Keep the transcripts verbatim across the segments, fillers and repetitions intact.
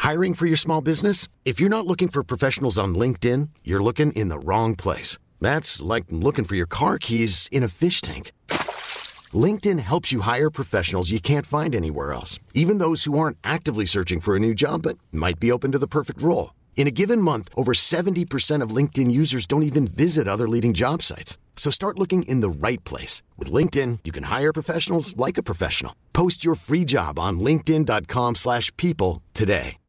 Hiring for your small business? If you're not looking for professionals on LinkedIn, you're looking in the wrong place. That's like looking for your car keys in a fish tank. LinkedIn helps you hire professionals you can't find anywhere else, even those who aren't actively searching for a new job but might be open to the perfect role. In a given month, over seventy percent of LinkedIn users don't even visit other leading job sites. So start looking in the right place. With LinkedIn, you can hire professionals like a professional. Post your free job on linkedin dot com slash people today.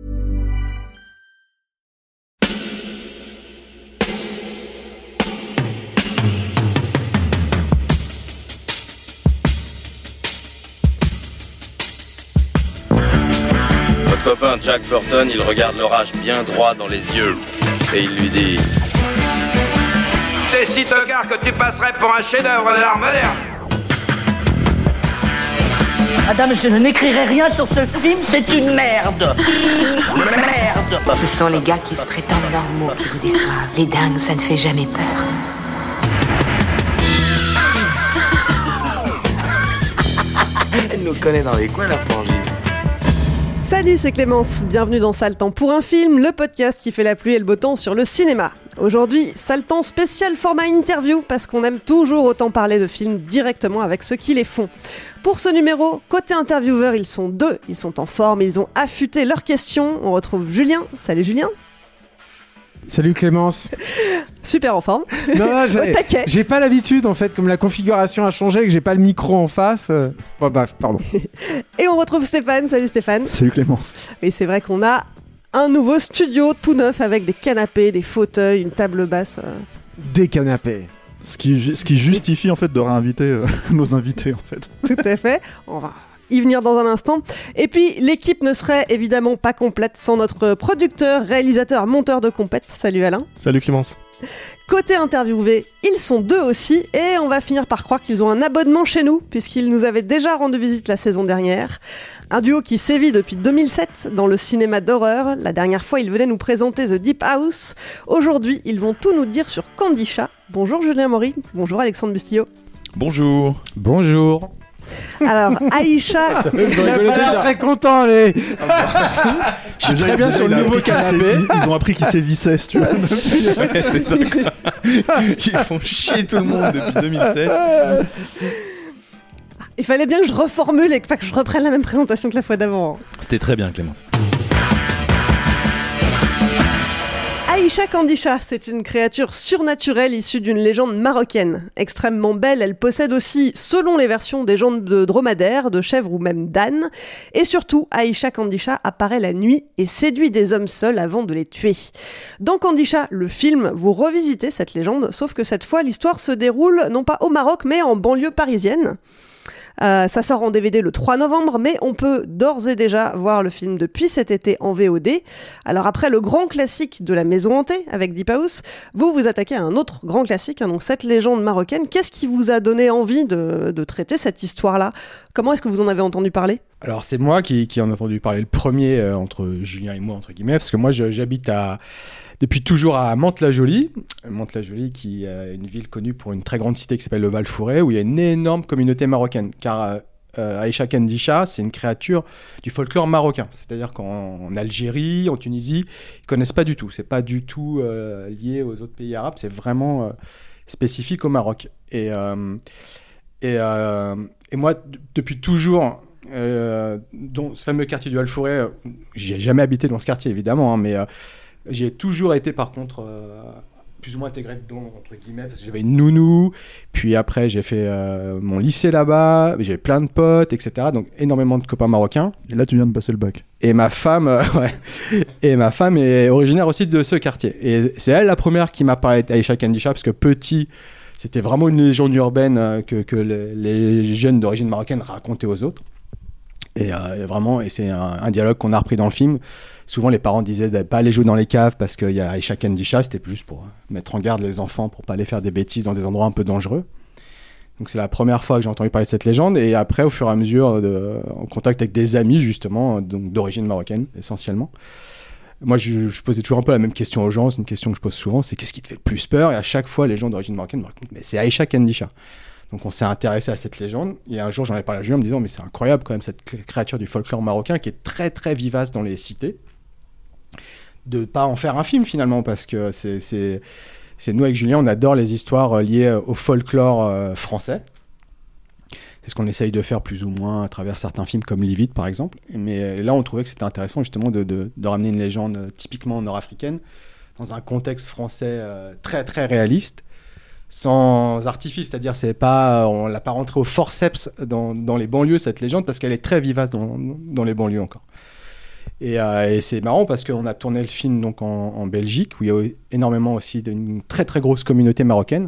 Votre copain Jack Burton, il regarde l'orage bien droit dans les yeux et il lui dit: T'es si tocard que tu passerais pour un chef-d'œuvre de l'art moderne. Madame, je n'écrirai rien sur ce film, c'est une merde. Merde. Ce sont les gars qui se prétendent normaux qui vous déçoivent. Les dingues, ça ne fait jamais peur. Elle nous connaît dans les coins, la frangine. Salut, c'est Clémence, bienvenue dans Sale Temps pour un film, le podcast qui fait la pluie et le beau temps sur le cinéma. Aujourd'hui, Sale Temps spécial format interview, parce qu'on aime toujours autant parler de films directement avec ceux qui les font. Pour ce numéro, côté intervieweur, ils sont deux, ils sont en forme, ils ont affûté leurs questions. On retrouve Julien. Salut Julien. Salut Clémence. Super en forme. Non, non j'ai, j'ai pas l'habitude en fait, comme la configuration a changé, que j'ai pas le micro en face. Euh... Bon, bah, pardon. Et on retrouve Stéphane. Salut Stéphane. Salut Clémence. Et c'est vrai qu'on a un nouveau studio tout neuf avec des canapés, des fauteuils, une table basse. Euh... Des canapés. Ce qui, ce qui justifie en fait de réinviter euh, nos invités en fait. Tout à fait. On va y venir dans un instant. Et puis, l'équipe ne serait évidemment pas complète sans notre producteur, réalisateur, monteur de compète. Salut Alain. Salut Clémence. Côté interviewé, ils sont deux aussi, et on va finir par croire qu'ils ont un abonnement chez nous, puisqu'ils nous avaient déjà rendu visite la saison dernière. Un duo qui sévit depuis deux mille sept dans le cinéma d'horreur. La dernière fois, ils venaient nous présenter The Deep House. Aujourd'hui, ils vont tout nous dire sur Candy Chat. Bonjour Julien Maury. Bonjour Alexandre Bustillo. Bonjour. Bonjour. Alors, Aïcha... Il a pas l'air très content, les... Je suis très bien sur le nouveau canapé. Ils ont appris qu'ils sévissaient, si tu veux. Ouais, c'est ça. Ils font chier tout le monde depuis deux mille sept. Il fallait bien que je reformule et que, que je reprenne la même présentation que la fois d'avant. C'était très bien, Clémence. Aïcha Candy Chat, c'est une créature surnaturelle issue d'une légende marocaine. Extrêmement belle, elle possède aussi, selon les versions, des jambes de dromadaire, de chèvre ou même d'âne. Et surtout, Aïcha Candy Chat apparaît la nuit et séduit des hommes seuls avant de les tuer. Dans Candy Chat, le film, vous revisitez cette légende, sauf que cette fois, l'histoire se déroule non pas au Maroc, mais en banlieue parisienne. Euh, ça sort en D V D le trois novembre, mais on peut d'ores et déjà voir le film depuis cet été en V O D. Alors après le grand classique de la maison hantée avec Deep House, vous vous attaquez à un autre grand classique, hein, donc cette légende marocaine. Qu'est-ce qui vous a donné envie de, de traiter cette histoire-là ? Comment est-ce que vous en avez entendu parler ? Alors c'est moi qui, qui en ai entendu parler le premier euh, entre Julien et moi, entre guillemets, parce que moi je, j'habite à... depuis toujours à Mantes-la-Jolie, Mantes-la-Jolie qui est une ville connue pour une très grande cité qui s'appelle le Val-Fouré, où il y a une énorme communauté marocaine, car euh, Aïcha Candy Chat, c'est une créature du folklore marocain, c'est-à-dire qu'en en Algérie, en Tunisie, ils connaissent pas du tout, c'est pas du tout euh, lié aux autres pays arabes, c'est vraiment euh, spécifique au Maroc. Et, euh, et, euh, et moi, d- depuis toujours... Euh, dans ce fameux quartier du Val-Fouré, euh, j'ai jamais habité dans ce quartier évidemment, hein, mais euh, j'ai toujours été par contre euh, plus ou moins intégré dedans, entre guillemets, parce que j'avais une nounou, puis après j'ai fait euh, mon lycée là-bas, j'avais plein de potes, et cetera. Donc énormément de copains marocains. Et là tu viens de passer le bac. Et ma femme, euh, ouais, et ma femme est originaire aussi de ce quartier. Et c'est elle la première qui m'a parlé d'Aïcha Candy Chat, parce que petit, c'était vraiment une légende urbaine euh, que, que les, les jeunes d'origine marocaine racontaient aux autres. Et euh, vraiment, et c'est un, un dialogue qu'on a repris dans le film. Souvent, les parents disaient de ne pas aller jouer dans les caves parce qu'il y a Aïcha Candy Chat, c'était juste pour mettre en garde les enfants pour ne pas aller faire des bêtises dans des endroits un peu dangereux. Donc c'est la première fois que j'ai entendu parler de cette légende. Et après, au fur et à mesure, de, en contact avec des amis, justement, donc d'origine marocaine, essentiellement. Moi, je, je posais toujours un peu la même question aux gens. C'est une question que je pose souvent, c'est qu'est-ce qui te fait le plus peur ? Et à chaque fois, les gens d'origine marocaine me racontent, mais c'est Aïcha Candy Chat. Donc on s'est intéressé à cette légende. Et un jour, j'en ai parlé à Julien en me disant, mais c'est incroyable quand même cette créature du folklore marocain qui est très très vivace dans les cités. de pas en faire un film finalement, parce que c'est, c'est, c'est nous avec Julien, on adore les histoires liées au folklore euh, français. C'est ce qu'on essaye de faire plus ou moins à travers certains films comme Livide par exemple. Mais là, on trouvait que c'était intéressant justement de, de, de ramener une légende typiquement nord-africaine dans un contexte français euh, très très réaliste, sans artifice. C'est-à-dire, c'est pas, on l'a pas rentré au forceps dans, dans les banlieues cette légende, parce qu'elle est très vivace dans, dans les banlieues encore. Et, euh, et c'est marrant parce qu'on a tourné le film donc en, en Belgique, où il y a énormément aussi d'une très très grosse communauté marocaine.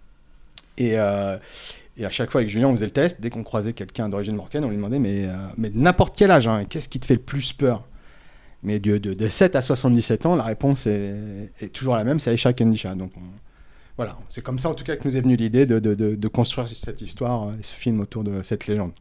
Et euh, Et à chaque fois avec Julien, on faisait le test. Dès qu'on croisait quelqu'un d'origine marocaine, on lui demandait mais, euh, mais de n'importe quel âge, hein, qu'est-ce qui te fait le plus peur? Mais de, de, de sept à soixante-dix-sept ans, la réponse est, est toujours la même, c'est Aïcha Kendisha. Donc on, voilà, c'est comme ça en tout cas que nous est venue l'idée de, de, de, de construire cette histoire et ce film autour de cette légende.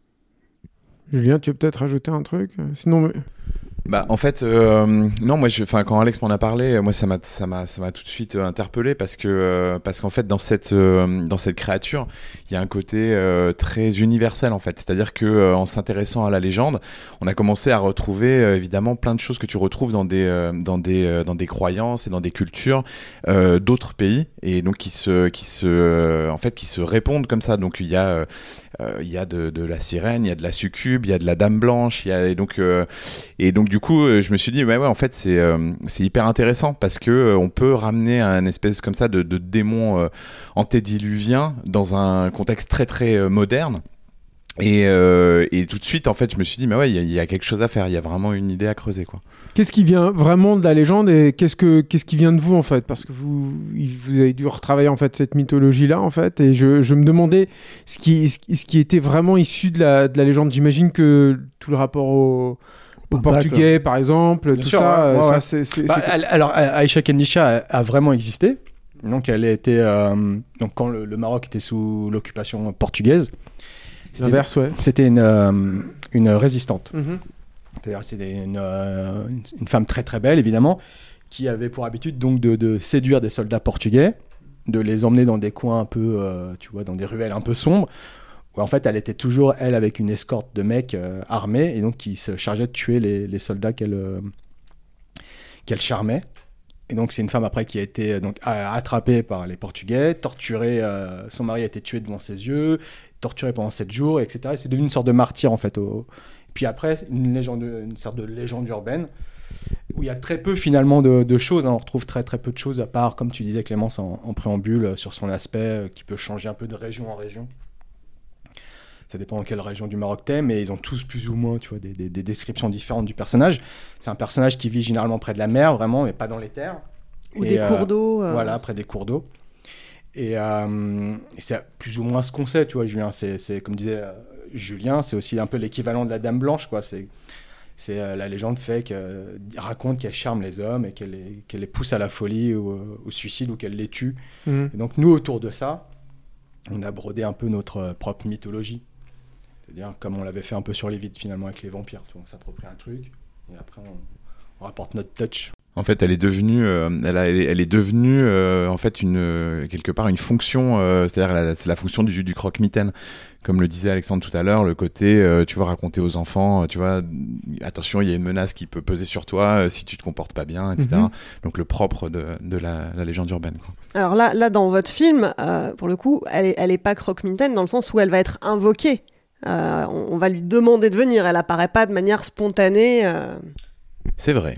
Julien, tu veux peut-être rajouter un truc? Sinon... Mais... Bah en fait euh, non moi je enfin quand Alex m'en a parlé, moi ça m'a ça m'a ça m'a tout de suite interpellé parce que euh, parce qu'en fait dans cette euh, dans cette créature, il y a un côté euh, très universel en fait, c'est-à-dire que euh, en s'intéressant à la légende, on a commencé à retrouver euh, évidemment plein de choses que tu retrouves dans des euh, dans des euh, dans des croyances et dans des cultures euh, d'autres pays, et donc qui se qui se euh, en fait qui se répondent comme ça. Donc il y a euh, euh, il y a de de la sirène, il y a de la succube, il y a de la dame blanche, il y a et donc euh, et donc du coup je me suis dit ouais ouais en fait c'est euh, c'est hyper intéressant parce que euh, on peut ramener un espèce comme ça de de démon euh, antédiluvien dans un contexte très très euh, moderne. Et, euh, et tout de suite, en fait, je me suis dit, mais ouais, il y, y a quelque chose à faire. Il y a vraiment une idée à creuser, quoi. Qu'est-ce qui vient vraiment de la légende et qu'est-ce que qu'est-ce qui vient de vous, en fait? Parce que vous vous avez dû retravailler en fait cette mythologie-là, en fait. Et je, je me demandais ce qui ce qui était vraiment issu de la de la légende. J'imagine que tout le rapport au Au portugais, par exemple, Bien tout sûr, ça, ouais, ouais, ça ouais. c'est... c'est, bah, c'est... Alors, Aïcha Kendisha a, a vraiment existé. Donc, elle a été... Euh, donc, quand le, le Maroc était sous l'occupation portugaise, c'était, L'inverse, ouais. c'était une, euh, une résistante. Mm-hmm. C'est-à-dire, c'était une, euh, une, une femme très, très belle, évidemment, qui avait pour habitude donc de, de séduire des soldats portugais, de les emmener dans des coins un peu, euh, tu vois, dans des ruelles un peu sombres, où en fait elle était toujours, elle, avec une escorte de mecs euh, armés, et donc qui se chargeait de tuer les, les soldats qu'elle, euh, qu'elle charmait. Et donc c'est une femme après qui a été donc, attrapée par les Portugais, torturée, euh, son mari a été tué devant ses yeux, torturée pendant sept jours, et cetera. Et c'est devenu une sorte de martyr en fait. Au... Et puis après, une, légende, une sorte de légende urbaine, où il y a très peu finalement de, de choses, hein. On retrouve très très peu de choses, à part, comme tu disais Clémence en, en préambule, sur son aspect euh, qui peut changer un peu de région en région. Ça dépend dans quelle région du Maroc t'es, mais ils ont tous plus ou moins, tu vois, des, des, des descriptions différentes du personnage. C'est un personnage qui vit généralement près de la mer, vraiment, mais pas dans les terres. Ou et, des euh, cours d'eau. Euh... Voilà, près des cours d'eau. Et, euh, et c'est plus ou moins ce qu'on sait, tu vois, Julien. C'est, c'est comme disait euh, Julien, c'est aussi un peu l'équivalent de la Dame Blanche, quoi. C'est, c'est euh, la légende fait que, euh, raconte qu'elle charme les hommes et qu'elle les, qu'elle les pousse à la folie ou euh, au suicide ou qu'elle les tue. Mmh. Et donc nous, autour de ça, on a brodé un peu notre euh, propre mythologie. C'est-à-dire comme on l'avait fait un peu sur les vides finalement avec les vampires. Tu vois, on s'approprie un truc et après on, on rapporte notre touch. En fait, elle est devenue, euh, elle, a, elle, est, elle est devenue euh, en fait une euh, quelque part une fonction. Euh, c'est-à-dire la, c'est la fonction du, du croque-mitaine, comme le disait Alexandre tout à l'heure. Le côté, euh, tu vois, raconter aux enfants, tu vois, attention, il y a une menace qui peut peser sur toi euh, si tu te comportes pas bien, et cetera. Mm-hmm. Donc le propre de, de la, la légende urbaine, quoi. Alors là, là dans votre film, euh, pour le coup, elle est, elle est pas croque-mitaine dans le sens où elle va être invoquée. Euh, on, on va lui demander de venir. Elle apparaît pas de manière spontanée. Euh... C'est vrai.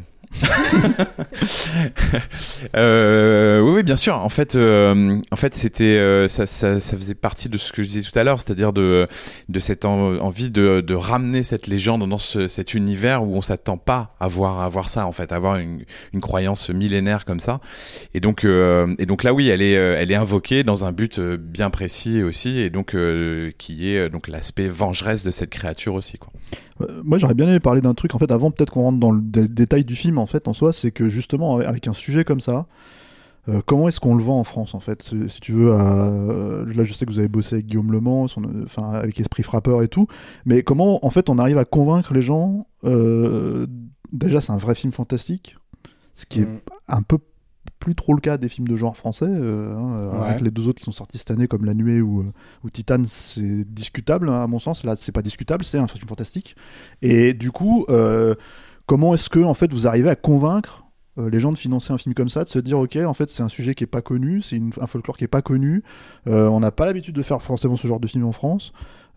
euh, oui, oui, bien sûr. En fait, euh, en fait, c'était euh, ça, ça, ça faisait partie de ce que je disais tout à l'heure, c'est-à-dire de de cette en, envie de, de ramener cette légende dans ce, cet univers où on s'attend pas à voir à voir ça, en fait, à avoir une, une croyance millénaire comme ça. Et donc, euh, et donc là, oui, elle est elle est invoquée dans un but bien précis aussi, et donc euh, qui est donc l'aspect vengeresse de cette créature aussi, quoi. Euh, moi, j'aurais bien aimé parler d'un truc, en fait, avant peut-être qu'on rentre dans le dé- détail du film, en fait, en soi, c'est que justement, avec un sujet comme ça, euh, comment est-ce qu'on le vend en France, en fait, si, si tu veux, euh, là, je sais que vous avez bossé avec Guillaume Le Mans, son, enfin, avec Esprit Frappeur et tout, mais comment, en fait, on arrive à convaincre les gens, euh, déjà, c'est un vrai film fantastique, ce qui est mmh. un peu plus trop le cas des films de genre français, euh, hein, ouais. Avec les deux autres qui sont sortis cette année comme La Nuée ou, ou Titane, c'est discutable, hein, à mon sens. Là, c'est pas discutable, c'est un film fantastique. Et du coup, euh, comment est-ce que en fait vous arrivez à convaincre euh, les gens de financer un film comme ça, de se dire ok, en fait c'est un sujet qui est pas connu, c'est une, un folklore qui est pas connu, euh, on n'a pas l'habitude de faire forcément ce genre de film en France.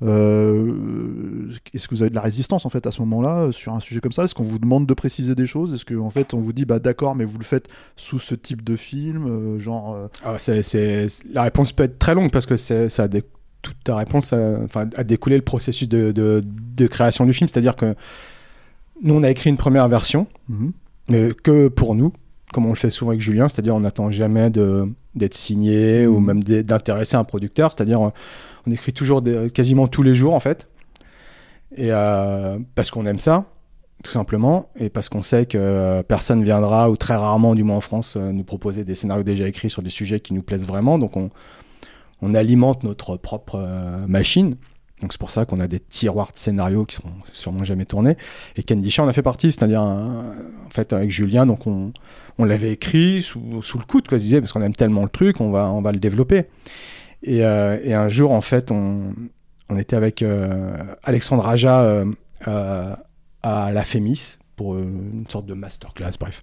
Euh, est-ce que vous avez de la résistance en fait à ce moment-là sur un sujet comme ça? Est-ce qu'on vous demande de préciser des choses? Est-ce qu'en fait on vous dit bah d'accord, mais vous le faites sous ce type de film, euh, genre euh... ah, c'est, c'est... La réponse peut être très longue parce que c'est, ça a des... toute ta réponse a, enfin, a découlé le processus de, de, de création du film, c'est-à-dire que nous on a écrit une première version, mm-hmm. mais que pour nous, comme on le fait souvent avec Julien, c'est-à-dire on n'attend jamais de, d'être signé mmh. ou même d'intéresser un producteur, c'est-à-dire on, on écrit toujours des, quasiment tous les jours en fait, et euh, parce qu'on aime ça, tout simplement, et parce qu'on sait que euh, personne viendra, ou très rarement du moins en France, euh, nous proposer des scénarios déjà écrits sur des sujets qui nous plaisent vraiment, donc on, on alimente notre propre euh, machine. Donc c'est pour ça qu'on a des tiroirs de scénarios qui seront sûrement jamais tournés. Et Kendisha en a fait partie, c'est-à-dire un, en fait avec Julien, donc on, on l'avait écrit sous, sous le coude, quoi, je disais, parce qu'on aime tellement le truc, on va, on va le développer. Et, euh, et un jour, en fait, on, on était avec euh, Alexandre Aja euh, euh, à la Fémis pour euh, une sorte de masterclass, bref.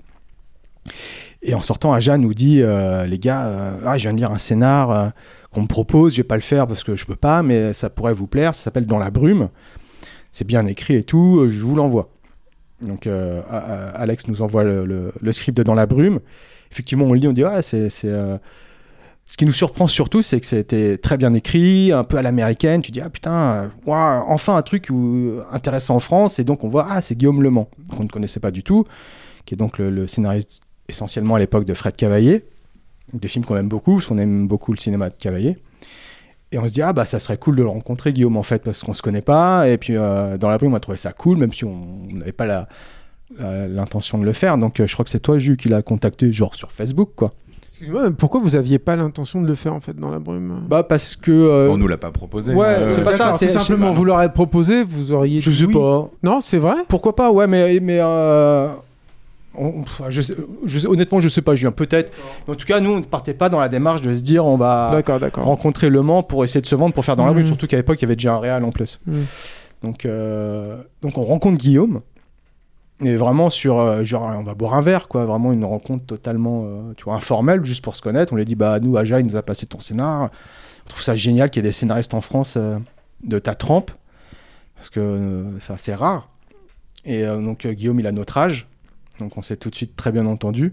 Et en sortant, Aja nous dit euh, les gars, euh, ah, je viens de lire un scénar euh, qu'on me propose, je vais pas le faire parce que je peux pas, mais ça pourrait vous plaire, ça s'appelle Dans la brume, c'est bien écrit et tout, je vous l'envoie. Donc euh, Alex nous envoie le, le, le script de Dans la brume. Effectivement, on le lit, on dit ah, c'est, c'est euh... ce qui nous surprend surtout, c'est que c'était très bien écrit, un peu à l'américaine. Tu dis ah putain, wow, enfin un truc où, intéressant en France, et donc on voit ah c'est Guillaume Le Mans qu'on ne connaissait pas du tout, qui est donc le, le scénariste essentiellement à l'époque de Fred Cavaillé, des films qu'on aime beaucoup, parce qu'on aime beaucoup le cinéma de Cavaillé. Et on se dit, ah bah ça serait cool de le rencontrer, Guillaume, en fait, parce qu'on se connaît pas. Et puis euh, dans la brume, on a trouvé ça cool, même si on n'avait pas la, la, l'intention de le faire. Donc euh, je crois que c'est toi, Jus, qui l'a contacté, genre sur Facebook, quoi. Excuse-moi, pourquoi vous aviez pas l'intention de le faire, en fait, dans la brume? Bah parce que... Euh... On nous l'a pas proposé. Ouais, euh... c'est pas ça. C'est simplement, vous l'aurez proposé, vous auriez... Je sais oui. pas. Non, c'est vrai? Pourquoi pas, ouais, mais... mais euh... On, je sais, je sais, honnêtement, je sais pas, Julien, peut-être. Mais en tout cas, nous, on ne partait pas dans la démarche de se dire on va d'accord, d'accord. rencontrer Le Mans pour essayer de se vendre, pour faire dans mmh. la rue, surtout qu'à l'époque, il y avait déjà un réal en plus. Mmh. Donc, euh, donc, on rencontre Guillaume, et vraiment sur, euh, genre, on va boire un verre, quoi, vraiment une rencontre totalement, euh, tu vois, informelle, juste pour se connaître. On lui dit, bah, nous, Aja, il nous a passé ton scénar. On trouve ça génial qu'il y ait des scénaristes en France euh, de ta trempe, parce que euh, c'est assez rare. Et euh, donc, euh, Guillaume, il a notre âge. Donc on s'est tout de suite très bien entendu.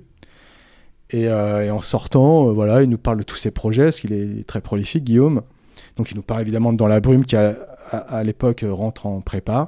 Et, euh, et en sortant, euh, voilà, il nous parle de tous ses projets, parce qu'il est très prolifique, Guillaume. Donc il nous parle évidemment de Dans la brume, qui à, à, à l'époque rentre en prépa.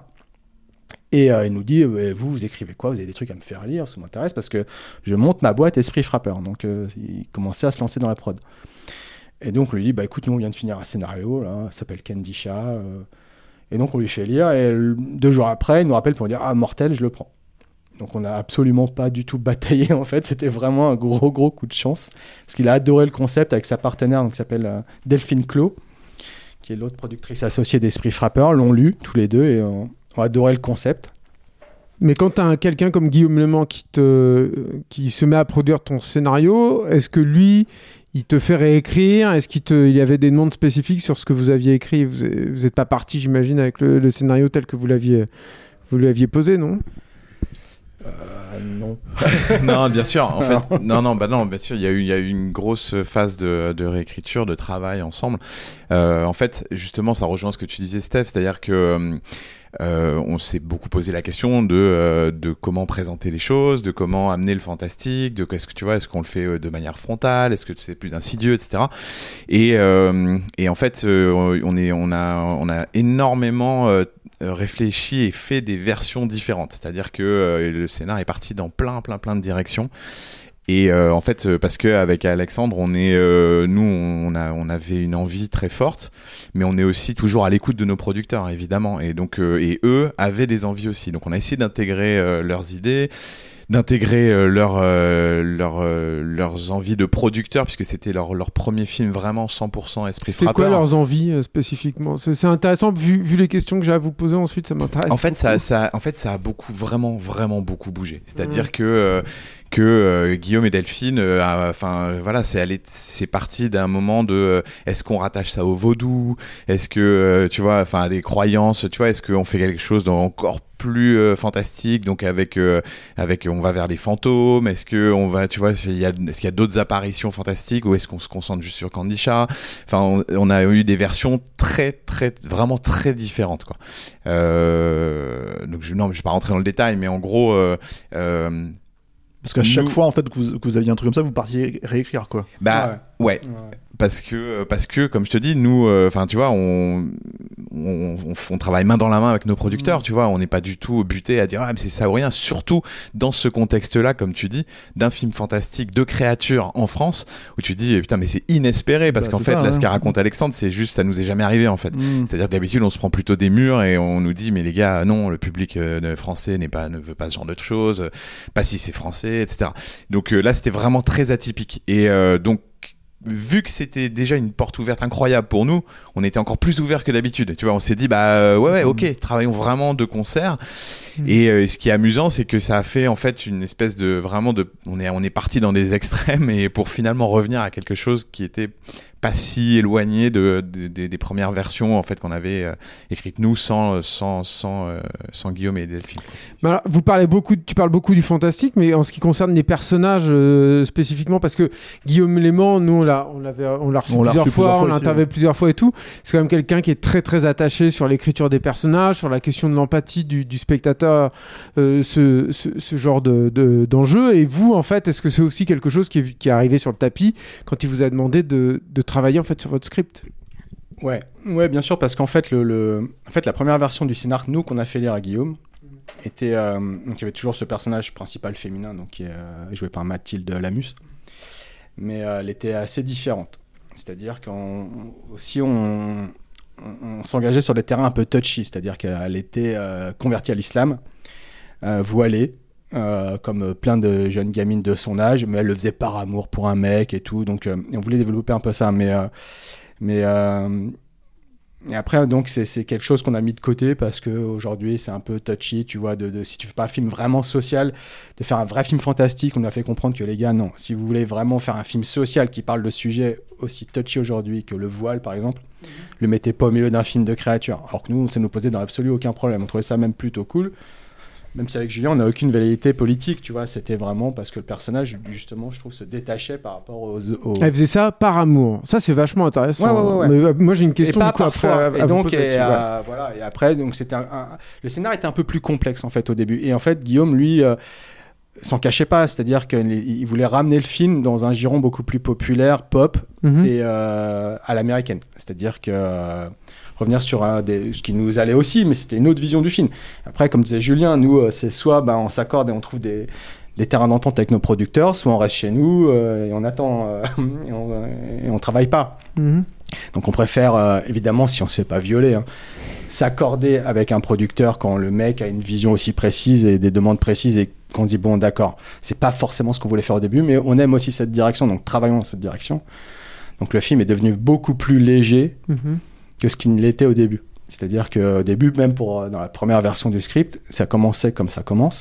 Et euh, il nous dit, euh, vous, vous écrivez quoi? Vous avez des trucs à me faire lire? Ça m'intéresse parce que je monte ma boîte Esprit Frappeur. Donc euh, il commençait à se lancer dans la prod. Et donc on lui dit, bah écoute, nous on vient de finir un scénario, là, ça s'appelle Kendisha. Euh, et donc on lui fait lire, et deux jours après, il nous rappelle pour dire, ah mortel, je le prends. Donc on n'a absolument pas du tout bataillé, en fait, c'était vraiment un gros gros coup de chance, parce qu'il a adoré le concept avec sa partenaire, donc, qui s'appelle euh, Delphine Clos, qui est l'autre productrice associée d'Esprit Frappeur, l'ont lu tous les deux et euh, ont adoré le concept. Mais quand tu as quelqu'un comme Guillaume Le Mans qui, te, qui se met à produire ton scénario, est-ce que lui, il te fait réécrire? Est-ce qu'il te, il y avait des demandes spécifiques sur ce que vous aviez écrit? Vous n'êtes pas parti, j'imagine, avec le, le scénario tel que vous l'aviez, vous l'aviez posé, non? Euh, non. Non, bien sûr. En fait, non, non, bah non, bien sûr. Il y a eu, il y a eu une grosse phase de, de réécriture, de travail ensemble. Euh, en fait, justement, ça rejoint ce que tu disais, Steph, c'est-à-dire que euh, on s'est beaucoup posé la question de euh, de comment présenter les choses, de comment amener le fantastique, de qu'est-ce que tu vois, est-ce qu'on le fait de manière frontale, est-ce que c'est plus insidieux, et cetera. Et euh, et en fait, euh, on est, on a, on a énormément euh, réfléchi et fait des versions différentes, c'est-à-dire que euh, le scénar est parti dans plein plein plein de directions. Et euh, en fait, parce que avec Alexandre, on est, euh, nous, on a, on avait une envie très forte, mais on est aussi toujours à l'écoute de nos producteurs, évidemment. Et donc, euh, et eux avaient des envies aussi. Donc, on a essayé d'intégrer euh, leurs idées, d'intégrer euh, leur, euh, leur, euh, leurs envies de producteurs, puisque c'était leur, leur premier film vraiment cent pour cent Esprit Frappeur. C'était quoi leurs envies euh, spécifiquement? c'est, c'est intéressant, vu, vu les questions que j'ai à vous poser ensuite, ça m'intéresse. En fait, ça, ça, en fait, ça a beaucoup, vraiment, vraiment beaucoup bougé. C'est-à-dire mmh. que... Euh, que euh, Guillaume et Delphine, enfin euh, voilà, c'est allé, c'est parti d'un moment de euh, est-ce qu'on rattache ça au vaudou, est-ce que euh, tu vois, enfin à des croyances, tu vois, est-ce qu'on fait quelque chose d'encore plus euh, fantastique, donc avec euh, avec on va vers les fantômes, est-ce que on va, tu vois, il y a, est-ce qu'il y a d'autres apparitions fantastiques ou est-ce qu'on se concentre juste sur Kandisha? Enfin, on, on a eu des versions très très vraiment très différentes, quoi. Euh, donc je, non, je vais pas rentrer dans le détail, mais en gros. Euh, euh, Parce qu'à chaque nous... fois, en fait, que vous, que vous aviez un truc comme ça, vous partiez réécrire, quoi. Bah ouais. ouais. ouais. Parce que, parce que, comme je te dis, nous, enfin, euh, tu vois, on, on, on, on travaille main dans la main avec nos producteurs, mmh. tu vois, on n'est pas du tout buté à dire ah mais c'est ça ou rien. Surtout dans ce contexte-là, comme tu dis, d'un film fantastique de créatures en France, où tu dis putain mais c'est inespéré parce bah, qu'en fait ça, là, hein. ce qu'a raconte Alexandre, c'est juste ça nous est jamais arrivé en fait. Mmh. C'est-à-dire que d'habitude on se prend plutôt des murs et on nous dit mais les gars non, le public euh, français n'est pas ne veut pas ce genre de choses, pas si c'est français, et cetera. Donc euh, là c'était vraiment très atypique et euh, donc vu que c'était déjà une porte ouverte incroyable pour nous, on était encore plus ouvert que d'habitude. Tu vois, on s'est dit bah euh, ouais ouais ok, travaillons vraiment de concert. Mmh. Et euh, ce qui est amusant, c'est que ça a fait en fait une espèce de vraiment de, on est on est parti dans des extrêmes et pour finalement revenir à quelque chose qui était pas si éloigné de, de, de des premières versions en fait qu'on avait euh, écrites nous sans sans sans euh, sans Guillaume et Delphine. Mais alors, vous parlez beaucoup, tu parles beaucoup du fantastique, mais en ce qui concerne les personnages euh, spécifiquement, parce que Guillaume Léman, nous on l'a on l'avait on l'a reçu on plusieurs l'a fois, plusieurs on l'a interviewé ouais. plusieurs fois et tout. C'est quand même quelqu'un qui est très très attaché sur l'écriture des personnages, sur la question de l'empathie du, du spectateur, euh, ce, ce ce genre de, de d'enjeu. Et vous en fait, est-ce que c'est aussi quelque chose qui est qui est arrivé sur le tapis quand il vous a demandé de de travailler en fait sur votre script? Ouais, ouais, bien sûr, parce qu'en fait, le, le, en fait, la première version du scénar, nous, qu'on a fait lire à Guillaume, était, euh, donc il y avait toujours ce personnage principal féminin, donc qui est euh, joué par Mathilde Lamus, mais euh, elle était assez différente. C'est-à-dire qu'on aussi on, on, on s'engageait sur des terrains un peu touchy, c'est-à-dire qu'elle était euh, convertie à l'islam, euh, voilée. Euh, comme plein de jeunes gamines de son âge, mais elle le faisait par amour pour un mec et tout, donc euh, on voulait développer un peu ça, mais euh, mais euh, et après donc c'est c'est quelque chose qu'on a mis de côté parce que aujourd'hui c'est un peu touchy, tu vois, de, de si tu fais pas un film vraiment social, de faire un vrai film fantastique, on a fait comprendre que les gars non, si vous voulez vraiment faire un film social qui parle de sujets aussi touchy aujourd'hui que le voile par exemple, mmh. le mettez pas au milieu d'un film de créatures, alors que nous ça nous posait dans l'absolu aucun problème, on trouvait ça même plutôt cool. Même si avec Julien, on n'a aucune velléité politique, tu vois, c'était vraiment parce que le personnage, justement, je trouve, se détachait par rapport aux... aux... Elle faisait ça par amour. Ça, c'est vachement intéressant. Ouais, ouais, ouais. Mais, euh, moi, j'ai une question et pas du coup, parfois. après, à, et à donc, et, dessus, euh, voilà. Et après, donc, c'était un, un... le scénar était un peu plus complexe, en fait, au début. Et en fait, Guillaume, lui... Euh, s'en cachait pas, c'est-à-dire qu'il voulait ramener le film dans un giron beaucoup plus populaire, pop, mm-hmm. et euh, à l'américaine. C'est-à-dire que euh, revenir sur un des, ce qui nous allait aussi, mais c'était une autre vision du film. Après, comme disait Julien, nous, euh, c'est soit bah, on s'accorde et on trouve des, des terrains d'entente avec nos producteurs, soit on reste chez nous euh, et on attend euh, et, on, et on travaille pas. Mm-hmm. Donc on préfère, euh, évidemment, si on se fait pas violer, hein, s'accorder avec un producteur quand le mec a une vision aussi précise et des demandes précises et qu'on dit bon d'accord, c'est pas forcément ce qu'on voulait faire au début, mais on aime aussi cette direction, donc travaillons dans cette direction. Donc le film est devenu beaucoup plus léger mm-hmm. que ce qu'il ne l'était au début. C'est-à-dire qu'au début, même pour, dans la première version du script, ça commençait comme ça commence.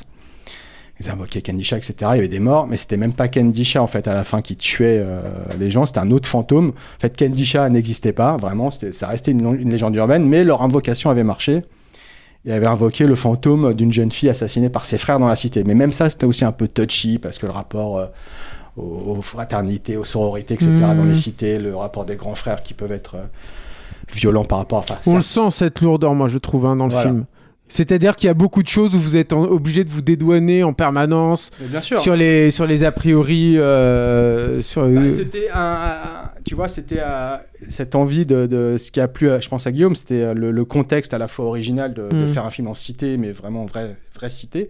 Ils invoquaient Kandisha, et cetera. Il y avait des morts, mais c'était même pas Kandisha en fait à la fin qui tuait euh, les gens. C'était un autre fantôme. En fait, Kandisha n'existait pas vraiment. C'était, ça restait une, une légende urbaine, mais leur invocation avait marché. Ils avaient invoqué le fantôme d'une jeune fille assassinée par ses frères dans la cité. Mais même ça, c'était aussi un peu touchy parce que le rapport euh, aux, aux fraternités, aux sororités, et cetera. Mmh. Dans les cités, le rapport des grands frères qui peuvent être euh, violents par rapport à. Enfin, on ça... le sent cette lourdeur, moi, je trouve, hein, dans le voilà. film. C'est-à-dire qu'il y a beaucoup de choses où vous êtes en, obligé de vous dédouaner en permanence bien sûr. sur les sur les a priori. Euh, sur, bah, c'était un, un, tu vois, c'était euh, cette envie de, de ce qui a plu, à, je pense à Guillaume, c'était le, le contexte à la fois original de, mmh. de faire un film en cité, mais vraiment vraie vraie cité,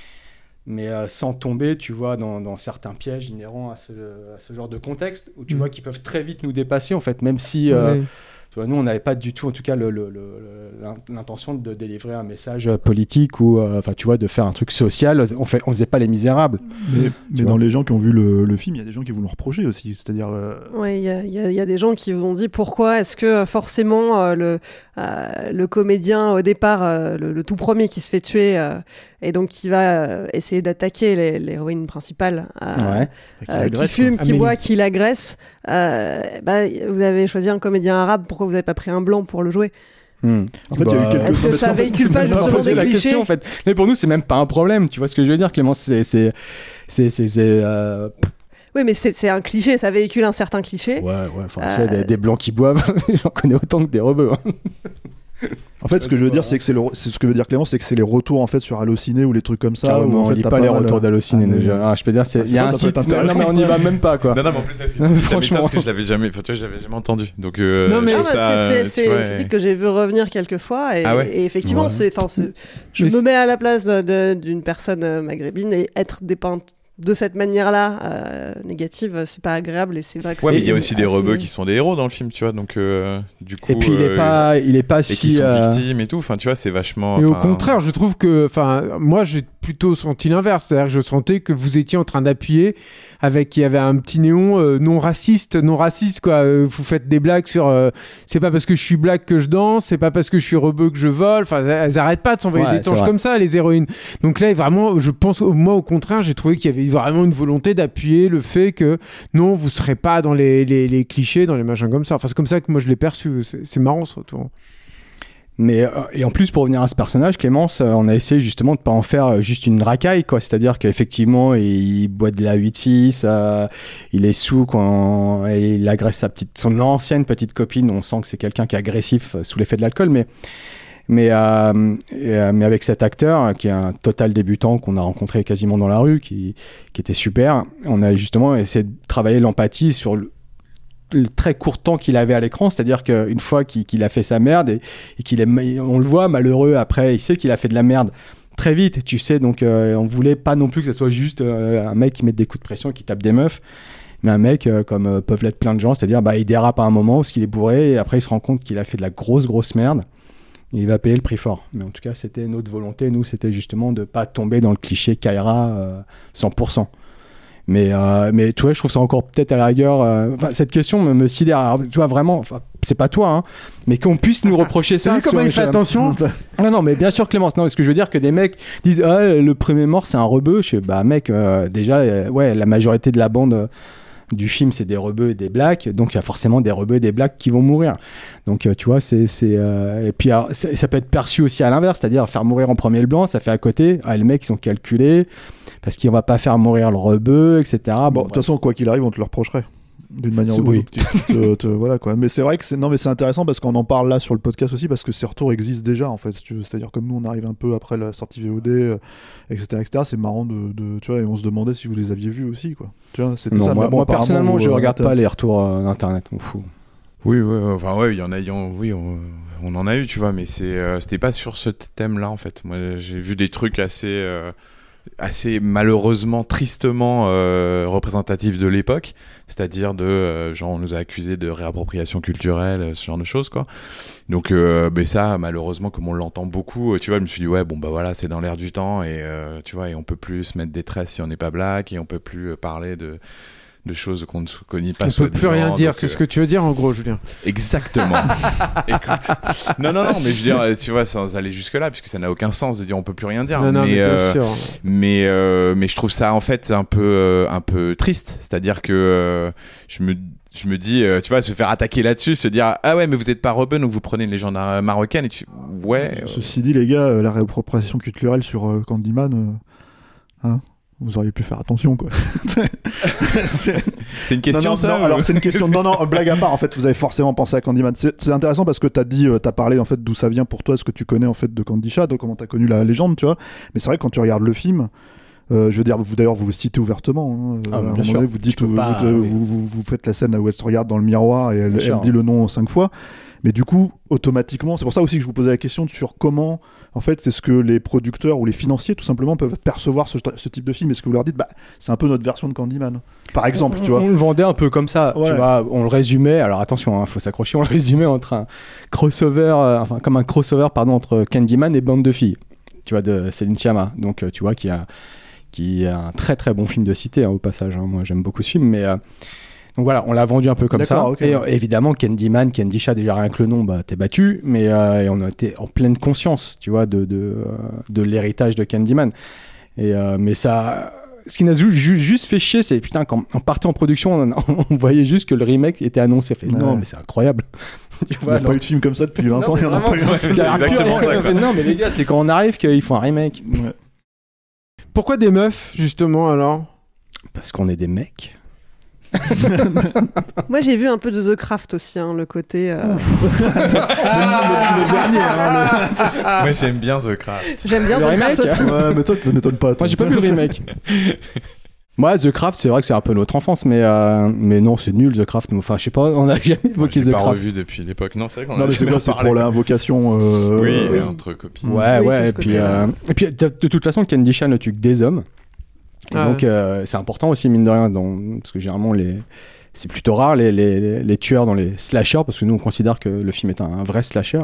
mais euh, sans tomber, tu vois, dans, dans certains pièges inhérents à ce, à ce genre de contexte où tu mmh. vois qu'ils peuvent très vite nous dépasser en fait, même si. Euh, oui. Tu vois, nous, on n'avait pas du tout, en tout cas, le, le, le, l'intention de délivrer un message politique ou, enfin, euh, tu vois, de faire un truc social. On fait, on faisait pas les Misérables. Mais, mais dans les gens qui ont vu le, le film, il y a des gens qui vous l'ont reproché aussi. C'est-à-dire. Euh... Oui, il y a, y, a, y a des gens qui vous ont dit pourquoi est-ce que forcément euh, le, euh, le comédien au départ, euh, le, le tout premier qui se fait tuer euh, et donc qui va euh, essayer d'attaquer les, l'héroïne principale, euh, ouais. euh, qui fume, qui boit, qui l'agresse. Euh, bah, vous avez choisi un comédien arabe. Pourquoi vous n'avez pas pris un blanc pour le jouer? Hmm. En fait, bah, il y a eu quelques... Est-ce que ça véhicule pas justement justement des la clichés question, en fait. Mais pour nous, c'est même pas un problème. Tu vois ce que je veux dire, Clément? C'est, c'est, c'est, c'est, c'est euh... Oui, mais c'est, c'est un cliché, ça véhicule un certain cliché. Ouais, ouais. Enfin, euh... des, des blancs qui boivent, j'en connais autant que des rebeux. Hein. En fait, ce que je veux dire, c'est que c'est, le, c'est ce que veut dire Clément, c'est que c'est les retours en fait sur Allociné ou les trucs comme ça. Ah, où, on en fait, lit t'as pas pas les mal... retours d'Allociné. Ah, déjà. Ah, je peux dire, c'est il y a un site, mais, non mais on y va même pas quoi. Non non, mais en plus, est-ce que tu, franchement, parce que je l'avais jamais, enfin, tu vois, je l'avais jamais entendu. Donc euh, non mais ah, ça, c'est, c'est, c'est vois, une critique que j'ai vu revenir quelques fois et, ah ouais et effectivement, ouais. c'est, enfin, c'est, je mais me mets à la place de, d'une personne maghrébine et être dépeinte de cette manière-là, euh, négative, c'est pas agréable et c'est vrai que ouais, c'est... mais il y a aussi des assez... rebeux qui sont des héros dans le film, tu vois, donc euh, du coup... Et puis il est euh, pas, il est pas et si... qui sont euh... victimes et tout, enfin tu vois, c'est vachement... Et au contraire, je trouve que, enfin, moi j'ai plutôt senti l'inverse, c'est-à-dire que je sentais que vous étiez en train d'appuyer avec, il y avait un petit néon euh, non raciste, non raciste quoi, euh, vous faites des blagues sur, euh, c'est pas parce que je suis black que je danse, c'est pas parce que je suis rebeu que je vole, enfin elles arrêtent pas de s'envoyer ouais, des tanches comme ça les héroïnes. Donc là vraiment, je pense, moi au contraire, j'ai trouvé qu'il y avait vraiment une volonté d'appuyer le fait que non, vous serez pas dans les, les, les clichés, dans les machins comme ça. Enfin c'est comme ça que moi je l'ai perçu, c'est, c'est marrant ce retour. Mais, euh, et en plus, pour revenir à ce personnage, Clémence, euh, on a essayé justement de pas en faire juste une racaille, quoi. C'est-à-dire qu'effectivement, il boit de la huit six, euh, il est sous quand et il agresse sa petite, son ancienne petite copine. On sent que c'est quelqu'un qui est agressif sous l'effet de l'alcool, mais, mais, euh, et, euh, mais avec cet acteur qui est un total débutant qu'on a rencontré quasiment dans la rue, qui, qui était super, on a justement essayé de travailler l'empathie sur le, le très court temps qu'il avait à l'écran, c'est-à-dire qu'une fois qu'il, qu'il a fait sa merde et, et qu'il est, on le voit malheureux après, il sait qu'il a fait de la merde très vite, tu sais, donc euh, on voulait pas non plus que ce soit juste euh, un mec qui met des coups de pression et qui tape des meufs, mais un mec euh, comme euh, peuvent l'être plein de gens, c'est-à-dire bah, il dérape à un moment parce qu'il est bourré et après il se rend compte qu'il a fait de la grosse grosse merde et il va payer le prix fort. Mais en tout cas c'était notre volonté, nous c'était justement de pas tomber dans le cliché Kaira euh, cent pour cent. Mais, euh, mais tu vois, je trouve ça encore peut-être à la rigueur. Euh, cette question me, me sidère. Alors, tu vois, vraiment, c'est pas toi, hein, mais qu'on puisse nous reprocher ça. T'as vu comment il fait attention? Non, non, mais bien sûr, Clémence. Non, ce que je veux dire, que des mecs disent ah, le premier mort, c'est un rebeu. Je fais, bah, mec, euh, déjà, euh, ouais, la majorité de la bande. Euh, du film, c'est des rebeux et des blacks, donc il y a forcément des rebeux et des blacks qui vont mourir. Donc euh, tu vois, c'est, c'est euh... et puis alors, c'est, ça peut être perçu aussi à l'inverse, c'est-à-dire faire mourir en premier le blanc, ça fait à côté, ah, les mecs ils sont calculés parce qu'on va pas faire mourir le rebeu, et cetera. Bon, de toute façon, quoi qu'il arrive, on te le reprocherait. D'une manière ou d'une autre. Tu- te- te- voilà, quoi. Mais c'est vrai que c'est, non, mais c'est intéressant parce qu'on en parle là sur le podcast aussi parce que ces retours existent déjà en fait. Si tu veux. C'est-à-dire comme nous on arrive un peu après la sortie V O D, euh, et cetera, et cetera. C'est marrant de, de, tu vois, et on se demandait si vous les aviez vus aussi, quoi. Tu vois, c'était Non, ça. moi, Mais bon, moi apparemment, personnellement, vous, je euh, regarde t'as- pas les retours euh, d'internet, on fout. Oui, oui, enfin ouais, il y en a, il y en- oui, on, on en a eu, tu vois, mais c'est, euh, c'était pas sur ce thème-là en fait. Moi, j'ai vu des trucs assez, euh, assez malheureusement, tristement euh, représentatifs de l'époque, c'est-à-dire de, euh, genre, on nous a accusés de réappropriation culturelle, ce genre de choses, quoi. Donc, euh, ben ça, malheureusement, comme on l'entend beaucoup, tu vois, je me suis dit ouais, bon bah voilà, c'est dans l'air du temps et euh, tu vois, et on peut plus se mettre des tresses si on n'est pas black et on peut plus parler de de choses qu'on ne connaît pas. On peut plus rien dire, c'est euh... ce que tu veux dire en gros, Julien. Exactement. Écoute, non, non, non, mais je veux dire, tu vois, sans aller jusque là, puisque ça n'a aucun sens de dire on peut plus rien dire. Non, non, mais, mais bien euh, sûr. mais, euh, mais je trouve ça en fait un peu, euh, un peu triste. C'est-à-dire que euh, je me je me dis, euh, tu vois, se faire attaquer là-dessus, se dire ah ouais, mais vous êtes pas rebeu, donc vous prenez une légende marocaine et tu ouais. Euh... Ceci dit, les gars, euh, la réappropriation culturelle sur euh, Candyman, euh, hein, vous auriez pu faire attention, quoi. C'est une question, non, non, ça non, alors c'est une question. Non, non, blague à part. En fait, vous avez forcément pensé à Candyman. C'est, c'est intéressant parce que t'as dit, euh, t'as parlé en fait d'où ça vient pour toi, ce que tu connais en fait de Candy Shah, de comment t'as connu la légende, tu vois. Mais c'est vrai que quand tu regardes le film. Euh, je veux dire, vous d'ailleurs, vous le citez ouvertement. Hein. Ah, à un bien moment sûr. donné, vous dites, vous, pas, vous, oui. vous, vous, vous faites la scène où elle se regarde dans le miroir et elle, Bien elle sûr. dit le nom cinq fois. Mais du coup, automatiquement, c'est pour ça aussi que je vous posais la question sur comment, en fait, c'est ce que les producteurs ou les financiers, tout simplement, peuvent percevoir ce, ce type de film. Est-ce que vous leur dites, bah, c'est un peu notre version de Candyman, par exemple, on, tu vois. On le vendait un peu comme ça, Ouais. tu vois. On le résumait. Alors attention, il hein, faut s'accrocher. On le résumait entre un crossover, euh, enfin comme un crossover, pardon, entre Candyman et Bande de filles, tu vois, de Céline Sciamma. Donc, euh, tu vois, qui a qui est un très très bon film de cité hein, au passage. Hein. Moi, j'aime beaucoup ce film, mais euh, donc voilà, on l'a vendu un peu comme D'accord, ça. ok. Et euh, évidemment, Candyman, Candy Shah, déjà rien que le nom, bah t'es battu, mais euh, et on a été en pleine conscience, tu vois, de de, euh, de l'héritage de Candyman. Et euh, mais ça, ce qui nous a ju- ju- juste fait chier, c'est putain, quand on partait en production, on, on voyait juste que le remake était annoncé. On fait, non, Ouais. mais c'est incroyable. Tu Il n'y a pas eu de film comme ça depuis vingt ans, il y en a pas eu. c'est exactement ça, quoi. Non, mais les gars, c'est quand on arrive qu'ils font un remake. Ouais. Pourquoi des meufs, justement, alors? Parce qu'on est des mecs. Moi, j'ai vu un peu de The Craft aussi, hein, le côté. euh, Le dernier, hein, le- Moi j'aime bien The Craft. J'aime bien Le The remake, Craft aussi. Ouais, mais toi, ça m'étonne pas. toi. Moi, j'ai pas vu le remake. Moi, The Craft, c'est vrai que c'est un peu notre enfance, mais, euh, mais non, c'est nul, The Craft. Enfin, je sais pas, on a jamais Moi, évoqué je l'ai The pas Craft. revu depuis l'époque. Non, c'est vrai qu'on Non, a mais c'est jamais quoi? C'est parlé. pour l'invocation. euh, Oui, euh, entre copines. Ouais, Oui, ouais, c'est ce et puis, côté-là. euh, et puis de, de toute façon, Candy Chan ne tue que des hommes. Et Ah donc, ouais. euh, c'est important aussi, mine de rien, dans, parce que généralement, les, c'est plutôt rare les, les, les, les tueurs dans les slashers, parce que nous, on considère que le film est un, un vrai slasher.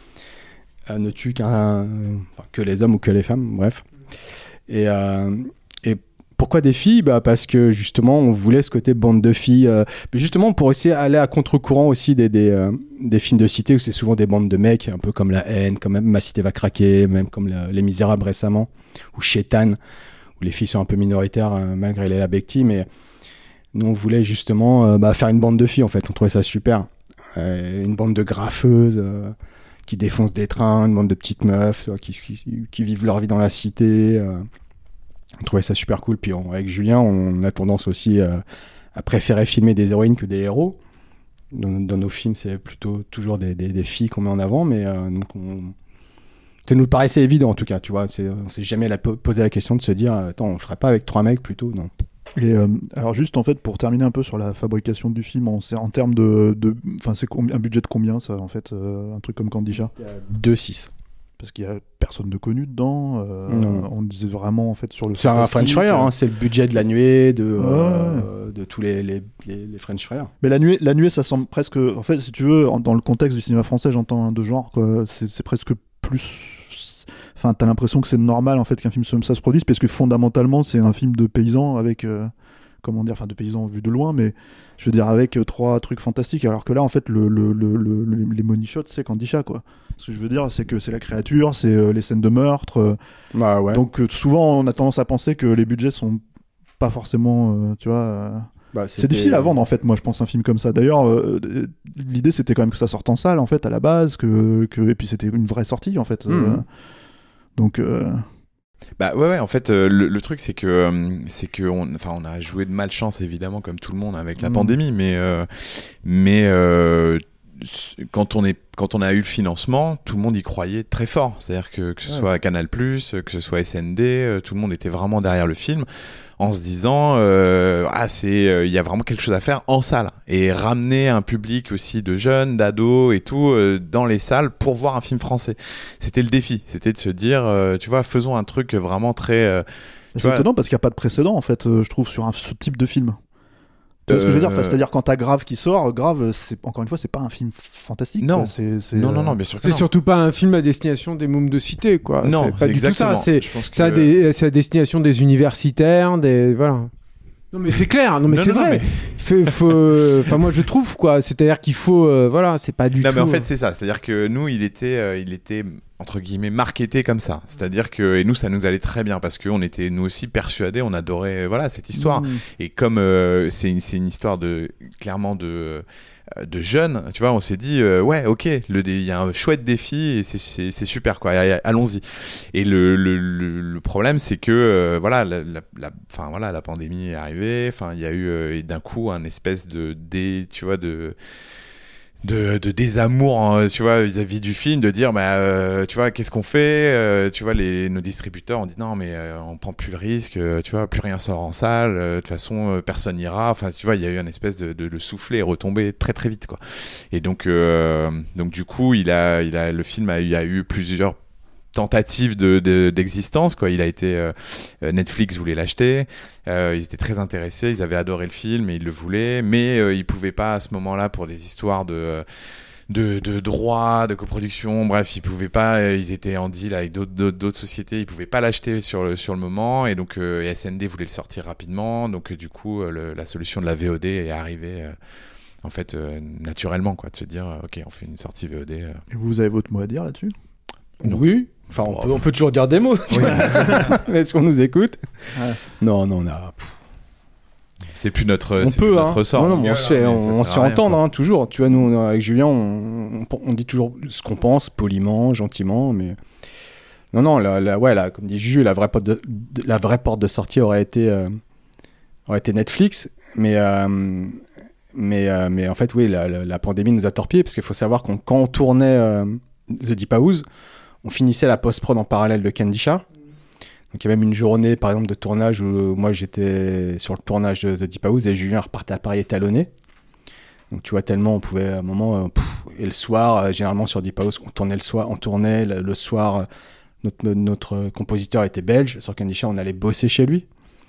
Euh, ne tue qu'un, enfin, que les hommes ou que les femmes, bref. Et, euh, et pourquoi des filles? Bah, parce que justement, on voulait ce côté bande de filles. Euh, mais justement, pour essayer d'aller à contre-courant aussi des, des, euh, des films de cité où c'est souvent des bandes de mecs, un peu comme La Haine, comme même Ma Cité va craquer, même comme la- Les Misérables récemment, ou Shaitan, où les filles sont un peu minoritaires euh, malgré les Bekti. Mais nous, on voulait justement euh, bah, faire une bande de filles, en fait. On trouvait ça super. Euh, une bande de graffeuses euh, qui défoncent des trains, une bande de petites meufs euh, qui, qui, qui vivent leur vie dans la cité. euh. On trouvait ça super cool. Puis on- avec Julien, on a tendance aussi euh, à préférer filmer des héroïnes que des héros. Dans, dans nos films, c'est plutôt toujours des, des, des filles qu'on met en avant, mais euh, donc on... ça nous paraissait évident en tout cas. Tu vois, c'est, on s'est jamais la, posé la question de se dire, attends, on ferait pas avec trois mecs plutôt, non. Et euh, alors juste en fait pour terminer un peu sur la fabrication du film en, c'est en termes de, de enfin c'est combi- un budget de combien ça en fait euh, un truc comme Candy Chan deux six. parce qu'il y a personne de connu dedans euh, Non. on disait vraiment en fait sur le C'est un French fantastique, Fryer, euh, hein, c'est le budget de la nuée, de, euh, de tous les, les, les, les French Fryer. mais la nuée la nuée ça semble presque en fait si tu veux en- dans le contexte du cinéma français j'entends hein, de genre quoi c'est, c'est presque plus enfin t'as l'impression que c'est normal en fait qu'un film comme ça se produise parce que fondamentalement c'est un film de paysans avec euh, comment dire, enfin de paysans vus de loin, mais je veux dire avec euh, trois trucs fantastiques, alors que là en fait le, le, le, le- le- les money shots c'est Candy Chan quoi. Ce que je veux dire c'est que c'est la créature, c'est euh, les scènes de meurtre, euh, Bah ouais. donc euh, souvent on a tendance à penser que les budgets sont pas forcément, euh, tu vois, euh, Bah, c'est difficile à vendre en fait moi je pense un film comme ça. D'ailleurs euh, euh, l'idée c'était quand même que ça sorte en salle en fait à la base, que, que... et puis c'était une vraie sortie en fait. euh, Mhm. donc euh, Bah ouais, ouais, en fait, euh, le, le truc, c'est que, euh, c'est que on, enfin, on a joué de malchance, évidemment, comme tout le monde, avec la Mm. pandémie, mais, euh, mais euh, s- quand, on est, quand on a eu le financement, tout le monde y croyait très fort. C'est-à-dire que, que ce Ouais. soit Canal+, que ce soit S N D, euh, tout le monde était vraiment derrière le film, en se disant, euh, ah, c'est, euh, il y a vraiment quelque chose à faire en salle. Et ramener un public aussi de jeunes, d'ados et tout, euh, dans les salles pour voir un film français. C'était le défi. C'était de se dire, euh, tu vois, faisons un truc vraiment très... euh, tu c'est vois, étonnant parce qu'il n'y a pas de précédent en fait euh, je trouve sur un, ce type de film. Tu vois ce que je veux dire? Enfin, Euh, c'est-à-dire quand t'as Grave qui sort, Grave, c'est encore une fois, c'est pas un film fantastique. Non. quoi. C'est, c'est, Non, euh, non, non, bien sûr que C'est non. surtout pas un film à destination des mômes de cité, quoi. Non, c'est pas du tout exactement. ça. C'est, Je pense que- c'est, à des- c'est à destination des universitaires, des voilà. Non mais c'est clair, non mais Non, c'est non, non, vrai. Faut, faut- enfin moi je trouve quoi. C'est-à-dire qu'il faut, euh, voilà, c'est pas du Non, tout. mais en fait, c'est ça. C'est-à-dire que nous, il était, euh, il était entre guillemets marketé comme ça. C'est-à-dire que et nous, ça nous allait très bien parce qu'on était nous aussi persuadés, on adorait, euh, voilà, cette histoire. Mmh. Et comme euh, c'est une, c'est une histoire de clairement de euh, de jeunes, tu vois, on s'est dit euh, ouais, ok, le dé- il y a un chouette défi et c'est, c'est, c'est super quoi. Allez, allons-y. Et le, le, le, le problème, c'est que euh, voilà, la, la, la, enfin voilà, la pandémie est arrivée. Enfin, il y a eu euh, et d'un coup un espèce de dé, tu vois, de de, de désamour, hein, tu vois, vis-à-vis du film, de dire, bah, euh, tu vois, qu'est-ce qu'on fait, euh, tu vois, les, nos distributeurs ont dit non, mais euh, on prend plus le risque, euh, tu vois, plus rien sort en salle, euh, de toute façon, euh, personne n'ira. Enfin, tu vois, il y a eu une espèce de, de, de soufflet et retomber très très vite, quoi. Et donc, euh, donc du coup, il a, il a, le film a eu, a eu plusieurs tentative de, de, d'existence quoi. Il a été euh, Netflix voulait l'acheter, euh, ils étaient très intéressés, ils avaient adoré le film et ils le voulaient, mais euh, ils pouvaient pas à ce moment-là pour des histoires de de, de droits, de coproduction, bref, ils pouvaient pas, euh, ils étaient en deal avec d'autres, d'autres, d'autres sociétés, ils pouvaient pas l'acheter sur le, sur le moment, et donc euh, S N D voulait le sortir rapidement, donc euh, du coup euh, le, la solution de la V O D est arrivée euh, en fait euh, naturellement quoi, de se dire euh, ok on fait une sortie V O D. Euh. Et vous avez votre mot à dire là-dessus? Oui, Enfin, on, oh. peut, on peut toujours dire des mots. Oui. Mais est-ce qu'on nous écoute? Ouais. Non, non, on a. C'est plus notre, on c'est peut, plus hein. notre sort. Non, non, on se fait, on, on se fait entendre hein, toujours. Tu vois, nous, avec Julien, on, on, on dit toujours ce qu'on pense, poliment, gentiment, mais non, non, la, la, ouais, la, comme dit Juju, la vraie porte de, de, la vraie porte de sortie aurait été, euh, aurait été Netflix, mais, euh, mais, euh, mais en fait, oui, la, la, la pandémie nous a torpillés parce qu'il faut savoir qu'on, quand on tournait euh, The Deep House, on finissait la post-prod en parallèle de Kandisha. Donc il y a même une journée, par exemple, de tournage où moi j'étais sur le tournage de The Deep House et Julien repartait à Paris étalonné. Donc tu vois, tellement on pouvait à un moment... Euh, pff, et le soir, euh, généralement sur Deep House, on tournait le soir, on tournait le, le soir... Euh, notre, notre, notre compositeur était belge. Sur Kandisha, on allait bosser chez lui.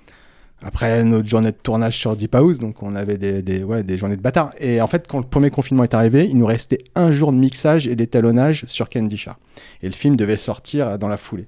Après notre journée de tournage sur Deep House, donc on avait des, des, ouais, des journées de bâtard. Et en fait, quand le premier confinement est arrivé, il nous restait un jour de mixage et d'étalonnage sur Kandisha. Et le film devait sortir dans la foulée,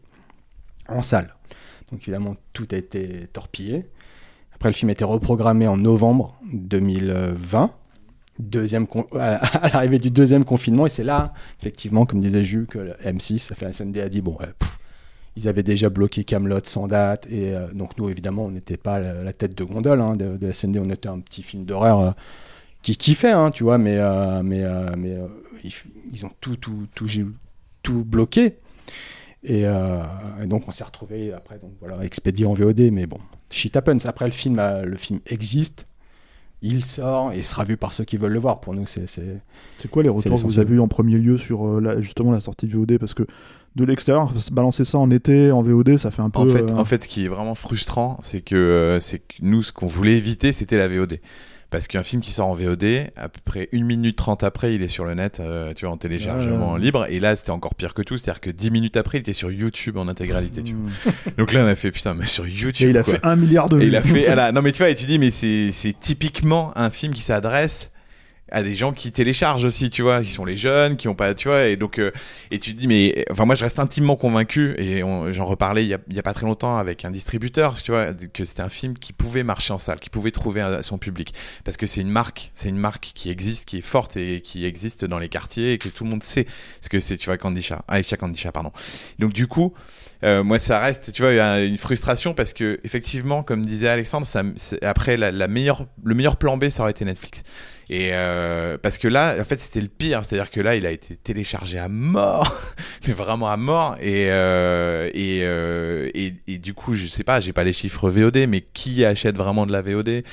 en salle. Donc évidemment, tout a été torpillé. Après, le film a été reprogrammé en novembre deux mille vingt, deuxième con- à l'arrivée du deuxième confinement. Et c'est là, effectivement, comme disait Jules, que le M six, ça fait S N D, a dit, bon, euh, pff, ils avaient déjà bloqué Kaamelott sans date. Et euh, donc nous, évidemment, on n'était pas la, la tête de gondole hein, de, de S N D. On était un petit film d'horreur euh, qui kiffait, hein, tu vois, mais, euh, mais, euh, mais euh, ils, ils ont tout, tout, tout, tout, tout bloqué. Et, euh, et donc on s'est retrouvé après, donc voilà, expédié en V O D, mais bon, shit happens. Après le film, euh, le film existe, il sort et sera vu par ceux qui veulent le voir. Pour nous, c'est c'est. C'est quoi les retours que vous avez eu en premier lieu sur euh, la, justement la sortie de V O D, parce que de l'extérieur, balancer ça en été en V O D, ça fait un peu. En fait, euh... en fait, ce qui est vraiment frustrant, c'est que euh, c'est que nous, ce qu'on voulait éviter, c'était la V O D. Parce qu'un film qui sort en V O D, à peu près une minute trente après, il est sur le net, euh, tu vois, en téléchargement ouais. libre. Et là, c'était encore pire que tout. C'est-à-dire que dix minutes après, il était sur YouTube en intégralité, tu vois. Donc là, on a fait, putain, mais sur YouTube, et il a quoi. fait un milliard de vues. Et il a fait, ah là, non mais tu vois, et tu dis, mais c'est, c'est typiquement un film qui s'adresse à des gens qui téléchargent aussi, tu vois, qui sont les jeunes, qui ont pas, tu vois, et donc, euh, et tu te dis, mais, enfin, moi, je reste intimement convaincu, et on, j'en reparlais il y, a, il y a pas très longtemps avec un distributeur, tu vois, que c'était un film qui pouvait marcher en salle, qui pouvait trouver un, son public, parce que c'est une marque, c'est une marque qui existe, qui est forte et qui existe dans les quartiers et que tout le monde sait ce que c'est, tu vois, Kandisha, Aïcha Kandisha, pardon. Donc, du coup, Euh, moi ça reste, tu vois, il y a une frustration parce que effectivement, comme disait Alexandre, ça, après la, la meilleure, le meilleur plan B, ça aurait été Netflix. Et euh, parce que là, en fait, c'était le pire, c'est-à-dire que là, il a été téléchargé à mort, mais vraiment à mort. Et euh, et, euh, et et du coup, je sais pas, j'ai pas les chiffres V O D, mais qui achète vraiment de la V O D?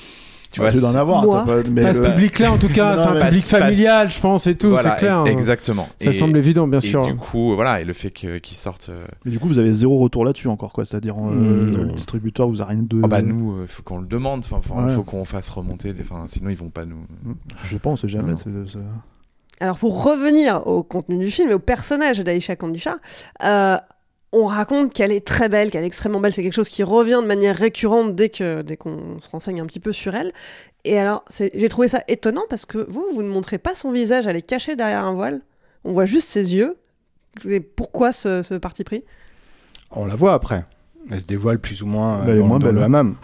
Tu vois, c'est d'en avoir. Moi. Pas, mais pas le... ce public-là, en tout cas, non, c'est un public passe, familial, passe. je pense, et tout, voilà, c'est clair. Exactement. Ça et, semble évident, bien et sûr. Et du coup, voilà, et le fait que, qu'ils sortent. Euh... Mais du coup, vous avez zéro retour là-dessus encore, quoi. C'est-à-dire, euh, mmh, le distributeur vous a rien de. Oh bah nous, il euh, faut qu'on le demande. Enfin, il ouais. faut qu'on fasse remonter. Enfin, sinon ils vont pas nous. Je sais pas, on sait jamais. C'est, c'est... Alors pour revenir au contenu du film et au personnage d'Aïcha Kandisha. Euh, On raconte qu'elle est très belle, qu'elle est extrêmement belle. C'est quelque chose qui revient de manière récurrente dès, que, dès qu'on se renseigne un petit peu sur elle. Et alors, c'est, j'ai trouvé ça étonnant parce que vous, vous ne montrez pas son visage, elle est cachée derrière un voile. On voit juste ses yeux. Et pourquoi ce, ce parti pris ? On la voit après. Elle se dévoile plus ou moins bah, euh, dans, moins dans belle, le hammam.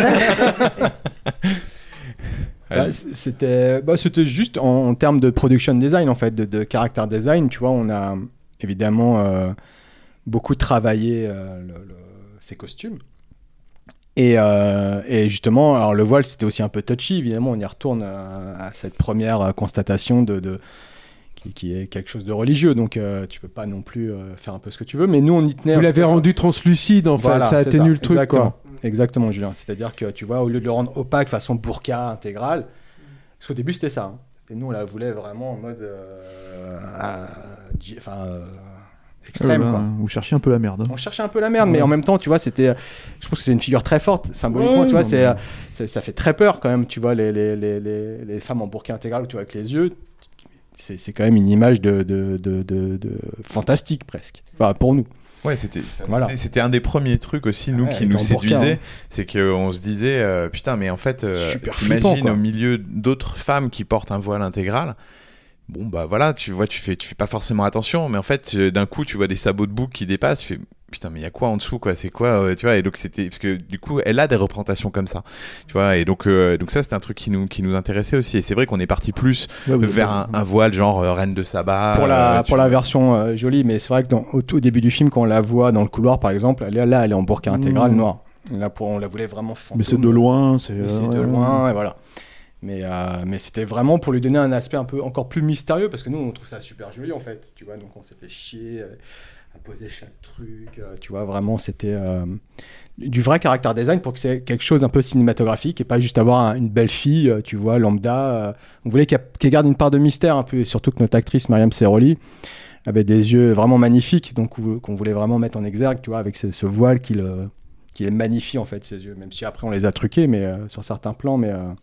Bah, c'était, bah, c'était juste en, en termes de production design, en fait, de, de character design. Tu vois, on a évidemment euh, beaucoup travaillé euh, le, le, ses costumes. Et, euh, et justement, alors le voile, c'était aussi un peu touchy. Évidemment, on y retourne à, à cette première constatation de, de, qui, qui est quelque chose de religieux. Donc, euh, tu peux pas non plus euh, faire un peu ce que tu veux. Mais nous, on y tenait. Vous l'avez rendu translucide, en voilà, fait. Ça atténue le truc, exactement. quoi. Exactement, Julien. C'est-à-dire que, tu vois, au lieu de le rendre opaque façon burqa intégrale, parce qu'au début, c'était ça. Hein. Et nous, on la voulait vraiment en mode... Euh, à, enfin... Euh, extrême, euh, quoi. Vous cherchiez un peu la merde. Hein. On cherchait un peu la merde, ouais. Mais en même temps, tu vois, c'était... Je pense que c'est une figure très forte, symboliquement, ouais, tu vois, non, c'est, mais... c'est, ça fait très peur, quand même, tu vois, les, les, les, les, les femmes en burqa intégrale, tu vois, avec les yeux... C'est, c'est quand même une image de, de, de, de, de fantastique, presque. Enfin, pour nous. Ouais, c'était, ça, voilà. c'était, c'était un des premiers trucs aussi, nous, ouais, qui nous séduisait. Burqa, hein. C'est qu'on se disait, euh, putain, mais en fait, euh, t'imagines au milieu d'autres femmes qui portent un voile intégral. Bon, bah voilà, tu vois, tu fais, tu fais pas forcément attention, mais en fait, d'un coup, tu vois des sabots de bouc qui dépassent. Tu fais, putain, mais il y a quoi en dessous, quoi, c'est quoi, euh, tu vois, et donc c'était, parce que du coup, elle a des représentations comme ça, tu vois, et donc, euh, donc ça, c'était un truc qui nous, qui nous intéressait aussi, et c'est vrai qu'on est parti plus ouais, vers un, un voile genre euh, Reine de Saba. Pour la, euh, pour la version euh, jolie, mais c'est vrai que dans, au tout début du film, quand on la voit dans le couloir, par exemple, elle est, là, elle est en burqa intégrale mmh. noire. Là, pour, on la voulait vraiment fantôme. Mais c'est de loin, c'est, c'est euh, de ouais, loin, ouais. et voilà. Mais, euh, mais c'était vraiment pour lui donner un aspect un peu encore plus mystérieux, parce que nous, on trouve ça super joli, en fait, tu vois, donc on s'est fait chier euh, à poser chaque truc, euh, tu vois, vraiment, c'était euh, du vrai caractère design pour que c'est quelque chose un peu cinématographique et pas juste avoir un, une belle fille, euh, tu vois, lambda. Euh, on voulait qu'elle, qu'elle garde une part de mystère un peu, et surtout que notre actrice, Myriam Seroli, avait des yeux vraiment magnifiques, donc qu'on voulait vraiment mettre en exergue, tu vois, avec ce, ce voile qui, le, qui les magnifie, en fait, ses yeux, même si après on les a truqués, mais euh, sur certains plans, mais... Euh,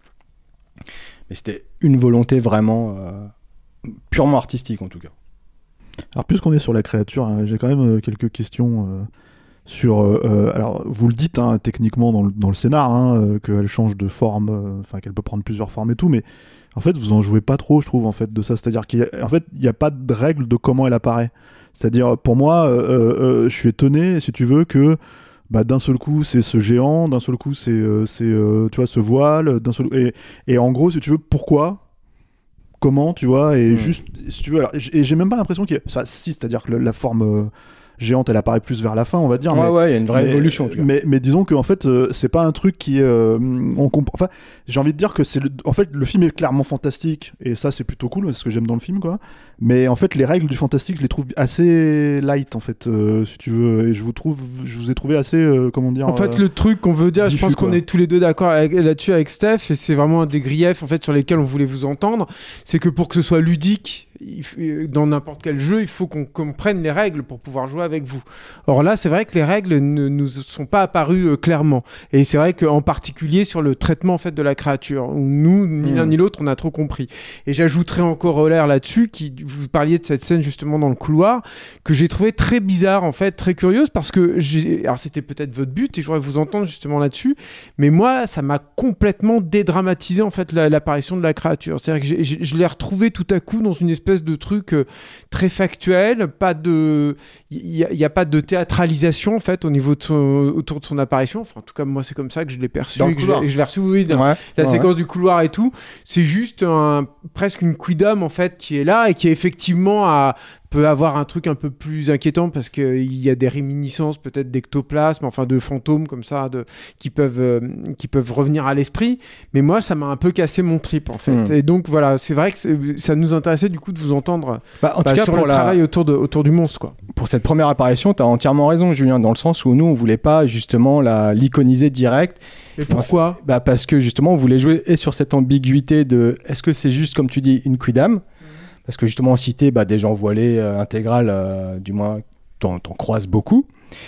mais c'était une volonté vraiment euh, purement artistique en tout cas. Alors puisqu'on est sur la créature, hein, j'ai quand même euh, quelques questions euh, sur... Euh, alors vous le dites hein, techniquement dans le, dans le scénar, hein, euh, qu'elle change de forme, enfin euh, qu'elle peut prendre plusieurs formes et tout, mais en fait vous en jouez pas trop je trouve en fait de ça, c'est-à-dire qu'il y a, en fait il n'y a pas de règle de comment elle apparaît. C'est-à-dire pour moi, euh, euh, je suis étonné si tu veux que bah, d'un seul coup c'est ce géant, d'un seul coup c'est, euh, c'est euh, tu vois, ce voile, d'un seul... et, et en gros si tu veux pourquoi, comment tu vois, et mmh. juste si tu veux, alors, et j'ai même pas l'impression qu'il y a... ça, si, c'est-à-dire que la forme euh, géante elle apparaît plus vers la fin on va dire, ouais mais, ouais il y a une vraie mais, évolution en tout cas. mais, mais disons que en fait euh, c'est pas un truc qui euh, on comp... enfin j'ai envie de dire que c'est le... en fait le film est clairement fantastique et ça c'est plutôt cool, c'est ce que j'aime dans le film quoi, mais en fait les règles du fantastique je les trouve assez light en fait euh, si tu veux, et je vous trouve je vous ai trouvé assez euh, comment dire en fait euh, le truc qu'on veut dire diffus, je pense qu'on quoi. Est tous les deux d'accord avec, là-dessus avec Steph, et c'est vraiment un des griefs en fait sur lesquels on voulait vous entendre, c'est que pour que ce soit ludique il, dans n'importe quel jeu il faut qu'on comprenne les règles pour pouvoir jouer avec vous. Or là c'est vrai que les règles ne nous sont pas apparues euh, clairement, et c'est vrai qu'en particulier sur le traitement en fait de la créature où nous ni mmh. l'un ni l'autre on a trop compris. Et j'ajouterais en corollaire là-dessus, qui vous parliez de cette scène justement dans le couloir que j'ai trouvé très bizarre en fait, très curieuse, parce que j'ai... alors c'était peut-être votre but et je voudrais vous entendre justement là-dessus, mais moi ça m'a complètement dédramatisé en fait la, l'apparition de la créature. C'est-à-dire que j'ai, j'ai, je l'ai retrouvé tout à coup dans une espèce de truc euh, très factuel, pas de il y, y a pas de théâtralisation en fait au niveau de son, autour de son apparition, enfin en tout cas moi c'est comme ça que je l'ai perçu et que je l'ai, je l'ai reçu oui, dans ouais, la ouais. séquence du couloir et tout, c'est juste un, presque une quidam en fait qui est là et qui effectivement a peut avoir un truc un peu plus inquiétant parce qu'il y a des réminiscences peut-être d'ectoplasme, enfin de fantômes comme ça, de, qui, peuvent, euh, qui peuvent revenir à l'esprit. Mais moi, ça m'a un peu cassé mon trip en fait. Mmh. Et donc voilà, c'est vrai que ça nous intéressait du coup de vous entendre bah, en bah, tout cas, sur pour le la... travail autour, de, autour du monstre, quoi. Pour cette première apparition, tu as entièrement raison, Julien, dans le sens où nous, on voulait pas justement la, l'iconiser direct. Et pourquoi ? Bah, parce que justement, on voulait jouer et sur cette ambiguïté de est-ce que c'est juste, comme tu dis, une quidam ? Parce que justement, on citait bah, des gens voilés euh, intégrales, euh, du moins, t'en, t'en croises beaucoup.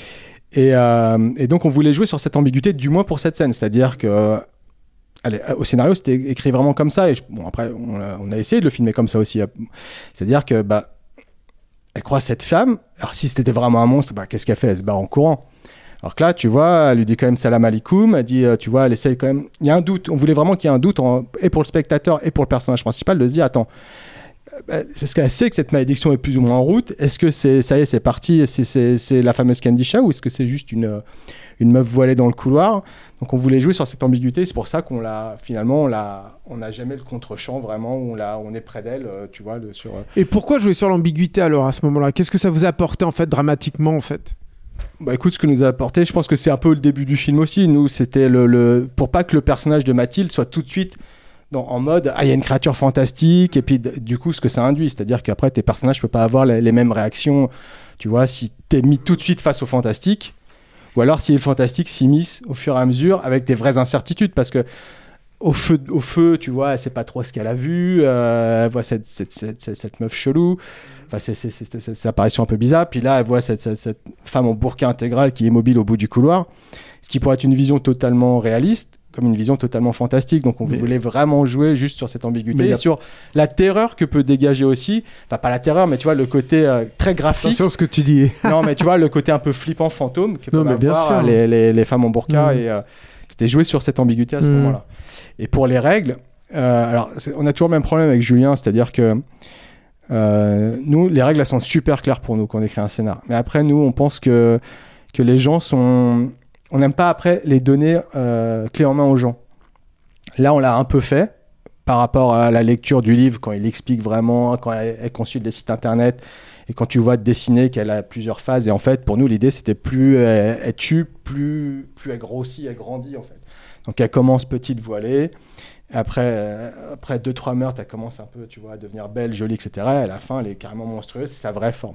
Et, euh, et donc, on voulait jouer sur cette ambiguïté, du moins pour cette scène. C'est-à-dire que, euh, allez, au scénario, c'était écrit vraiment comme ça. Et je, bon, après, on a, on a essayé de le filmer comme ça aussi. C'est-à-dire que, bah, elle croise cette femme. Alors, si c'était vraiment un monstre, bah, qu'est-ce qu'elle fait ? Elle se barre en courant. Alors que là, tu vois, elle lui dit quand même salam alaikum. Elle dit, euh, tu vois, elle essaye quand même. Il y a un doute. On voulait vraiment qu'il y ait un doute, en, et pour le spectateur et pour le personnage principal, de se dire, attends. Parce qu'elle sait que cette malédiction est plus ou moins en route. Est-ce que c'est, ça y est, c'est parti, c'est, c'est, c'est la fameuse Kandisha, ou est-ce que c'est juste une, une meuf voilée dans le couloir ? Donc on voulait jouer sur cette ambiguïté, c'est pour ça qu'on l'a, finalement, on l'a, on n'a jamais le contre-champ vraiment, où on, l'a, on est près d'elle, tu vois. Le, sur... Et pourquoi jouer sur l'ambiguïté alors à ce moment-là ? Qu'est-ce que ça vous a apporté en fait, dramatiquement en fait ? Bah écoute, ce que nous a apporté, je pense que c'est un peu le début du film aussi. Nous, c'était le, le... pour pas que le personnage de Mathilde soit tout de suite Dans, en mode, ah, il y a une créature fantastique, et puis d- du coup, ce que ça induit, c'est-à-dire qu'après, tes personnages ne peuvent pas avoir les, les mêmes réactions, tu vois, si t'es mis tout de suite face au fantastique, ou alors si le fantastique s'immisce au fur et à mesure avec des vraies incertitudes, parce que au feu, au feu tu vois, elle sait pas trop ce qu'elle a vu, euh, elle voit cette, cette, cette, cette, cette meuf chelou, enfin, c'est, c'est, c'est, c'est, c'est, c'est apparition un peu bizarre, puis là, elle voit cette, cette, cette femme en burqa intégrale qui est immobile au bout du couloir, ce qui pourrait être une vision totalement réaliste, comme une vision totalement fantastique. Donc on mais... voulait vraiment jouer juste sur cette ambiguïté, et a... sur la terreur que peut dégager aussi, enfin pas la terreur, mais tu vois le côté euh, très graphique. Attention ce que tu dis. Non mais tu vois le côté un peu flippant fantôme que non, peuvent mais bien avoir sûr. Les, les, les femmes en burqa, mmh. et euh, c'était jouer sur cette ambiguïté à ce mmh. moment-là. Et pour les règles, euh, alors on a toujours le même problème avec Julien, c'est-à-dire que euh, nous les règles elles sont super claires pour nous quand on écrit un scénar, mais après nous on pense que que les gens sont... On n'aime pas après les donner euh, clé en main aux gens. Là, on l'a un peu fait par rapport à la lecture du livre, quand il explique vraiment, quand elle, elle consulte des sites internet, et quand tu vois dessiner qu'elle a plusieurs phases. Et en fait, pour nous, l'idée, c'était plus elle, elle tue, plus, plus elle grossit, elle grandit, en fait. Donc, elle commence petite, voilée. Après, euh, après deux, trois meurtres, elle commence un peu, tu vois, à devenir belle, jolie, et cetera. Et à la fin, elle est carrément monstrueuse, c'est sa vraie forme.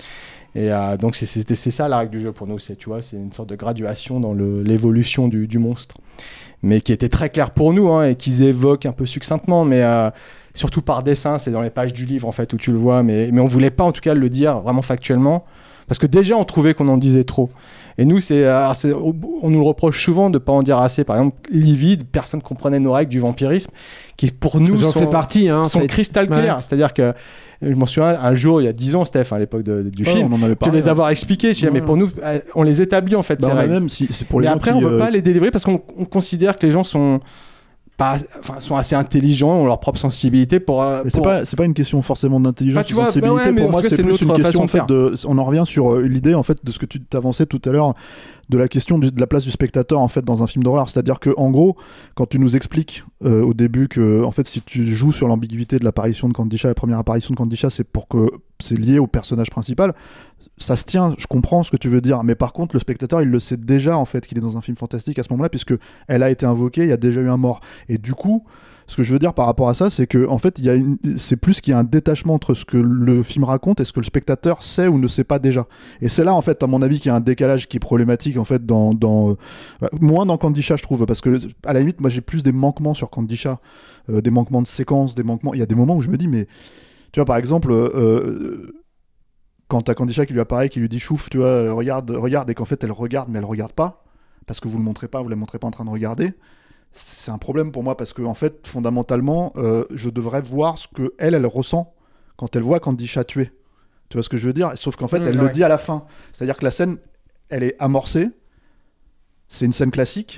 Et euh, donc, c'est, c'est, c'est ça la règle du jeu pour nous. C'est, tu vois, c'est une sorte de graduation dans le, l'évolution du, du monstre. Mais qui était très clair pour nous, hein, et qu'ils évoquent un peu succinctement, mais euh, surtout par dessin, c'est dans les pages du livre, en fait, où tu le vois. Mais, mais on voulait pas, en tout cas, le dire vraiment factuellement. Parce que déjà, on trouvait qu'on en disait trop. Et nous, c'est, alors c'est, on nous le reproche souvent de ne pas en dire assez. Par exemple, Livide, personne ne comprenait nos règles du vampirisme, qui pour nous J'en sont, fais partie, hein, sont fait... cristal clairs. Ouais. C'est-à-dire que, je m'en souviens, un jour, il y a dix ans, Steph, à l'époque de, de, du ouais, film, on en avait parlé, tu les ouais. avoir expliqués. Je disais, ouais. mais pour nous, on les établit en fait, bah, ces règles. Même si c'est pour les mais gens après, qui, on ne veut euh... pas les délivrer parce qu'on on considère que les gens sont... Pas, enfin, sont assez intelligents, ont leur propre sensibilité pour. Mais pour... c'est pas, c'est pas une question forcément d'intelligence, bah, tu ou de vois, sensibilité. bah ouais, mais pour moi, c'est c'est plus une question en fait de. On en revient sur euh, l'idée en fait de ce que tu t'avançais tout à l'heure, de la question du, de la place du spectateur en fait dans un film d'horreur. C'est-à-dire que en gros, quand tu nous expliques euh, au début que en fait si tu joues sur l'ambiguïté de l'apparition de Kandisha, la première apparition de Kandisha, c'est pour que c'est lié au personnage principal. Ça se tient, je comprends ce que tu veux dire, mais par contre le spectateur il le sait déjà en fait qu'il est dans un film fantastique à ce moment-là, puisque elle a été invoquée, il y a déjà eu un mort, et du coup ce que je veux dire par rapport à ça, c'est que en fait il y a une... c'est plus qu'il y a un détachement entre ce que le film raconte et ce que le spectateur sait ou ne sait pas déjà, et c'est là en fait à mon avis qu'il y a un décalage qui est problématique en fait dans, dans... Euh, moins dans Kandisha je trouve, parce que à la limite moi j'ai plus des manquements sur Kandisha, euh, des manquements de séquence, des manquements, il y a des moments où je me dis mais tu vois par exemple euh, quand t'as Kandisha qui lui apparaît, qui lui dit chouf, tu vois, euh, regarde, regarde, et qu'en fait elle regarde, mais elle regarde pas, parce que vous le montrez pas, vous la montrez pas en train de regarder, c'est un problème pour moi, parce que en fait, fondamentalement, euh, je devrais voir ce que elle, elle ressent quand elle voit Kandisha tuer. Tu vois ce que je veux dire ? Sauf qu'en fait, mmh, elle ouais. le dit à la fin. C'est-à-dire que la scène, elle est amorcée, c'est une scène classique,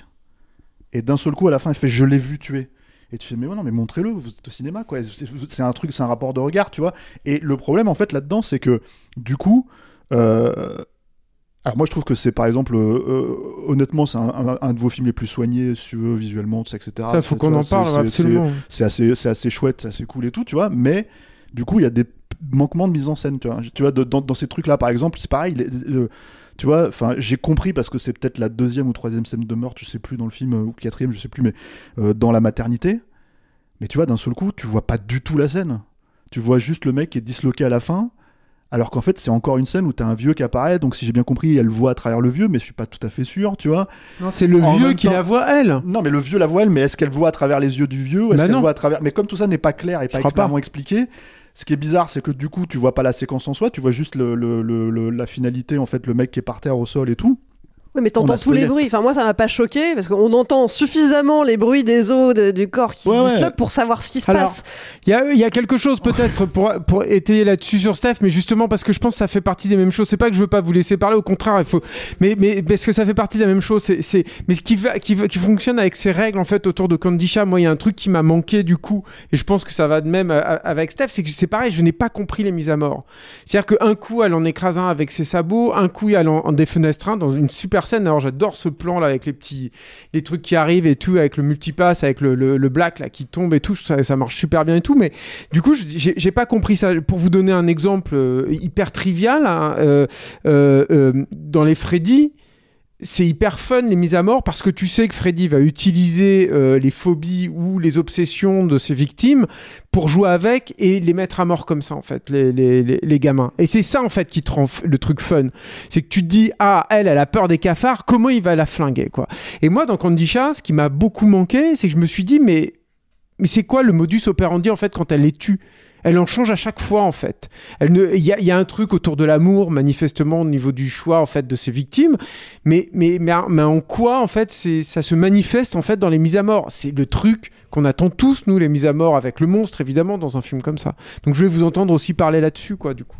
et d'un seul coup, à la fin, elle fait « je l'ai vu tuer ». Et tu fais, mais ouais, non, mais montrez-le, vous êtes au cinéma, quoi. C'est, c'est un truc, c'est un rapport de regard, tu vois. Et le problème, en fait, là-dedans, c'est que, du coup, euh... alors moi, je trouve que c'est, par exemple, euh, honnêtement, c'est un, un, un de vos films les plus soignés, sur eux, visuellement, tout ça, et cetera. Ça, faut c'est, qu'on vois, en parle, c'est, absolument. C'est, c'est, assez, c'est assez chouette, c'est assez cool et tout, tu vois. Mais, du coup, il y a des manquements de mise en scène, tu vois. Tu vois, de, dans, dans ces trucs-là, par exemple, c'est pareil, les, le, tu vois, enfin, j'ai compris parce que c'est peut-être la deuxième ou troisième scène de meurtre, je sais plus dans le film, ou quatrième, je sais plus, mais euh, dans la maternité. Mais tu vois, d'un seul coup, tu vois pas du tout la scène. Tu vois juste le mec qui est disloqué à la fin, alors qu'en fait, c'est encore une scène où t'as un vieux qui apparaît, donc si j'ai bien compris, elle voit à travers le vieux, mais je suis pas tout à fait sûr, tu vois. Non, c'est le en vieux qui temps... la voit, elle. Non, mais le vieux la voit, elle, mais est-ce qu'elle voit à travers les yeux du vieux, ou est-ce bah qu'elle non. voit à travers... Mais comme tout ça n'est pas clair et pas clairement pas. expliqué, ce qui est bizarre, c'est que du coup, tu vois pas la séquence en soi, tu vois juste le, le, le, le, la finalité, en fait, le mec qui est par terre au sol et tout. Oui, mais t'entends tous les bruits. Enfin, moi, ça m'a pas choqué parce qu'on entend suffisamment les bruits des os de, du corps qui ouais, se disloquent ouais. pour savoir ce qui se Alors, passe. Il y a, y a quelque chose peut-être pour, pour étayer là-dessus sur Steph, mais justement parce que je pense que ça fait partie des mêmes choses. C'est pas que je veux pas vous laisser parler, au contraire, il faut. Mais, mais parce que ça fait partie de la même chose. C'est, c'est... Mais ce qui, va, qui, qui fonctionne avec ces règles en fait autour de Kandisha, moi, il y a un truc qui m'a manqué du coup, et je pense que ça va de même avec Steph, c'est que c'est pareil, je n'ai pas compris les mises à mort. C'est-à-dire qu'un coup, elle en écrase un avec ses sabots, un coup, elle en, en défenestre un dans une super scène. Alors, j'adore ce plan là avec les petits les trucs qui arrivent et tout, avec le multipass, avec le, le, le black là qui tombe et tout, ça, ça marche super bien et tout, mais du coup j'ai, j'ai pas compris ça. Pour vous donner un exemple euh, hyper trivial, hein, euh, euh, euh, dans les Freddy, c'est hyper fun les mises à mort parce que tu sais que Freddy va utiliser euh, les phobies ou les obsessions de ses victimes pour jouer avec et les mettre à mort comme ça en fait, les, les, les, les gamins. Et c'est ça en fait qui te rend f- le truc fun. C'est que tu te dis, ah, elle, elle a peur des cafards, comment il va la flinguer quoi. Et moi dans Kandisha, ce qui m'a beaucoup manqué, c'est que je me suis dit, mais, mais c'est quoi le modus operandi en fait quand elle les tue ? Elle en change à chaque fois en fait. Elle ne, il y a, il y a un truc autour de l'amour manifestement au niveau du choix en fait de ses victimes, mais mais mais, mais en quoi en fait c'est ça se manifeste en fait dans les mises à mort. C'est le truc qu'on attend tous nous, les mises à mort avec le monstre évidemment dans un film comme ça. Donc je vais vous entendre aussi parler là-dessus quoi du coup.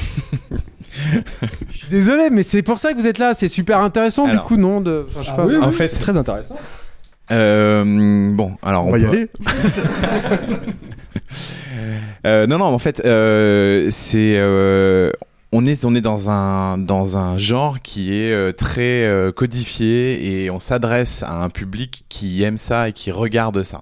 Je suis désolé mais c'est pour ça que vous êtes là, c'est super intéressant. Alors, du coup non de, enfin, je sais ah pas. Oui, en oui, fait c'est très intéressant. Euh, bon alors on, on va peut... y aller. Euh, non, non, en fait, euh, c'est, euh, on est on est dans un dans un genre qui est euh, très euh, codifié et on s'adresse à un public qui aime ça et qui regarde ça.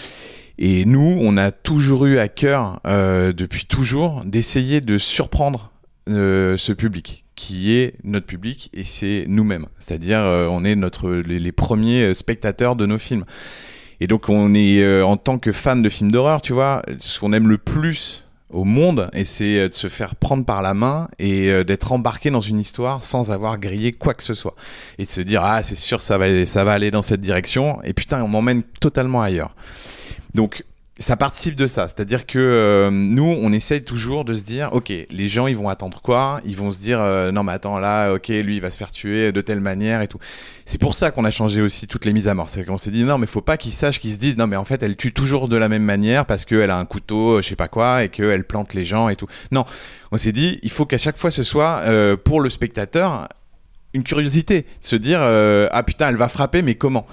Et nous, on a toujours eu à cœur euh, depuis toujours d'essayer de surprendre euh, ce public qui est notre public et c'est nous-mêmes. C'est-à-dire euh, on est notre les, les premiers spectateurs de nos films. Et donc on est euh, en tant que fan de films d'horreur, tu vois, ce qu'on aime le plus au monde, et c'est de se faire prendre par la main et euh, d'être embarqué dans une histoire sans avoir grillé quoi que ce soit et de se dire ah c'est sûr ça va aller, ça va aller dans cette direction et putain on m'emmène totalement ailleurs. Donc ça participe de ça, c'est-à-dire que euh, nous on essaye toujours de se dire ok les gens ils vont attendre quoi, ils vont se dire euh, non mais attends là ok lui il va se faire tuer de telle manière et tout. C'est pour ça qu'on a changé aussi toutes les mises à mort, c'est qu'on s'est dit non mais faut pas qu'ils sachent, qu'ils se disent non mais en fait elle tue toujours de la même manière parce qu'elle a un couteau je sais pas quoi et qu'elle plante les gens et tout. Non, on s'est dit il faut qu'à chaque fois ce soit euh, pour le spectateur une curiosité, de se dire euh, ah putain elle va frapper mais comment.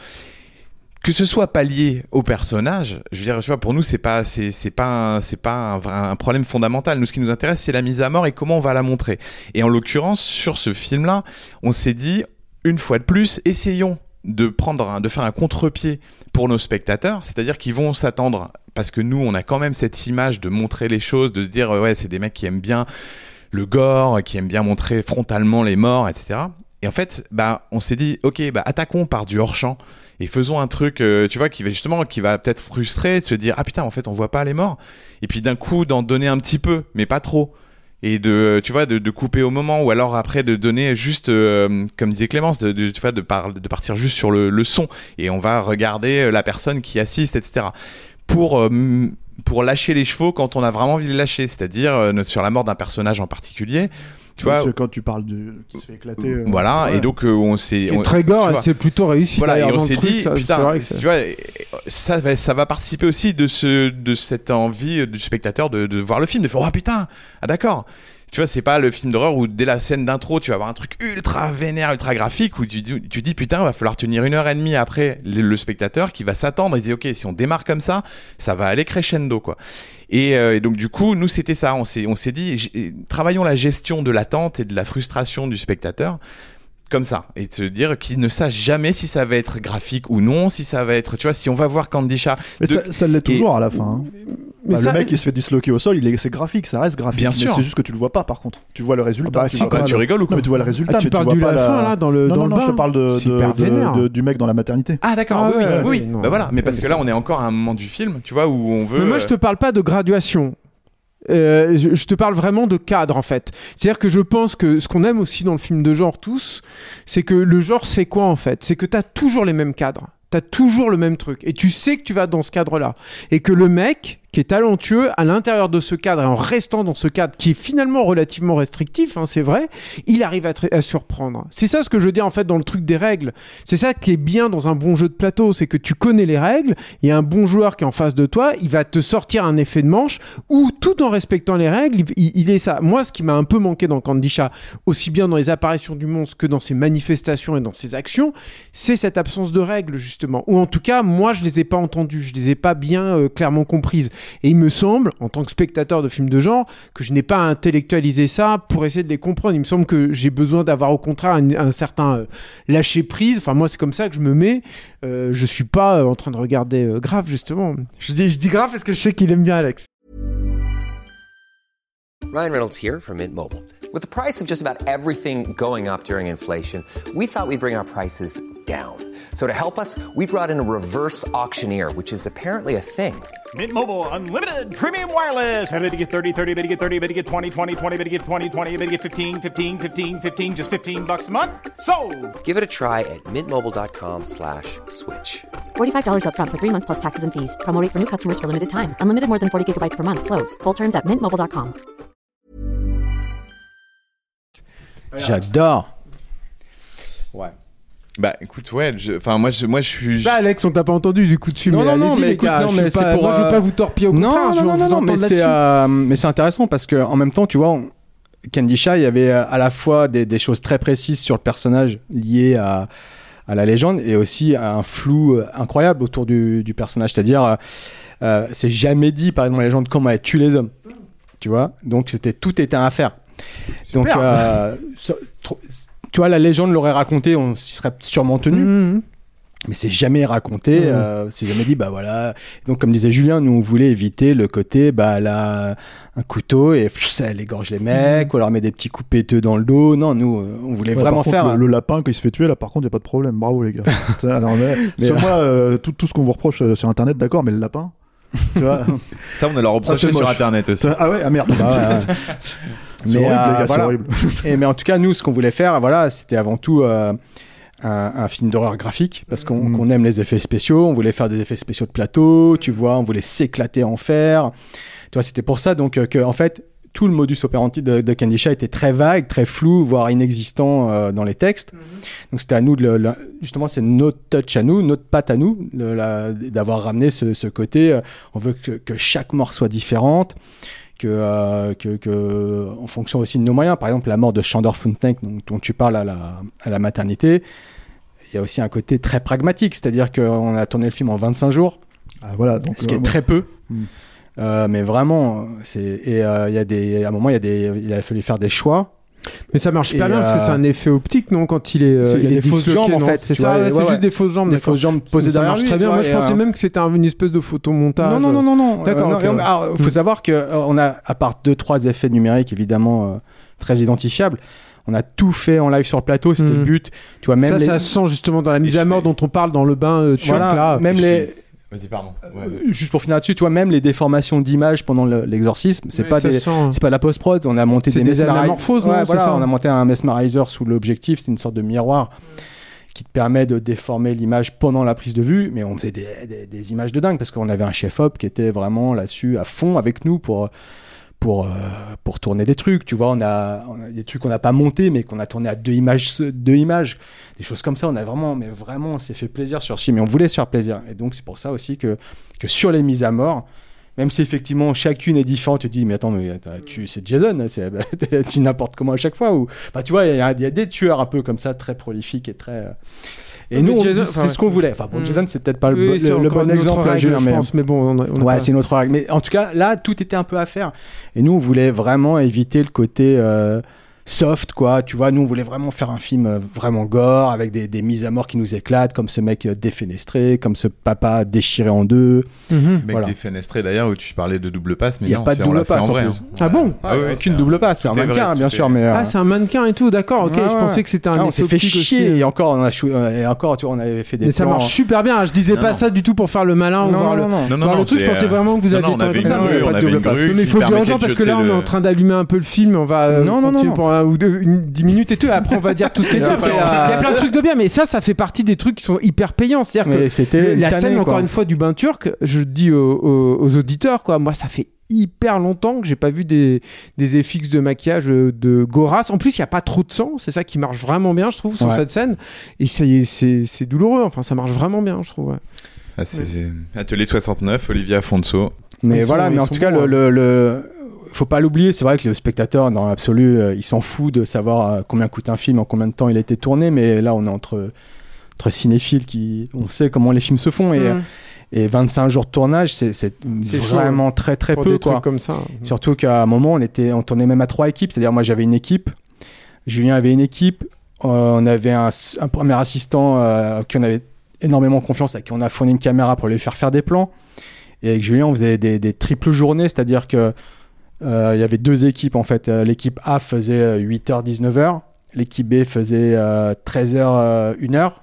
Que ce soit pas lié au personnage, je veux dire, tu vois, pour nous c'est pas c'est c'est pas un, c'est pas un, un problème fondamental. Nous, ce qui nous intéresse, c'est la mise à mort et comment on va la montrer. Et en l'occurrence, sur ce film-là, on s'est dit une fois de plus, essayons de prendre, un, de faire un contre-pied pour nos spectateurs, c'est-à-dire qu'ils vont s'attendre, parce que nous, on a quand même cette image de montrer les choses, de se dire ouais, c'est des mecs qui aiment bien le gore, qui aiment bien montrer frontalement les morts, et cetera. Et en fait, bah, on s'est dit ok, bah attaquons par du hors-champ. Et faisons un truc, euh, tu vois, qui va justement, qui va peut-être frustrer, de se dire ah putain, en fait, on voit pas les morts. Et puis d'un coup, d'en donner un petit peu, mais pas trop. Et de, tu vois, de, de couper au moment, ou alors après de donner juste, euh, comme disait Clémence, de, de, tu vois, de, par, de partir juste sur le, le son. Et on va regarder la personne qui assiste, et cetera. Pour euh, pour lâcher les chevaux quand on a vraiment envie de les lâcher, c'est-à-dire euh, sur la mort d'un personnage en particulier. Tu vois, quand tu parles de qui se fait éclater. Euh, voilà, ouais. Et donc euh, on s'est. On, très gore, c'est plutôt réussi. Voilà, et on dans s'est le truc, dit, ça, putain, tu vois, ça va, ça va participer aussi de ce, de cette envie du spectateur de, de voir le film, de faire oh putain, ah d'accord. Tu vois, c'est pas le film d'horreur où dès la scène d'intro, tu vas avoir un truc ultra vénère, ultra graphique où tu, tu dis putain, va falloir tenir une heure et demie après le, le spectateur qui va s'attendre et dire ok, si on démarre comme ça, ça va aller crescendo quoi. Et, euh, et donc du coup, nous c'était ça, on s'est, on s'est dit, j- travaillons la gestion de l'attente et de la frustration du spectateur. Comme ça, et de se dire qu'il ne sache jamais si ça va être graphique ou non, si ça va être, tu vois, si on va voir Kandisha. Mais de... ça, ça l'est toujours et... à la fin. Hein. Mais bah, ça... Le mec, il se fait disloquer au sol, il est... c'est graphique, ça reste graphique. Bien mais sûr. C'est juste que tu le vois pas, par contre. Tu vois le résultat. Ah bah, tu si, quoi, tu le... rigoles ou quoi? Non, mais tu vois le résultat. Ah, tu mais parles tu du vois la pas fin, la... là, dans le Non, dans non, le non, bain. je te parle de, de, de, de, de, du mec dans la maternité. Ah d'accord, ah, oui, ouais, oui, oui. non, bah voilà, mais parce mais que là, on est encore à un moment du film, tu vois, où on veut. Mais moi, je te parle pas de graduation. Euh, je, je te parle vraiment de cadre en fait. C'est-à-dire que je pense que ce qu'on aime aussi dans le film de genre tous, c'est que le genre c'est quoi en fait? C'est que t'as toujours les mêmes cadres. T'as toujours le même truc et tu sais que tu vas dans ce cadre-là et que le mec qui est talentueux à l'intérieur de ce cadre et en restant dans ce cadre qui est finalement relativement restrictif, hein, c'est vrai, il arrive à, tra- à surprendre. C'est ça ce que je veux dire en fait dans le truc des règles. C'est ça qui est bien dans un bon jeu de plateau, c'est que tu connais les règles, il y a un bon joueur qui est en face de toi, il va te sortir un effet de manche où tout en respectant les règles, il, il est ça. Moi, ce qui m'a un peu manqué dans Kandisha, aussi bien dans les apparitions du monstre que dans ses manifestations et dans ses actions, c'est cette absence de règles justement. Ou en tout cas, moi, je les ai pas entendues, je les ai pas bien euh, clairement comprises. Et il me semble, en tant que spectateur de films de genre, que je n'ai pas intellectualisé ça pour essayer de les comprendre. Il me semble que j'ai besoin d'avoir au contraire un, un certain euh, lâcher-prise. Enfin, moi, c'est comme ça que je me mets. Euh, je suis pas euh, en train de regarder euh, Grave, justement. Je dis, je dis Grave parce que je sais qu'il aime bien Alex. Ryan Reynolds here from Mint Mobile. With the price of just about everything going up during inflation, we thought we'd bring our prices down. So to help us, we brought in a reverse auctioneer, which is apparently a thing. Mint Mobile Unlimited Premium Wireless. How to get thirty, thirty, how to get thirty, how to get twenty, twenty, twenty, how to get twenty, twenty, how to get fifteen, fifteen, fifteen, fifteen, just fifteen bucks a month? Sold! Give it a try at mintmobile.com slash switch. forty-five dollars up front for three months plus taxes and fees. Promo rate for new customers for limited time. Unlimited more than forty gigabytes per month. Slows full terms at mint mobile dot com. J'adore. Ouais. Bah écoute, ouais, enfin moi je moi je suis. Bah Alex, on t'a pas entendu du coup dessus. Non mais non non, mais écoute, gars, non mais c'est pas, pour. Moi, je veux pas vous torpiller au non, contraire. Non je veux non non, vous non mais entendre c'est là-dessus. euh, mais c'est intéressant parce que en même temps, tu vois, on... Kandisha, il y avait à la fois des, des choses très précises sur le personnage liées à à la légende et aussi un flou incroyable autour du, du personnage. C'est-à-dire, euh, c'est jamais dit par exemple dans la légende comment elle tue les hommes. Tu vois, donc c'était tout était à faire. Donc, euh, so, trop, tu vois, la légende l'aurait raconté, on s'y serait sûrement tenu. Mmh. Mais c'est jamais raconté, mmh. euh, c'est jamais dit, bah voilà. Donc, comme disait Julien, nous, on voulait éviter le côté, bah là, un couteau et pff, elle égorge les mecs, mmh. ou alors met des petits coups péteux dans le dos. Non, nous, on voulait ouais, vraiment contre, faire. Le, le lapin, quand il se fait tuer, là, par contre, il n'y a pas de problème. Bravo, les gars. alors, mais, mais, sur moi, euh, tout, tout ce qu'on vous reproche euh, sur Internet, d'accord, mais le lapin. Tu vois ça, on a leur reproché sur Internet aussi. Ah ouais, ah merde. Bah, ouais, ouais. mais horrible, euh, les gars, voilà. c'est horrible. et, mais en tout cas, nous, ce qu'on voulait faire, voilà, c'était avant tout. Euh, Un, un film d'horreur graphique parce qu'on, mmh. qu'on aime les effets spéciaux, on voulait faire des effets spéciaux de plateau, tu vois, on voulait s'éclater en faire, tu vois, c'était pour ça donc euh, que en fait tout le modus operandi de, de Candy Shy était très vague, très flou, voire inexistant euh, dans les textes. Mmh. Donc c'était à nous de le, le, justement c'est notre touch à nous, notre patte à nous de, la, d'avoir ramené ce, ce côté. Euh, on veut que, que chaque mort soit différente. Que, euh, que, que, en fonction aussi de nos moyens, par exemple la mort de Chandor Funtank dont, dont tu parles à la, à la maternité, il y a aussi un côté très pragmatique, c'est-à-dire qu'on a tourné le film en vingt-cinq jours, ah, voilà, donc, ce qui euh, est très peu, hmm. euh, mais vraiment, c'est, et euh, il y a des, à un moment il, y a des, il a fallu faire des choix. Mais ça marche super et bien euh... parce que c'est un effet optique, non, quand il est, euh, il, il est des fausses jambes en fait. C'est ça, ouais, ouais, c'est ouais, juste ouais. des fausses jambes. Des fausses jambes posées ça derrière marche lui, très bien. vois, Moi, je pensais euh... même que c'était un, une espèce de photomontage. Non, non, non, non, non. D'accord. Euh, okay, non ouais. Alors, il faut mmh. savoir que euh, on a, à part deux, trois effets numériques évidemment euh, très identifiables. On a tout fait en live sur le plateau, c'était mmh. le but. Tu vois, même ça, les... ça se sent justement dans la mise à mort dont on parle dans le bain euh, turc voilà, là. Même les. Vas-y, pardon. Ouais. Euh, juste pour finir là-dessus, tu vois, même les déformations d'image pendant le, l'exorcisme, c'est oui, pas des, sent... c'est pas la post-prod. On a monté c'est des, des anamorphoses, ouais, non, voilà, ça on a monté un mesmerizer sous l'objectif, c'est une sorte de miroir qui te permet de déformer l'image pendant la prise de vue, mais on faisait des, des, des images de dingue parce qu'on avait un chef-op qui était vraiment là-dessus à fond avec nous pour. Pour, euh, pour tourner des trucs, tu vois, on a, on a des trucs qu'on n'a pas montés, mais qu'on a tourné à deux images, deux images, des choses comme ça. On a vraiment, mais vraiment, on s'est fait plaisir sur ce film, et on voulait se faire plaisir. Et donc, c'est pour ça aussi que, que sur les mises à mort, même si effectivement chacune est différente, tu te dis, mais attends, mais tu, c'est Jason, c'est, bah, tu n'importe comment à chaque fois. Ou, bah, tu vois, il y, y a des tueurs un peu comme ça, très prolifiques et très. Euh, Et nous, Jason, c'est ouais. ce qu'on voulait. Enfin, bon, Jason, c'est peut-être pas le, oui, le, le bon exemple, règle, Julien, je mais, pense, mais bon, on a, on a ouais, pas... c'est une autre règle. Mais en tout cas, là, tout était un peu à faire. Et nous, on voulait vraiment éviter le côté euh, soft, quoi. Tu vois, nous, on voulait vraiment faire un film euh, vraiment gore, avec des, des mises à mort qui nous éclatent, comme ce mec euh, défenestré, comme ce papa déchiré en deux. Mm-hmm. Mec voilà. défenestré, d'ailleurs, où tu parlais de double passe, mais il n'y a non, pas de double passe en vrai. Hein. Ah bon ah, oui, Aucune double passe, c'est un mannequin, bien sûr. Mais, euh... Ah, c'est un mannequin et tout, d'accord, ok. Ah, je pensais que c'était un. Ah, on s'est fait chier. Aussi. Et encore, on a chou... et encore, tu vois, on avait fait des. Mais ça marche super bien. Je disais non, pas non. ça du tout pour faire le malin ou voir le. Non, le truc, je pensais vraiment que vous aviez tenté comme ça. On avait une grue. Mais il faut le dire aux gens parce que là, on est en train d'allumer un peu le film. On va. Non, non, non. Pour un ou deux, dix minutes et tout. Après, on va dire tout ce qu'il y a. Il y a plein de trucs de bien, mais ça, ça fait partie des trucs qui sont hyper payants. C'est-à-dire que c'était la scène, encore une fois, du bain turc, je dis aux auditeurs, quoi. Moi, ça fait hyper longtemps que j'ai pas vu des, des F X de maquillage de Goras. En plus, il y a pas trop de sang, c'est ça qui marche vraiment bien, je trouve, sur ouais. cette scène. Et ça y est, c'est, c'est douloureux. Enfin, ça marche vraiment bien, je trouve. Ouais. Ah, c'est, ouais. c'est Atelier soixante-neuf, Olivier Afonso. Mais ils voilà, sont, mais en tout cas, bons, le, le, le... faut pas l'oublier. C'est vrai que le spectateur, dans l'absolu, euh, il s'en fout de savoir euh, combien coûte un film, en combien de temps il a été tourné. Mais là, on est entre entre cinéphiles qui, on sait comment les films se font et. Mmh. Et vingt-cinq jours de tournage, c'est, c'est, c'est vraiment chaud, très très pour peu. Des quoi. Trucs comme ça. Surtout qu'à un moment, on, était, on tournait même à trois équipes. C'est-à-dire, moi j'avais une équipe, Julien avait une équipe, euh, on avait un, un premier assistant euh, qui on avait énormément confiance, à qui on a fourni une caméra pour lui faire faire des plans. Et avec Julien, on faisait des, des triples journées, c'est-à-dire qu'il euh, y avait deux équipes en fait. L'équipe A faisait huit heures dix-neuf heures, l'équipe B faisait euh, treize heures une heure.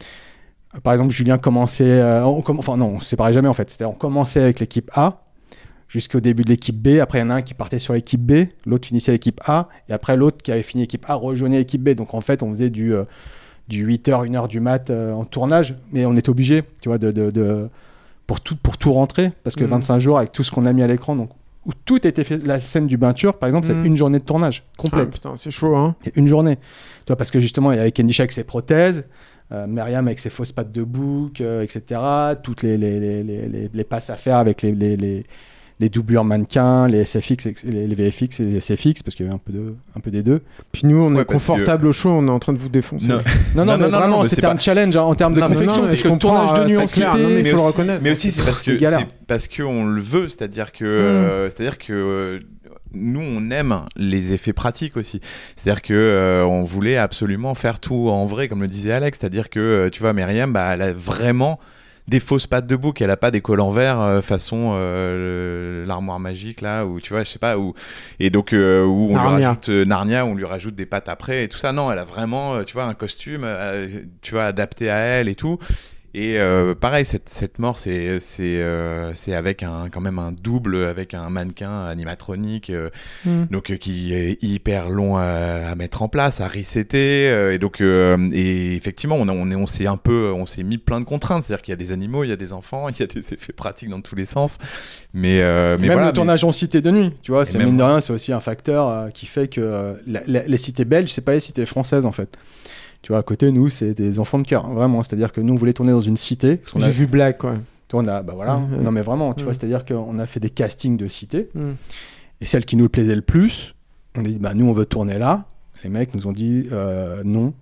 Par exemple, Julien commençait... Euh, on comm... Enfin non, on ne se séparait jamais en fait. C'est-à-dire on commençait avec l'équipe A jusqu'au début de l'équipe B. Après, il y en a un qui partait sur l'équipe B, l'autre finissait l'équipe A. Et après, l'autre qui avait fini l'équipe A rejoignait l'équipe B. Donc en fait, on faisait du, euh, du huit heures, une heure du mat euh, en tournage. Mais on était obligé, tu vois, de, de, de... Pour, tout, pour tout rentrer. Parce que mmh. vingt-cinq jours avec tout ce qu'on a mis à l'écran, donc où tout était fait. La scène du bain turc, par exemple, mmh. c'est une journée de tournage complète. Ah, putain, c'est chaud, hein. C'est une journée. Tu vois, parce que justement, il y avait Candy Shy avec ses prothèses. Euh, Myriam avec ses fausses pattes de bouc, euh, et cetera. Toutes les, les, les, les, les passes à faire avec les, les, les, les doublures mannequins, les S F X, les, les V F X et les S F X, parce qu'il y avait un peu, de, un peu des deux. Puis nous, on ouais, est confortable que... au chaud, on est en train de vous défoncer. Non, non, non, non, mais non, vraiment, non, c'était pas... un challenge hein, en termes de non, confection, non, parce que le tournage de nuancité, il faut le reconnaître. Mais aussi, c'est parce que c'est parce qu'on le veut, c'est-à-dire que, mmh. euh, c'est-à-dire que euh, nous on aime les effets pratiques aussi. C'est-à-dire que euh, on voulait absolument faire tout en vrai, comme le disait Alex. C'est-à-dire que euh, tu vois, Myriam, bah, elle a vraiment des fausses pattes de bouc, elle a pas des collants verts euh, façon euh, le, l'armoire magique là, ou tu vois, je sais pas, où et donc euh, où on Narnia. lui rajoute euh, Narnia, on lui rajoute des pattes après et tout ça. Non, elle a vraiment, euh, tu vois, un costume, euh, tu vois, adapté à elle et tout. Et euh, pareil, cette cette mort, c'est c'est euh, c'est avec un quand même un double, avec un mannequin animatronique, euh, Mm. donc euh, qui est hyper long à, à mettre en place, à resetter, euh, et donc euh, et effectivement, on a, on est on s'est un peu, on s'est mis plein de contraintes, c'est-à-dire qu'il y a des animaux, il y a des enfants, il y a des effets pratiques dans tous les sens, mais euh, mais même voilà. le tournage en cité de nuit, tu vois, c'est même- mine de rien, c'est aussi un facteur euh, qui fait que euh, la- la- les cités belges, c'est pas les cités françaises en fait. Tu vois, à côté, nous, c'est des enfants de cœur, vraiment. C'est-à-dire que nous, on voulait tourner dans une cité. parce qu'on J'ai a- vu Black, quoi. On a, bah voilà. Ouais, ouais. Non, mais vraiment, tu Ouais. vois, c'est-à-dire qu'on a fait des castings de cités. Mm. Et celle qui nous plaisait le plus, on a dit, bah nous, on veut tourner là. Les mecs nous ont dit, euh, non.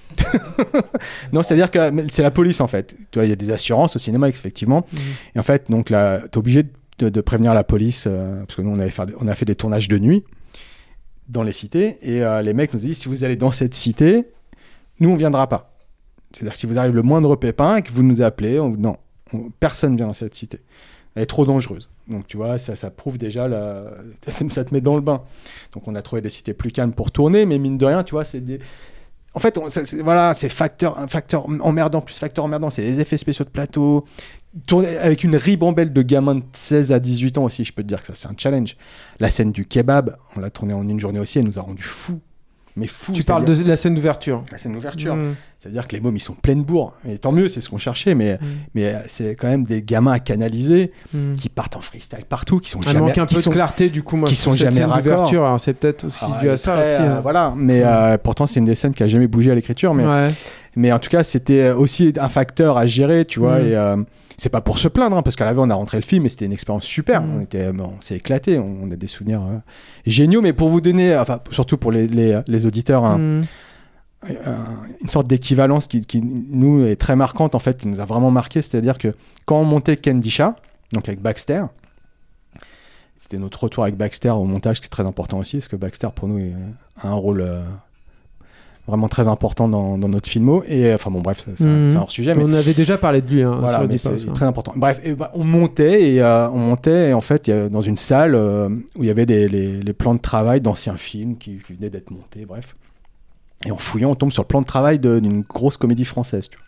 Non, c'est-à-dire que mais c'est la police, en fait. Tu vois, il y a des assurances au cinéma, effectivement. Mm. Et en fait, donc, là, t'es obligé de, de prévenir la police, euh, parce que nous, on, avait fait, on a fait des tournages de nuit dans les cités. Et euh, les mecs nous ont dit, si vous allez dans cette cité, nous, on viendra pas. C'est-à-dire que si vous arrive le moindre pépin et que vous nous appelez, on... non, on- personne vient dans cette cité. Elle est trop dangereuse. Donc, tu vois, ça, ça prouve déjà, la... ça te met dans le bain. Donc, on a trouvé des cités plus calmes pour tourner, mais mine de rien, tu vois, c'est des... En fait, on- c'est, c'est- voilà, c'est facteur, un facteur emmerdant plus facteur emmerdant, c'est les effets spéciaux de plateau. Tourner avec une ribambelle de gamins de seize à dix-huit ans aussi, je peux te dire que ça, c'est un challenge. La scène du kebab, on l'a tournée en une journée aussi, elle nous a rendu fous. Mais fous. Tu parles c'est-à-dire- de la scène d'ouverture. La scène d'ouverture. Mm. C'est-à-dire que les mômes, ils sont pleins de bourre. Et tant mieux, c'est ce qu'on cherchait, mais, Mm. mais euh, c'est quand même des gamins à canaliser Mm. qui partent en freestyle partout, qui sont Il jamais manque un qui peu sont- de clarté, du coup, moi, qui sur sont cette jamais scène raccords. d'ouverture. Alors, c'est peut-être aussi Alors, dû elle à est ça très, aussi. euh, hein. voilà, mais Mm. euh, pourtant, c'est une des scènes qui a jamais bougé à l'écriture. Mais, Ouais. mais en tout cas, c'était aussi un facteur à gérer, tu vois. Mm. Et euh, c'est pas pour se plaindre, hein, parce qu'à la fin, on a rentré le film et c'était une expérience super. Mm. On, était, bon, on s'est éclaté, on, on a des souvenirs euh, géniaux. Mais pour vous donner, enfin, surtout pour les, les, les auditeurs, hein, Mm. euh, une sorte d'équivalence qui, qui, nous, est très marquante, en fait, qui nous a vraiment marqué. C'est-à-dire que quand on montait Kendisha, donc avec Baxter, c'était notre retour avec Baxter au montage, qui est très important aussi, parce que Baxter, pour nous, est- a un rôle euh, vraiment très important dans, dans notre filmo. Et enfin, bon, bref, c'est, c'est un, Mm. c'est un hors sujet. Mais On avait déjà parlé de lui. Hein, voilà, sur mais Deep c'est House, hein. très important. Bref, et bah, on montait et euh, on montait et en fait il y a- dans une salle euh, où il y avait des, les, les plans de travail d'anciens films qui, qui venaient d'être montés, bref. Et en fouillant, on tombe sur le plan de travail de- d'une grosse comédie française, tu vois.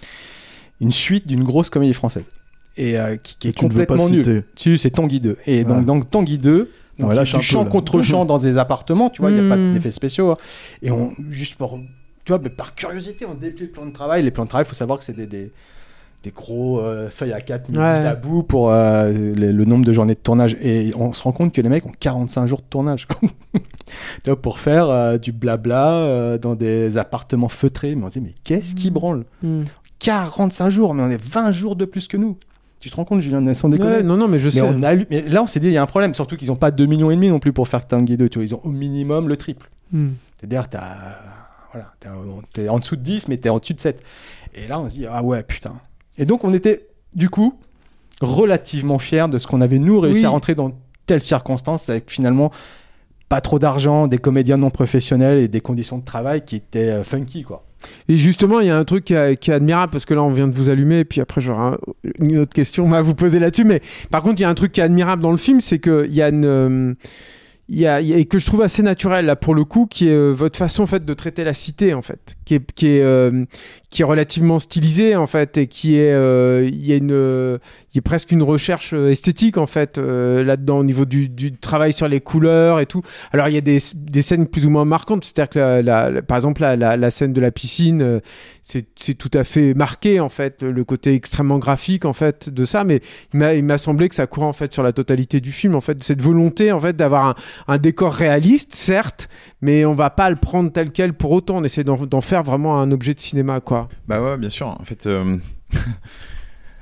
Une suite d'une grosse comédie française et euh, qui, qui est Tu ne veux pas complètement citer. nulle. Si, c'est Tanguy deux. Et donc Ah. dans Tanguy deux, Non, donc, mais il y a lâche un du peu, champ là. contre champ dans des appartements, tu vois, il n'y a pas Mm. d'effets spéciaux. hein. Et on, juste pour, tu vois, mais par curiosité, on déplie le plan de travail. Les plans de travail, il faut savoir que c'est des, des, des gros euh, feuilles à quatre mis Ouais. à bout pour euh, le, le nombre de journées de tournage. Et on se rend compte que les mecs ont quarante-cinq jours de tournage. quoi. Tu vois, pour faire euh, du blabla euh, dans des appartements feutrés. Mais on se dit, mais qu'est-ce qui branle Mm. quarante-cinq jours, mais on est vingt jours de plus que nous. Tu te rends compte, Julien, sans déconner. Ouais, non, non, mais je mais sais. on a lu- mais là, on s'est dit, il y a un problème, surtout qu'ils n'ont pas deux millions et demi non plus pour faire Tanguy deux. Tu vois, ils ont au minimum le triple. Mm. C'est-à-dire, t'as, voilà, t'es, en- t'es en dessous de dix, mais t'es en dessus de sept. Et là, on se dit, ah ouais, putain. Et donc, on était, du coup, relativement fiers de ce qu'on avait, nous, réussi Oui. à rentrer dans telles circonstances, avec finalement pas trop d'argent, des comédiens non professionnels et des conditions de travail qui étaient euh, funky, quoi. Et justement, il y a un truc qui est, qui est admirable parce que là, on vient de vous allumer et puis après, j'aurai un- une autre question à vous poser là-dessus. Mais par contre, il y a un truc qui est admirable dans le film, c'est qu'il y a une. euh, il y a, il y a- et que je trouve assez naturel là pour le coup, qui est euh, votre façon en fait de traiter la cité en fait, qui est qui est euh, qui est relativement stylisée en fait et qui est euh, il y a une euh, il y a presque une recherche euh, esthétique en fait euh, là-dedans au niveau du, du travail sur les couleurs et tout. Alors il y a des, des scènes plus ou moins marquantes, c'est-à-dire que la, la, la- par exemple la, la, la scène de la piscine, euh, c'est c'est tout à fait marqué en fait, le côté extrêmement graphique en fait de ça, mais il m'a il m'a semblé que ça courait en fait sur la totalité du film en fait, cette volonté en fait d'avoir un un décor réaliste, certes, mais on va pas le prendre tel quel pour autant. On essaie d'en, d'en faire vraiment un objet de cinéma, quoi. Bah ouais, bien sûr. En fait, euh,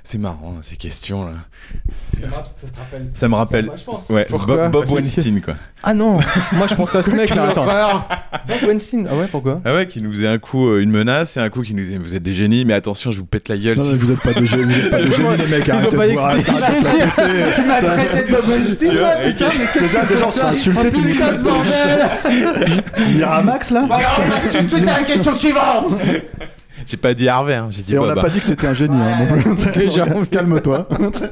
C'est marrant ces questions là. Ça, ça te rappelle Ça me rappelle. Ça, moi, ouais, Pourquoi? Bob, Bob Weinstein quoi. Ah non, moi je pense à ce mec là. Attends. Bob Weinstein. Ah ouais, pourquoi? Ah ouais, qui nous faisait un coup euh, une menace et un coup qui nous disait vous êtes des génies, mais attention, je vous pète la gueule. Non, si mais vous êtes pas des génies, vous êtes pas des génies les mecs. Ils ont pas dit que c'était des génies. Tu m'as traité de Bob Weinstein. Putain, mais qu'est-ce que Déjà, on se fait insulter tout ce bordel. Miramax là. Alors on passe tout de suite à la question suivante. J'ai pas dit Harvey, hein, j'ai dit Et Bob. on n'a pas dit que t'étais un génie, hein, non plus. Déjà, calme-toi.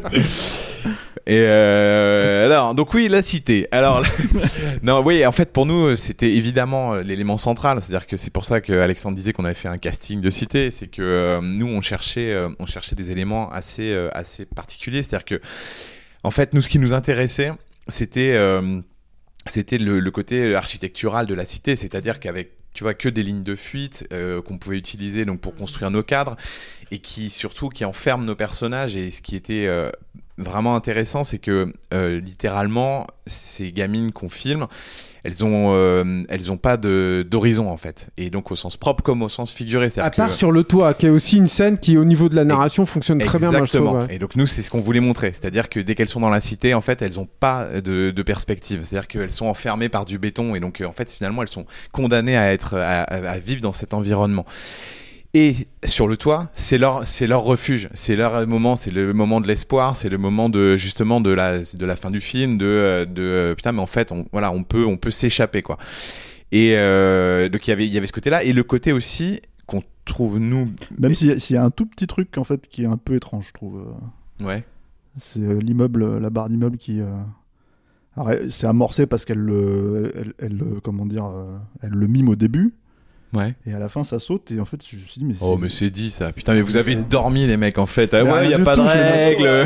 Et euh, alors, donc oui, la cité. Alors, non, oui, en fait, pour nous, c'était évidemment l'élément central. C'est-à-dire que c'est pour ça que Alexandre disait qu'on avait fait un casting de cité. C'est que euh, nous, on cherchait, euh, on cherchait des éléments assez, euh, assez particuliers. C'est-à-dire que, en fait, nous, ce qui nous intéressait, c'était, euh, c'était le, le côté architectural de la cité. C'est-à-dire qu'avec tu vois, que des lignes de fuite euh, qu'on pouvait utiliser donc pour construire nos cadres et qui surtout qui enferment nos personnages. Et ce qui était euh, vraiment intéressant, c'est que euh, littéralement ces gamines qu'on filme, elles ont euh, elles ont pas de d'horizon en fait, et donc au sens propre comme au sens figuré. À que... part sur le toit, qui est aussi une scène qui au niveau de la narration fonctionne très bien. Moi, je trouve, ouais. Et donc nous c'est ce qu'on voulait montrer, c'est-à-dire que dès qu'elles sont dans la cité, en fait elles ont pas de, de perspective, c'est-à-dire qu'elles sont enfermées par du béton et donc en fait finalement elles sont condamnées à être à, à vivre dans cet environnement. Et sur le toit, c'est leur, c'est leur refuge, c'est leur moment, c'est le moment de l'espoir, c'est le moment de justement de la, de la fin du film, de, de putain mais en fait, on, voilà, on peut, on peut s'échapper quoi. Et euh, donc il y avait, il y avait ce côté-là et le côté aussi qu'on trouve nous. Même s'il y, s'il y a un tout petit truc en fait qui est un peu étrange, je trouve. Ouais. C'est euh, l'immeuble, la barre d'immeuble qui. Euh... Alors, c'est amorcé parce qu'elle le, elle, elle, elle, comment dire, euh, elle le mime au début. Ouais. Et à la fin, ça saute. Et en fait, je me suis dit, mais c'est... Oh, mais c'est dit ça. Putain, mais vous avez dormi, les mecs, en fait. Ah, ouais, il n'y a pas tout, de règles.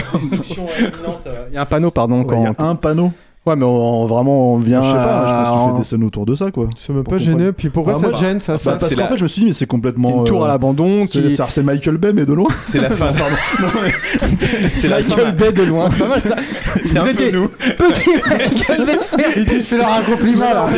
Il y a un panneau, pardon. Il ouais, y a un panneau. Ouais, mais on, on, vraiment, on vient. Je sais pas, je pense qu'il en... fait des scènes autour de ça, quoi. Ça m'a pas gêné. Puis pourquoi ah, ça te gêne, ça bah, Parce qu'en la... fait, je me suis dit, mais c'est complètement. C'est une tour à l'abandon. Qui... C'est, c'est Michael Bay, mais de loin. C'est la fin. Pardon. Non, mais... c'est Michael Bay de loin. C'est pas mal ça. C'est un peu nous. Petit Michael Bay. Il te fait leur un compliment, là.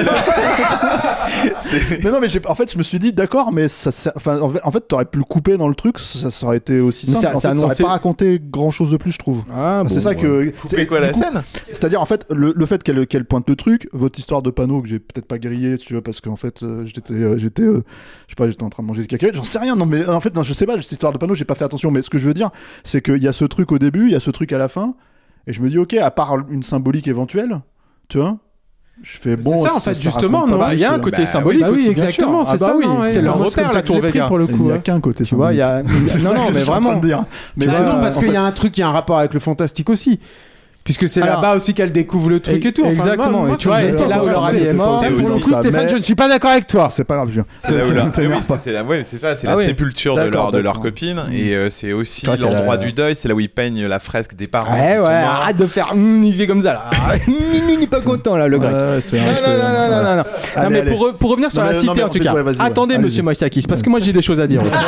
Mais non, mais j'ai... en fait, je me suis dit, d'accord, mais ça. Enfin, en fait, t'aurais pu le couper dans le truc, ça, ça aurait été aussi simple. Ça, en fait, ça aurait pas raconté grand chose de plus, je trouve. Ah, c'est ça que. Couper quoi, la scène? C'est-à-dire, en fait, le fait qu'elle pointe le truc, votre histoire de panneau que j'ai peut-être pas grillé, tu vois, parce qu'en fait euh, j'étais, euh, j'étais, euh, je sais pas, j'étais en train de manger des cacahuètes, j'en sais rien, non mais en fait non, je sais pas, cette histoire de panneau j'ai pas fait attention, mais ce que je veux dire, c'est qu'il y a ce truc au début, il y a ce truc à la fin, et je me dis ok, à part une symbolique éventuelle, tu vois. Je fais bon. C'est ça en fait, ça justement, non. Il y a un côté bah, symbolique bah, oui, aussi, exactement, c'est ah bah ça. Oui, non, c'est leur repère, la Tour Vega. Pour le coup, il n'y a qu'un côté tu vois, il y a. Non, non, mais vraiment. Mais non, parce qu'il y a un truc, il y a un rapport avec le fantastique aussi. Puisque c'est Alors, là-bas aussi qu'elle découvre le truc et, et tout. Enfin, exactement. Moi, moi, et tu vois, et c'est là où leur avis est mort. Pour le coup, Stéphane, je ne suis pas d'accord avec toi. C'est pas grave, Julien. C'est là où la... oui, c'est la... ouais, c'est ça, c'est ah la oui. sépulture de leur, de leur copine. Mmh. Et euh, c'est aussi Quand l'endroit la... du deuil. C'est là où ils peignent la fresque des parents. Ouais, ouais, arrête de faire. Il fait comme ça, là. Il n'est pas content, là, le grec. Non, non, non, non, non. Non, mais pour revenir sur la cité, en tout cas. Attendez, monsieur Moïsakis, parce que moi, j'ai des choses à dire aussi.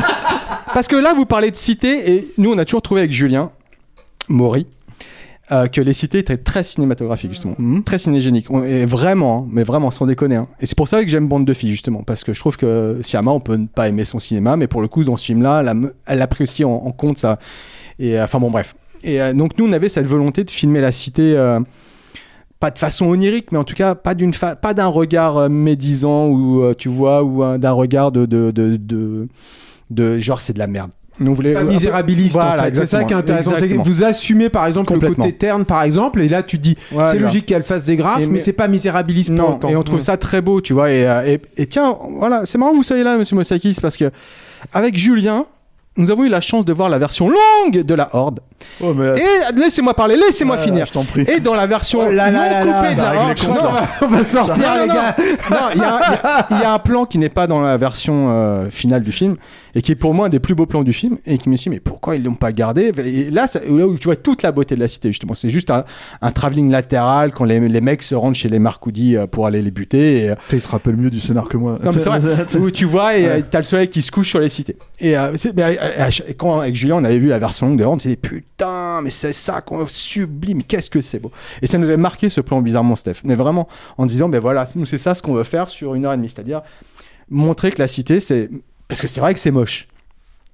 Parce que là, vous parlez de cité, et nous, on a toujours trouvé avec Julien Maury. Euh, que les cités étaient très cinématographiques justement, mmh. très cinégéniques, et vraiment, hein, mais vraiment sans déconner. Hein. Et c'est pour ça que j'aime Bande de filles justement, parce que je trouve que Siama, on peut ne pas aimer son cinéma, mais pour le coup dans ce film-là, elle a, elle a pris aussi en, en compte ça. Et enfin bon bref. Et euh, donc nous on avait cette volonté de filmer la cité, euh, pas de façon onirique, mais en tout cas pas d'une fa- pas d'un regard euh, médisant ou euh, tu vois, ou euh, d'un regard de de, de de de genre c'est de la merde. Nous voulait... Pas misérabiliste voilà, en fait, c'est ça qui est intéressant. C'est que vous assumez par exemple le côté terne par exemple, et là tu dis voilà. c'est logique qu'elle fasse des graphes, mais, mais c'est pas misérabiliste non, pour autant. Et on trouve ouais. ça très beau, tu vois. Et, et, et tiens, voilà, c'est marrant que vous soyez là, monsieur Moïsakis, parce que avec Julien, nous avons eu la chance de voir la version longue de la Horde. Oh, mais... Et laissez-moi parler, laissez-moi euh, finir. Je t'en prie. Et dans la version oh là non là coupée là de la Horde, on va sortir non, les non, gars. Non, il y, y, y a un plan qui n'est pas dans la version euh, finale du film et qui est pour moi un des plus beaux plans du film et qui me dit mais pourquoi ils l'ont pas gardé. Et là, ça, là où tu vois toute la beauté de la cité justement, c'est juste un, un travelling latéral quand les, les mecs se rendent chez les Marcoudi pour aller les buter. Et... Il se rappelle mieux du scénar que moi. Non mais c'est vrai. Où tu vois et ouais. t'as le soleil qui se couche sur les cités. Et, euh, c'est, mais, et quand avec Julien on avait vu la version longue de Horde, c'est putain mais c'est ça qu'on sublime, qu'est-ce que c'est beau. Et ça nous avait marqué ce plan bizarrement Steph, mais vraiment en disant ben voilà, nous c'est ça ce qu'on veut faire sur une heure et demie, c'est-à-dire montrer que la cité c'est, parce que c'est vrai que c'est moche.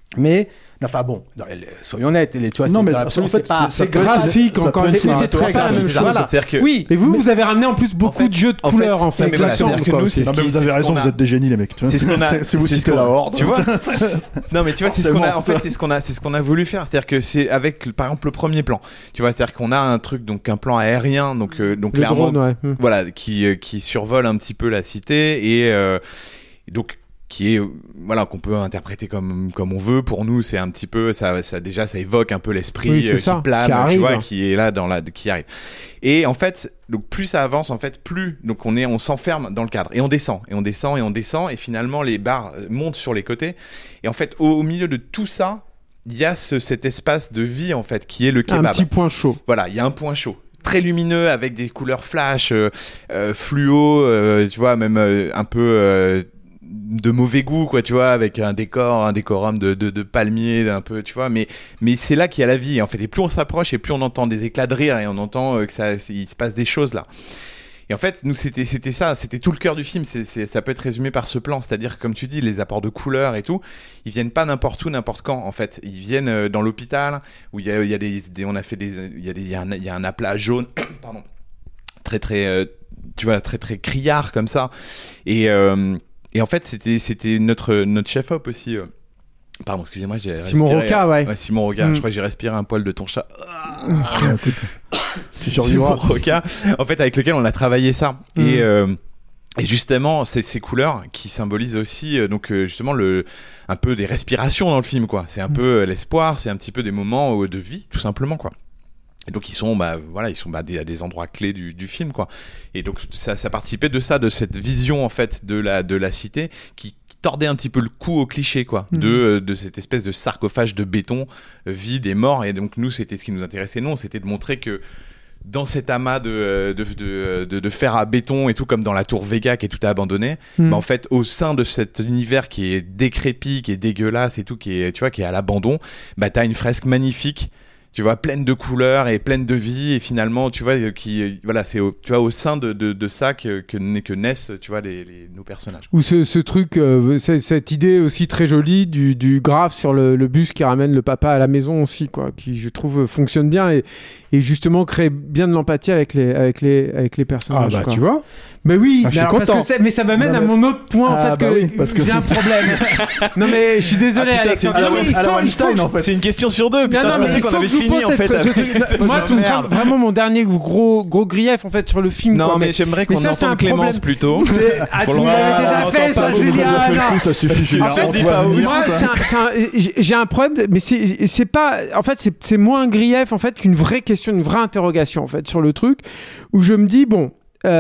Mais enfin bon, dans les, soyons honnêtes, les tu vois, non, c'est, mais dans en fait, c'est pas c'est graphique ça encore peut une être- fois. ça C'est peut très être- la même c'est ça, chose. voilà. C'est-à-dire que- Oui, et vous, vous avez ramené en plus beaucoup fait- de jeux de en fait- couleurs en fait. mais voilà, ensemble, c'est-à-dire que quoi. nous, C'est- c'est Non, ce mais qui- vous avez c'est ce raison, qu'on a- vous êtes des génies, les mecs. tu vois. C'est ce qu'on a. C'est- Si vous c'est ce citez qu'on la a- horde. Tu vois Non, mais tu vois, c'est ce qu'on a. Forcément. En fait, c'est ce qu'on a. C'est ce qu'on a voulu faire. C'est-à-dire que c'est avec, le- par exemple, le premier plan. Tu vois, c'est-à-dire qu'on a un truc, donc un plan aérien, donc euh, donc Le clairement, drone, ouais. Hmm. voilà, qui euh, qui survole un petit peu la cité et euh, et donc qui est euh, voilà qu'on peut interpréter comme comme on veut. Pour nous, c'est un petit peu ça, ça déjà ça évoque un peu l'esprit Oui, c'est euh, ça, qui plane, qui arrive. tu vois, qui est là dans la qui arrive. Et en fait, donc plus ça avance, en fait, plus donc on est on s'enferme dans le cadre et on descend et on descend et on descend et finalement les barres euh, montent sur les côtés. Et en fait, au, au milieu de tout ça, il y a ce, cet espace de vie en fait qui est le kebab. Un petit point chaud. Voilà, il y a un point chaud. Très lumineux avec des couleurs flash, euh, euh, fluo, euh, tu vois, même euh, un peu euh, de mauvais goût, quoi, tu vois, avec un décor, un décorum de, de, de palmiers, un peu, tu vois, mais, mais c'est là qu'il y a la vie, en fait, et plus on s'approche, et plus on entend des éclats de rire, et on entend euh, que ça, il se passe des choses là. Et en fait, nous, c'était, c'était ça, c'était tout le cœur du film, c'est, c'est, ça peut être résumé par ce plan, c'est-à-dire, comme tu dis, les apports de couleurs et tout, ils viennent pas n'importe où, n'importe quand, en fait, ils viennent euh, dans l'hôpital, où il y a, il y a des, des, on a fait des, il y a des, il y a un, il y a un aplat jaune, pardon, très, très, euh, tu vois, très, très criard, comme ça, et... Euh, Et en fait, c'était, c'était notre, notre chef-op aussi. euh. Pardon, excusez-moi, j'ai Simon respiré, Roca, euh, ouais. ouais. Simon Roca, Mm. je crois que j'ai respiré un poil de ton chat. Ah, écoute, tu Simon survivras. Roca, en fait, avec lequel on a travaillé ça. Mm. Et, euh, et justement, c'est ces couleurs qui symbolisent aussi, euh, donc, euh, justement, le, un peu des respirations dans le film, quoi. C'est un Mm. peu euh, l'espoir, c'est un petit peu des moments euh, de vie, tout simplement, quoi. Et donc ils sont, bah voilà, ils sont bah, des, à des endroits clés du, du film, quoi. Et donc ça, ça participait de ça, de cette vision en fait de la de la cité qui tordait un petit peu le cou au cliché, quoi, Mhm. de de cette espèce de sarcophage de béton euh, vide et mort. Et donc nous, c'était ce qui nous intéressait, non, c'était de montrer que dans cet amas de, de, de, de, de fer à béton et tout, comme dans la tour Vega qui est tout abandonné, Mm. bah en fait, au sein de cet univers qui est décrépit, qui est dégueulasse et tout, qui est, tu vois, qui est à l'abandon, bah t'as une fresque magnifique, tu vois, pleine de couleurs et pleine de vie, et finalement, tu vois, euh, qui, euh, voilà, c'est au, tu vois, au sein de, de, de ça que, que, na- que naissent, tu vois, les, les, nos personnages. Ou ce, ce truc, euh, c'est- cette idée aussi très jolie du, du graphe sur le, le bus qui ramène le papa à la maison aussi, quoi, qui je trouve fonctionne bien et, et justement crée bien de l'empathie avec les, avec les, avec les personnages. Ah bah quoi. tu vois. Mais oui, Ah, je mais, suis alors, parce content. que c'est- mais ça m'amène Non, à mais- mon autre point en Ah, fait bah que, oui, parce que- j'ai un problème. Non mais je suis désolé, Ah, putain, Alex. c'est- Non, alors, mais il faut- alors il faut- Einstein, en fait. C'est une question sur deux, putain, non, je mais pensais il qu'on faut avait que je vous fini, pose en cette- fait. ce après. truc. Moi, ce sera Merde. vraiment mon dernier gros, gros grief en fait sur le film. Non, quoi, mais j'aimerais mais qu'on ça, c'est un entende Clémence problème. plutôt. C'est- Ah, tu Pour me le- l'avais Ah, déjà on fait, entend ça, pas, Vous nous Julien. avez fait le non. coup, ça suffit, Julien. En fait, On dis doit pas vous oui. dire, Moi, quoi. c'est un- c'est un- j'ai- j'ai un problème, mais c'est c'est pas. En fait, c'est c'est moins un grief en fait qu'une vraie question, une vraie interrogation en fait sur le truc où je me dis bon.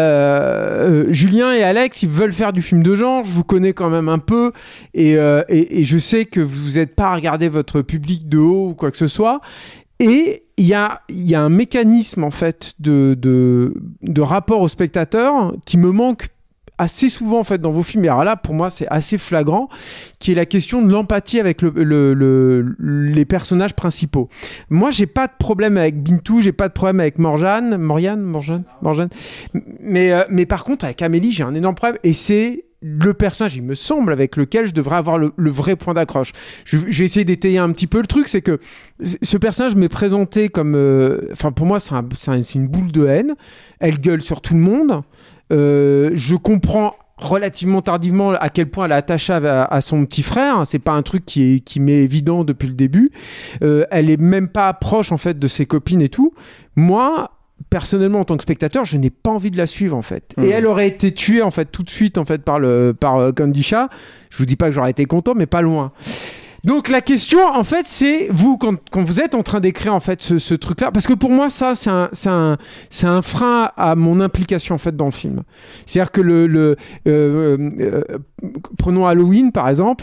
Euh, euh, Julien et Alex, ils veulent faire du film de genre. Je vous connais quand même un peu, et, euh, et, et je sais que vous n'êtes pas à regarder votre public de haut ou quoi que ce soit. Et il y a, y a un mécanisme en fait de, de, de rapport au spectateur qui me manque assez souvent en fait dans vos films. Et alors là, pour moi, c'est assez flagrant, qui est la question de l'empathie avec le, le, le, les personnages principaux. Moi, j'ai pas de problème avec Bintou, j'ai pas de problème avec Morjane, Morjane, Morjane, Morjane. Mais, euh, mais par contre, avec Amélie, j'ai un énorme problème, et c'est le personnage, il me semble, avec lequel je devrais avoir le, le vrai point d'accroche. Je, je vais essayer d'étayer un petit peu le truc, c'est que ce personnage m'est présenté comme... Enfin, euh, pour moi, c'est, un, c'est, un, c'est une boule de haine. Elle gueule sur tout le monde. Euh, je comprends relativement tardivement à quel point elle est attachée à, à son petit frère. C'est pas un truc qui, est, qui m'est évident depuis le début. Euh, elle est même pas proche, en fait, de ses copines et tout. Moi... personnellement en tant que spectateur, je n'ai pas envie de la suivre en fait. Mmh. Et elle aurait été tuée en fait tout de suite en fait par le par euh, Kandisha. Je vous dis pas que j'aurais été content, mais pas loin. Donc la question en fait c'est vous quand, quand vous êtes en train d'écrire en fait ce, ce truc là, parce que pour moi ça c'est un c'est un c'est un frein à mon implication en fait dans le film. C'est-à-dire que le le euh, euh, prenons Halloween par exemple.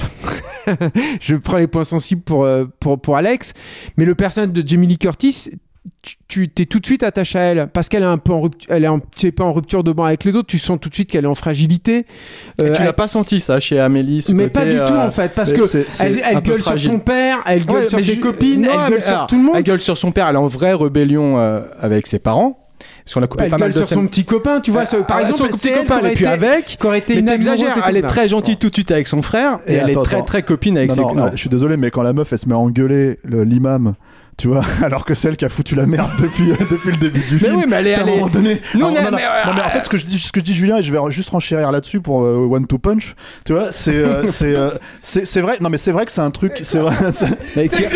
Je prends les points sensibles pour pour pour Alex, mais le personnage de Jamie Lee Curtis, tu, tu t'es tout de suite attaché à elle parce qu'elle est un peu en rupture, elle est un petit peu en rupture de banc avec les autres. Tu sens tout de suite qu'elle est en fragilité. Euh, tu elle... l'as pas senti ça chez Amélie ce mais côté, pas du euh... tout en fait, parce que c'est, c'est elle, elle gueule sur son père, elle gueule ouais, sur ses je... copines, non, elle gueule sur alors, tout le monde. Elle gueule sur son père. Elle est en vraie rébellion euh, avec ses parents. Parce qu'on a coupé Elle pas mal gueule de sur son scènes. petit copain, tu vois. Euh, ce- par euh, exemple, son petit c'est elle copain, qui elle est aurait plus été- avec. qui aurait été Mais une amoureuse t'exagères, et tout. elle est Non. très gentille tout de suite avec son frère et, Et elle attends, est très attends. très copine avec Non, ses. non, non, je suis désolé, mais quand la meuf elle se met à engueuler le- l'imam, tu vois, alors que c'est elle qui a foutu la merde depuis, depuis le début du Mais film. oui, mais elle est- à un elle est- moment donné. Nous, non, on non, est- non, mais, euh, non, mais en fait, ce que je dis, ce que je dis, Julien, et je vais juste renchérir là-dessus pour euh, One Two Punch. Tu vois, c'est, euh, c'est, euh, c'est, c'est vrai. Non, mais c'est vrai que c'est un truc. C'est vrai. c'est- Mais qui-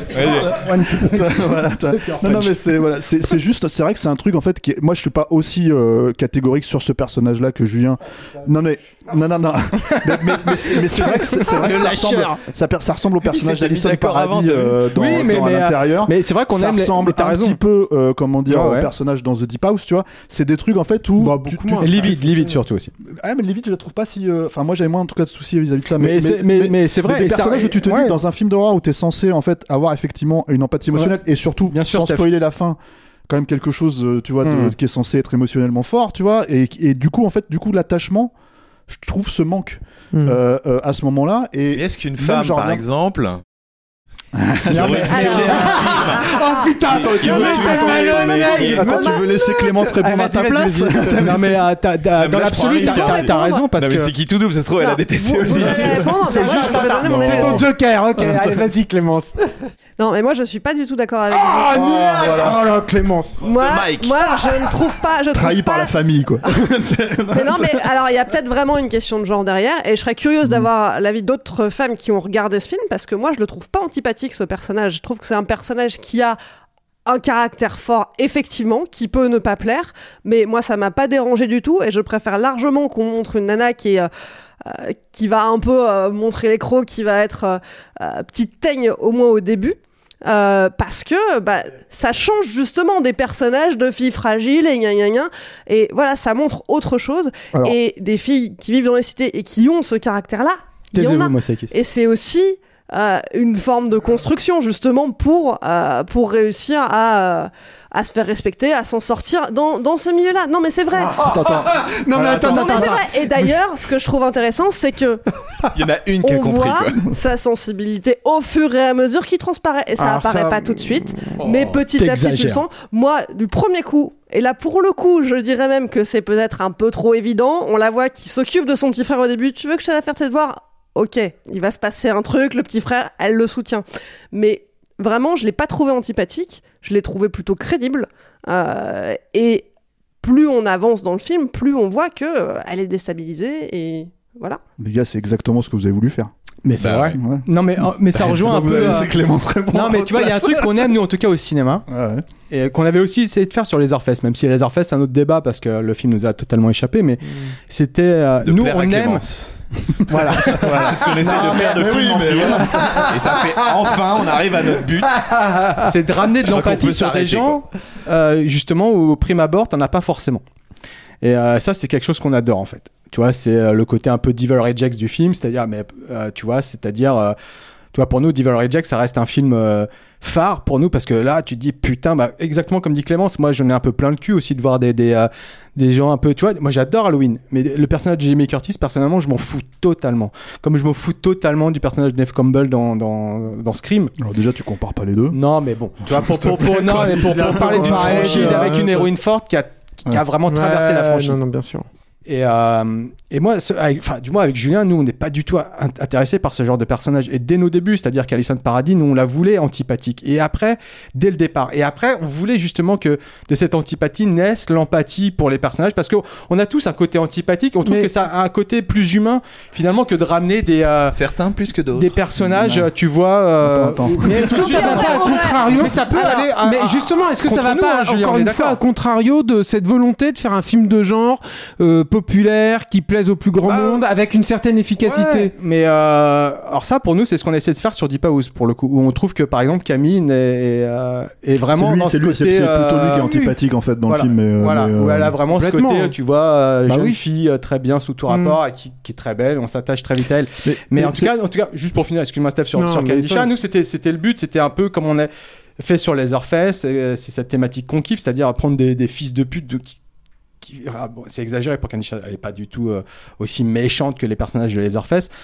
Voilà, ça- non, non, mais c'est voilà, c'est, c'est juste, c'est vrai que c'est un truc en fait qui. est- Moi, je suis pas aussi euh, catégorique sur ce personnage-là que Julien. Non, mais non, non, non. mais, mais, mais c'est, mais c'est vrai que c'est, c'est vrai Le que ça lâcheur. ressemble, ça, per- ça ressemble au personnage s'était mis d'Alison d'accord avant, Paradis t'as vu euh, dans, Oui, mais- dans mais, à euh, l'intérieur. mais c'est vrai qu'on ça aime les- ressemble mais t'as un raison. petit peu, euh, comment dire, Ouais, au ouais. personnage dans The Deep House, tu vois. C'est des trucs en fait où. Bah, tu- beaucoup tu- moins. Et Livid, Livid surtout aussi. Ah, mais Livid, je la trouve pas si. euh, Enfin, moi, j'avais moins en tout cas de soucis vis-à-vis de ça. Mais c'est- mais- mais c'est vrai, Des et ça- personnages où tu te ouais. dis dans un film d'horreur où t'es censé en fait avoir effectivement une empathie émotionnelle et surtout, Bien sûr, sans Steph. spoiler la fin, quand même quelque chose, euh, tu vois, de- Hmm. qui est censé être émotionnellement fort, tu vois. Et, et du coup, en fait, du coup, l'attachement, je trouve ce manque Hmm. euh, euh, à ce moment-là. Et Mais est-ce qu'une même, femme, genre, par bien- exemple. Non, mais- J'aurais pu Alors- faire un film. Oh putain, attends, tu veux, mais tu t'as veux- mal, mais- mais- attends, tu veux laisser Clémence répondre à ta place? non mais euh, t'as- t'as- Non, mais dans là, je prends l'absolu, un risque, t'as hein. t'as- t'as raison parce Non, mais que c'est qui tout double, ça se trouve, elle a Non, détesté vous- aussi. vous allez répondre, mais c'est moi, juste je vais pas donner mon C'est avis. ton Joker, ok, allez vas-y Clémence. Non, mais moi je suis pas du tout d'accord avec Ah, vous. oh là, Clémence. Moi, Mike. moi, je ne trouve pas. Je Trahi trouve par pas... la famille, quoi. Mais non, mais alors il y a peut-être vraiment une question de genre derrière, et je serais curieuse d'avoir l'avis d'autres femmes qui ont regardé ce film parce que moi je le trouve pas antipathique ce personnage. Je trouve que c'est un personnage qui a un caractère fort, effectivement, qui peut ne pas plaire, mais moi ça m'a pas dérangé du tout, et je préfère largement qu'on montre une nana qui est euh, euh, qui va un peu euh, montrer les crocs, qui va être euh, euh, petite teigne au moins au début. Euh, parce que bah, ça change justement des personnages de filles fragiles et gna gna gna, et voilà, ça montre autre chose. Alors- Et des filles qui vivent dans les cités et qui ont ce caractère-là, il y en a. Taisez-vous, moi c'est qui. Et c'est aussi euh, une forme de construction justement pour, euh, pour réussir à, euh, à se faire respecter, à s'en sortir dans, dans ce milieu-là. Non mais c'est vrai. Attends, attends. Non mais attends, Non, attends, mais c'est attends. vrai. Et d'ailleurs, ce que je trouve intéressant, c'est que Il y en a une qui a on compris, voit quoi. sa sensibilité au fur et à mesure qu'il transparaît. Et ça Alors apparaît ça, pas tout de suite, oh, mais petit à petit tu le t'exagères. sens. Moi, du premier coup, et là pour le coup, je dirais même que c'est peut-être un peu trop évident. On la voit qui s'occupe de son petit frère au début. Tu veux que je t'aille faire tes devoirs ? Ok, il va se passer un truc, le petit frère, elle le soutient. Mais vraiment, je l'ai pas trouvé antipathique, je l'ai trouvé plutôt crédible. Euh, et plus on avance dans le film, plus on voit que euh, elle est déstabilisée et voilà. Les gars, c'est exactement ce que vous avez voulu faire. Mais c'est Bah vrai. Ouais. Non mais euh, mais ça rejoint un Donc, vous peu. avez euh, laissé Clémence répondre. Non mais tu vois, il y a un truc qu'on aime nous en tout cas au cinéma. Ouais, ouais. Et qu'on avait aussi essayé de faire sur les Leatherface, même si les Leatherface c'est un autre débat parce que le film nous a totalement échappé, mais c'était euh, De nous plaire on à aime. Clémence. Voilà. Voilà, c'est ce qu'on essaie Non, de faire mais- de mais film oui, en mais film. voilà. Et ça fait enfin, on arrive à notre but. C'est de ramener de Je crois qu'on l'empathie peut sur des s'arrêter, gens, euh, justement où au prime abord t'en as pas forcément. Et euh, ça c'est quelque chose qu'on adore en fait. Tu vois, c'est euh, le côté un peu Devil Rejects du film, c'est-à-dire, mais euh, tu vois, c'est-à-dire, euh, tu vois, pour nous Devil Rejects ça reste un film euh, phare pour nous parce que là tu te dis putain, bah exactement comme dit Clémence, moi j'en ai un peu plein le cul aussi de voir des des, euh, des gens un peu, tu vois, moi j'adore Halloween, mais le personnage de Jamie Curtis personnellement je m'en fous totalement, comme je m'en fous totalement du personnage de Neve Campbell dans dans dans Scream. Alors déjà, tu compares pas les deux. Non, mais bon, tu vois, pour, pour, pour, S'il te plaît, non, quoi. mais pour, pour parler d'une Ouais, franchise ouais, avec ouais, une ouais. héroïne forte qui a, qui a Ouais. vraiment traversé la Ouais, franchise. Non, non, bien sûr. Et, euh, et moi, ce- avec, enfin, du moins avec Julien, nous, on n'est pas du tout a- intéressés par ce genre de personnage. Et dès nos débuts, c'est-à-dire qu'Alison Paradis, nous, on la voulait antipathique. Et après, dès le départ. Et après, on voulait justement que de cette antipathie naisse l'empathie pour les personnages, parce qu'on a tous un côté antipathique. On trouve Mais- que ça a un côté plus humain, finalement, que de ramener des, euh, Certains plus que d'autres. des personnages, Ouais. tu vois. euh, Attends, attends. Mais est-ce que ça va pas à contrario Mais ça peut Alors, aller à- mais à- justement, est-ce que ça contre va nous, pas hein, Julien, encore on est une fois d'accord. à contrario de cette volonté de faire un film de genre euh, populaire qui plaise au plus grand Bah, monde avec une certaine efficacité? Ouais, mais euh, alors ça pour nous c'est ce qu'on essaie de faire sur Deep House pour le coup, où on trouve que par exemple Camille est, est, euh, est vraiment C'est lui, dans c'est ce lui, c'est- côté, c'est plutôt lui qui est euh, antipathique en fait dans voilà, le film. Mais, euh, voilà, mais, où euh, elle a vraiment ce complètement. côté, tu vois, euh, Bah jeune oui. fille euh, très bien sous tout rapport, et qui, qui est très belle, on s'attache très vite à elle. Mais, Mais, mais en, tout c'est- cas, en tout cas, juste pour finir, excuse-moi Steph, sur, Non, sur mais Kandisha, pas- nous c'était, c'était le but, c'était un peu comme on a fait sur Leatherface, c'est, c'est cette thématique qu'on kiffe, c'est-à-dire prendre des, des fils de pute de, qui, qui- ah, bon, c'est exagéré pour Kandisha, elle est pas du tout euh, aussi méchante que les personnages de Leatherface.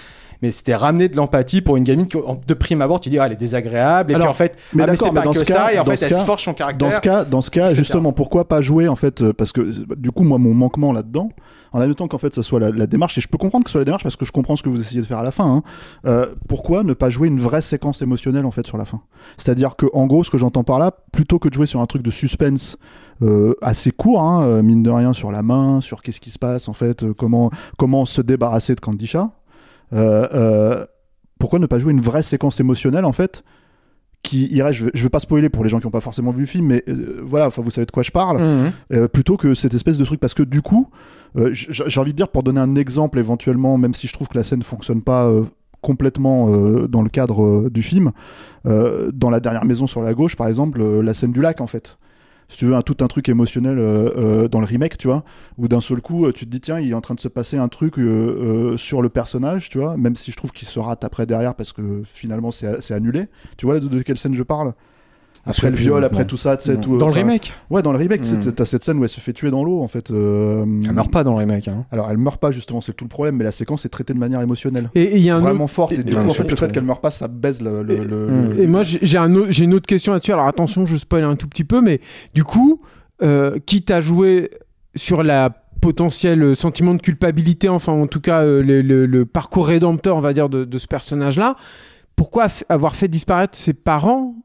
mais c'était ramener de l'empathie pour une gamine qui, de prime abord, tu dis ah, elle est désagréable, et Alors, puis en fait, mais ah, mais d'accord, c'est mais pas dans que ce ça, cas- et en dans fait, ce elle cas- se forge son caractère. Dans ce cas, dans ce cas, et cetera. justement, pourquoi pas jouer en fait, euh, parce que bah, du coup, moi, mon manquement là-dedans, en admettant qu'en fait, ça soit la, la démarche, et je peux comprendre que ce soit la démarche parce que je comprends ce que vous essayez de faire à la fin. Hein, euh, pourquoi ne pas jouer une vraie séquence émotionnelle en fait sur la fin ? C'est-à-dire que, en gros, ce que j'entends par là, plutôt que de jouer sur un truc de suspense euh, assez court, hein, euh, mine de rien, sur la main, sur qu'est-ce qui se passe en fait, euh, comment comment se débarrasser de Kandisha. Euh, euh, pourquoi ne pas jouer une vraie séquence émotionnelle en fait qui irait, je vais, je vais pas spoiler pour les gens qui n'ont pas forcément vu le film, mais euh, voilà, enfin vous savez de quoi je parle, Mhm. euh, plutôt que cette espèce de truc, parce que du coup, euh, j- j'ai envie de dire, pour donner un exemple éventuellement, même si je trouve que la scène fonctionne pas euh, complètement euh, dans le cadre euh, du film, euh, dans La Dernière Maison sur la gauche par exemple, euh, la scène du lac en fait. Si tu veux, un, tout un truc émotionnel euh, euh, dans le remake, tu vois, où d'un seul coup, euh, tu te dis, tiens, il est en train de se passer un truc euh, euh, sur le personnage, tu vois, même si je trouve qu'il se rate après derrière parce que finalement c'est, c'est annulé. Tu vois de, de quelle scène je parle ? Après le viol, après tout ça, tu sais, tout. Dans le enfin, remake. Ouais, dans le remake, Mm. tu sais, t'as cette scène où elle se fait tuer dans l'eau, en fait. euh, Elle meurt pas dans le remake. Hein. Alors, elle meurt pas, justement, c'est tout le problème, mais la séquence est traitée de manière émotionnelle. Et il y a un Vraiment autre- forte, et, et- du ouais, coup, en je fait, le trouve. fait qu'elle meure pas, ça baise le. le, le- le- Et moi, j'ai j'ai un autre- j'ai une autre question là-dessus. Alors attention, je spoil un tout petit peu, mais du coup, euh, quitte à jouer sur la potentiel sentiment de culpabilité, enfin en tout cas euh, le, le- le parcours rédempteur, on va dire, de, de ce personnage-là, pourquoi f- avoir fait disparaître ses parents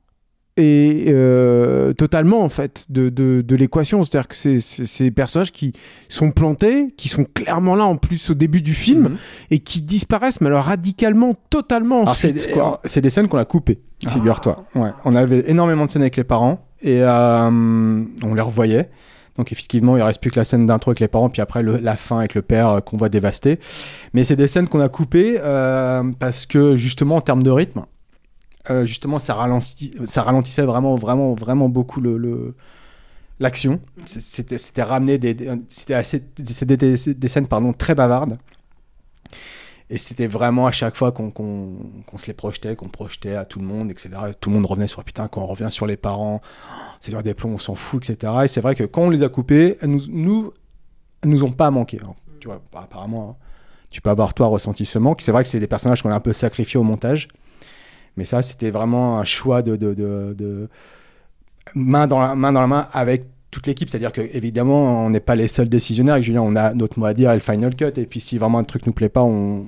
et euh, totalement en fait de, de, de l'équation, c'est-à-dire que c'est, c'est, c'est des personnages qui sont plantés, qui sont clairement là en plus au début du film Mhm. et qui disparaissent, mais alors radicalement, totalement Alors, c'est, ensuite. Quoi. c'est des scènes qu'on a coupées, Ah. figure-toi. Ouais. On avait énormément de scènes avec les parents et euh, on les revoyait. Donc effectivement, il reste plus que la scène d'intro avec les parents, puis après le- la fin avec le père euh, qu'on voit dévasté. Mais c'est des scènes qu'on a coupées euh, parce que justement en termes de rythme, euh, justement ça, ralentit, ça ralentissait vraiment, vraiment, vraiment beaucoup le, le- l'action. C'est- C'était, c'était ramené des, des- c'était assez, c'était des, des- des scènes pardon très bavardes. Et c'était vraiment à chaque fois qu'on, qu'on, qu'on se les projetait, qu'on projetait à tout le monde, et cetera. Tout le monde revenait sur putain, quand on revient sur les parents, c'est l'heure des plombs, on s'en fout, et cetera. Et c'est vrai que quand on les a coupés, elles nous, nous, elles nous ont pas manqué. Alors, tu vois, apparemment, hein, tu peux avoir toi ressenti ce manque. C'est vrai que c'est des personnages qu'on a un peu sacrifiés au montage. Mais ça, c'était vraiment un choix de, de, de, de main, dans la, main dans la main avec toute l'équipe. C'est-à-dire qu'évidemment, on n'est pas les seuls décisionnaires. Avec Julien, on a notre mot à dire et le final cut. Et puis, si vraiment un truc nous plaît pas, on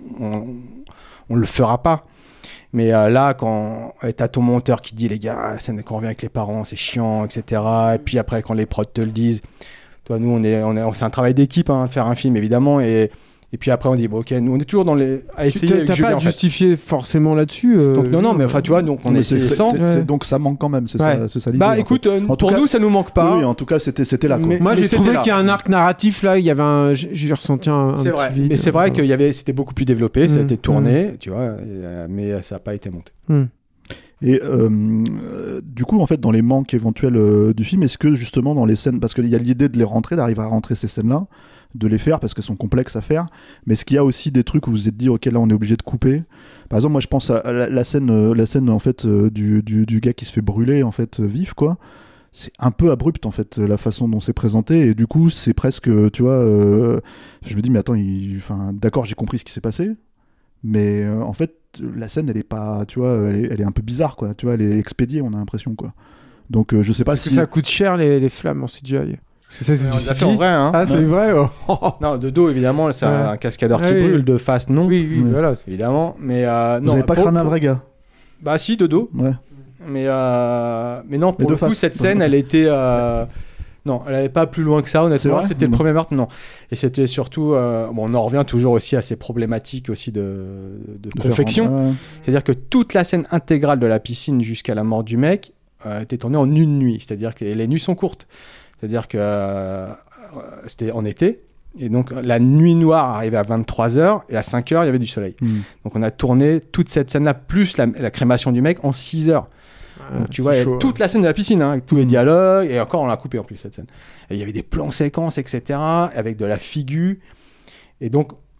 ne le fera pas. Mais euh, là, quand t'as ton monteur qui dit, les gars, la scène quand on revient avec les parents, c'est chiant, et cetera. Et puis après, quand les prods te le disent, toi, nous, on est, on est, c'est un travail d'équipe, hein, de faire un film, évidemment. Et, et puis après, on dit, bon, ok, nous, on est toujours dans les. à essayer Tu avec t'as Julien, pas en à fait. justifier forcément là-dessus. euh, Donc, non, non, mais enfin, tu vois, donc on Mais est c'est- c'est- sans. c'est- c'est- donc ça manque quand même, c'est Ouais. ça, c'est ça l'idée. Bah en fait. écoute, euh, En tout pour cas- nous, ça nous manque pas. Oui, oui, en tout cas, c'était, c'était là. Quoi. Mais- Moi, j'ai c'était trouvé là. qu'il y a un arc narratif là. Il y avait un. J'ai j'ai ressenti un. un C'est petit vrai, vide, mais c'est vrai euh, qu'il y avait, c'était beaucoup plus développé, ça a Mm, été tourné, tu vois, et, euh, mais ça n'a pas été monté. hmm. Et euh, euh, du coup, en fait, dans les manques éventuels euh, du film, est-ce que justement dans les scènes, parce qu'il y a l'idée de les rentrer, d'arriver à rentrer ces scènes-là, de les faire parce qu'elles sont complexes à faire, mais est-ce qu'il y a aussi des trucs où vous vous êtes dit, ok, là, on est obligé de couper. Par exemple, moi, je pense à la, la scène, euh, la scène en fait euh, du, du, du gars qui se fait brûler en fait euh, vif, quoi. C'est un peu abrupt en fait la façon dont c'est présenté et du coup, c'est presque, tu vois, euh, je me dis, mais attends, il... enfin, d'accord, j'ai compris ce qui s'est passé. Mais euh, en fait, la scène, elle est pas, tu vois, elle est, elle est un peu bizarre, quoi. Tu vois, elle est expédiée, on a l'impression, quoi. Donc, euh, je sais pas Parce si. que ça coûte cher les, les flammes en C G I. Parce que ça, c'est On du les a C G I. fait en vrai, hein. Ah, c'est Ouais. vrai. Oh. Non, de dos, évidemment, c'est Ouais. un cascadeur qui Ah oui. brûle, de face, non. Oui, oui, Ouais. voilà. c'est- Évidemment, mais euh, Vous non. avez pas pour- cramé un vrai gars. Bah si, de dos. Ouais. Mais, euh, mais non, pour de le coup, face. cette scène, Ok. elle était... euh, Non, elle n'allait pas plus loin que ça, C'est honnêtement. vrai C'était le Non. premier meurtre, non. Et c'était surtout... euh, Bon, on en revient toujours aussi à ces problématiques aussi de, de De faire confection. rendre- ouais. C'est-à-dire que toute la scène intégrale de la piscine jusqu'à la mort du mec euh, était tournée en une nuit. C'est-à-dire que les nuits sont courtes. C'est-à-dire que euh, c'était en été. Et donc, la nuit noire arrivait à vingt-trois heures et à cinq heures, il y avait du soleil. Hmm. Donc, on a tourné toute cette scène-là, plus la, la crémation du mec, en six heures. Donc, tu c'est vois, il y a chaud, toute la scène de la piscine, hein, avec tous les dialogues, et encore, on l'a coupé en plus, cette scène. Et il y avait des plans séquences, et cetera, avec de la figure. Et donc,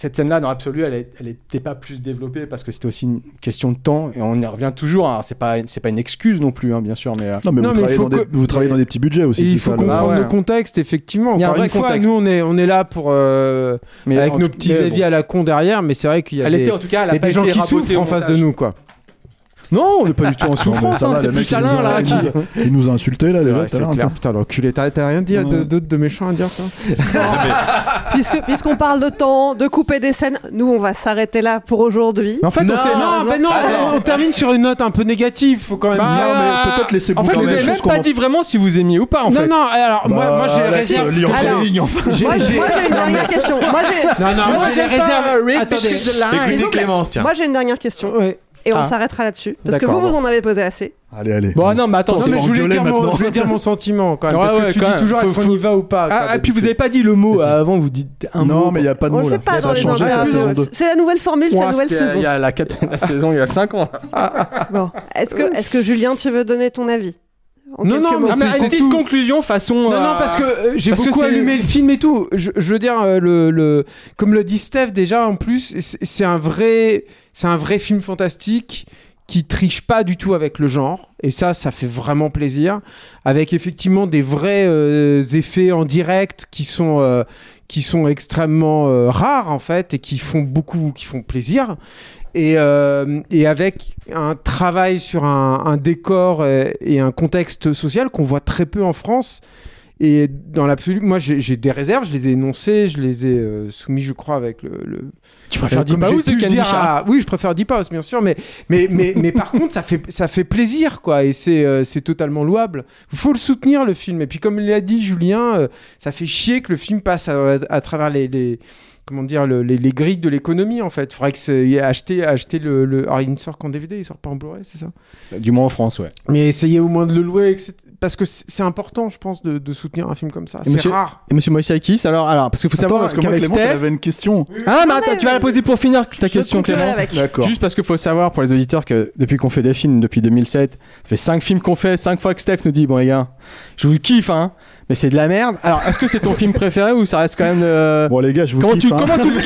cette scène-là, dans l'absolu, elle n'était pas plus développée parce que c'était aussi une question de temps et on y revient toujours. Hein. C'est pas, c'est pas une excuse non plus, hein, bien sûr. Mais, euh... Non, mais, non, vous, mais travaillez faut dans que... des, vous travaillez dans des petits budgets aussi. Et il faut ça, comprendre ah ouais. le contexte, effectivement. Il y a un Encore vrai une fois, contexte. nous, on est, on est là pour, euh, mais avec en, nos petits mais avis bon. à la con derrière, mais c'est vrai qu'il y a elle des, était, en tout cas, elle a il y a pas des gens été qui rabotée souffrent au en face montage. de nous, quoi. Non, on n'est pas du tout en souffrance, ça hein, va, c'est le plus mec, il Alain nous a- là il qui. nous a- Il nous a insulté là C'est déjà vrai, tout à c'est l'heure. clair. Putain, l'enculé, t'as, t'as rien dit Ouais. de- d'autre de méchant à dire, toi Puisque, puisqu'on parle de temps, de couper des scènes, nous on va s'arrêter là pour aujourd'hui. Mais en fait, Non, on, s'est- non, ben non, attends. on termine sur une note un peu négative. Faut quand même Bah, dire. mais peut-être laisser En fait, quand vous même avez des même choses pas qu'on- dit vraiment si vous aimiez ou pas en non, fait. non, alors moi, Bah, moi j'ai là, réserve. c'est lit entre Alors, les lignes, enfin. J'ai- Moi, j'ai- moi, j'ai une dernière question. Moi j'ai, Non, non, Moi, moi j'ai j'aime pas, réserve. euh, Rick Attendez. Between the Lines. Écoutez s'il vous plaît. Clémence, tiens. moi j'ai une dernière question. Ouais. Et on Ah. s'arrêtera là-dessus. Parce que D'accord, vous, vous bon. en avez posé assez. Allez, allez. Bon, non, mais attends, Non, c'est mais je voulais, engueuler dire mon, maintenant. je voulais dire mon sentiment quand même. Ouais, parce que ouais, tu quand dis même. toujours est-ce Faut- qu'on y va ou pas. Ah, quoi, et puis vous d'habitude. n'avez pas dit le mot C'est- avant, vous dites un mot. Non, mais il n'y a pas de On mots le là. fait pas Ça dans a les changé, c'est la saison interviews. deux. C'est la nouvelle formule, c'est Ouais, la nouvelle c'était, saison. Il y a la, quatre- la saison, il y a cinq ans. Bon, est-ce que, est-ce que Julien, tu veux donner ton avis en Non, quelques non, mots mais Ah, mais c'est une petite tout. conclusion façon. Non, euh, non, parce que euh, j'ai parce que beaucoup c'est- allumé le film et tout. Je, je veux dire, euh, le, le, comme le dit Steph déjà, en plus, c'est, c'est un vrai, c'est un vrai film fantastique qui triche pas du tout avec le genre. Et ça, ça fait vraiment plaisir. Avec effectivement des vrais euh, effets en direct qui sont, euh, qui sont extrêmement euh, rares en fait et qui font beaucoup, qui font plaisir. Et, euh, et avec un travail sur un, un décor et, et un contexte social qu'on voit très peu en France. Et dans l'absolu, moi j'ai, j'ai des réserves, je les ai énoncées, je les ai euh, soumis, je crois, avec le. le... Tu préfères Euh, Deep comme j'ai House pu ou le Candy dire Shah à- Oui, je préfère Deep House, bien sûr, mais, mais, mais, mais par contre, ça fait, ça fait plaisir, quoi, et c'est, euh, c'est totalement louable. Il faut le soutenir, le film. Et puis, comme l'a dit Julien, euh, ça fait chier que le film passe à, à travers les. les comment dire, le- les, les grilles de l'économie, en fait. Il faudrait que c'est, acheter, acheter le, le. Alors, il ne sort qu'en D V D, il sort pas en Blu-ray, c'est ça? Du moins en France, ouais. Mais essayez au moins de le louer, et cetera. Parce que c'est c'est important, je pense, de, de soutenir un film comme ça. Et C'est monsieur- rare. Et monsieur Moïsakis, alors, alors, parce qu'il faut Attends, savoir parce que moi, qu'avec Clément, il Steph. avait une question. Ah, mais Non, attends, mais- tu vas la poser pour finir ta question, conclurai Clémence. avec. D'accord. Juste parce qu'il faut savoir pour les auditeurs que depuis qu'on fait des films depuis deux mille sept, ça fait cinq films qu'on fait, cinq fois que Steph nous dit bon les gars, je vous kiffe hein, mais c'est de la merde. Alors est-ce que c'est ton film préféré ou ça reste quand même euh... Bon, les gars, je vous comment kiffe. tu hein. comment tu le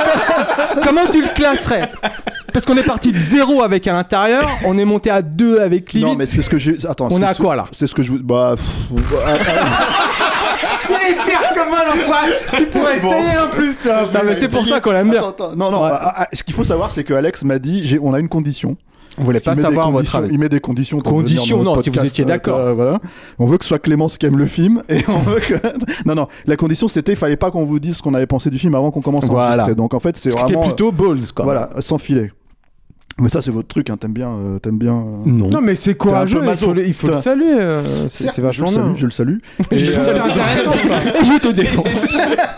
comment tu le classerais? Parce qu'on est parti de zéro avec à l'intérieur, on est monté à deux avec Livy. Non, mais c'est ce que j'ai. Attends, On c'est est à ce- quoi, là? C'est ce que je vous. Bah. pff, ah, Il est pire que moi, l'enfoiré. Tu pourrais Bon. payer en plus, toi. Non, mais c'est pour ça qu'on l'aime bien. Attends, attends, non, non. Ouais. ah, ah, ce qu'il faut savoir, c'est que Alex m'a dit, j'ai, on a une condition. On voulait Il pas met des savoir votre conditions- avis. Il met des conditions. Pour Conditions, venir dans non, notre si vous podcast, étiez euh, d'accord. euh, voilà. On veut que ce soit Clémence qui aime le film et on veut que. Non, non. La condition, c'était, il fallait pas qu'on vous dise ce qu'on avait pensé du film avant qu'on commence à Voilà. enregistrer. Donc en fait, c'est C'était vraiment. plutôt balls quoi. Voilà, sans filet. Mais ça, c'est votre truc, hein. T'aimes bien, euh, t'aimes bien. euh, Non. Non, mais c'est courageux. T'es un peu Il faut maso. le, il faut le T'as- saluer. euh, c'est, Certes, c'est vachement je le bien. salue, je le salue. Et Et, je trouve euh, c'est intéressant, quoi. Et je te défonce.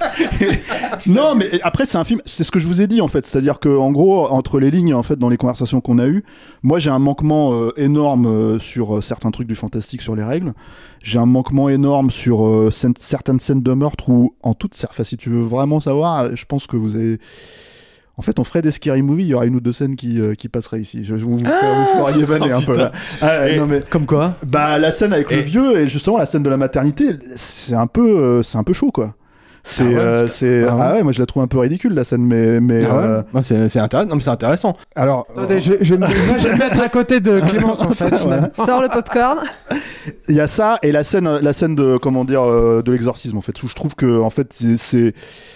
Non, mais après c'est un film. C'est ce que je vous ai dit en fait. C'est-à-dire que en gros, entre les lignes, en fait, dans les conversations qu'on a eues, moi j'ai un manquement euh, énorme euh, sur euh, certains trucs du fantastique, sur les règles. J'ai un manquement énorme sur euh, scène- certaines scènes de meurtre où, en toute, enfin, si tu veux vraiment savoir, je pense que vous avez. En fait, on ferait des scary movies, il y aura une ou deux scènes qui, euh, qui passeraient ici. Je, vous, vous, Ah vous feriez vanner oh, un peu putain. là. Ah, ouais, Et non, mais, Comme quoi? bah, la scène avec Et- le vieux et justement la scène de la maternité, c'est un peu, euh, c'est un peu chaud quoi. C'est, Ah ouais, euh, c'est- c'est, ah ouais. ah ouais, moi je la trouve un peu ridicule la scène, mais, mais Ah ouais euh, Non, c'est c'est intéressant. Non, mais c'est intéressant. alors, Attendez, je, je, moi, je vais me mettre à côté de Clémence, en fait. Voilà. Sors le popcorn. il y a ça et la scène, la scène de comment dire, euh, de l'exorcisme en fait, où je trouve que en fait c'est, c'est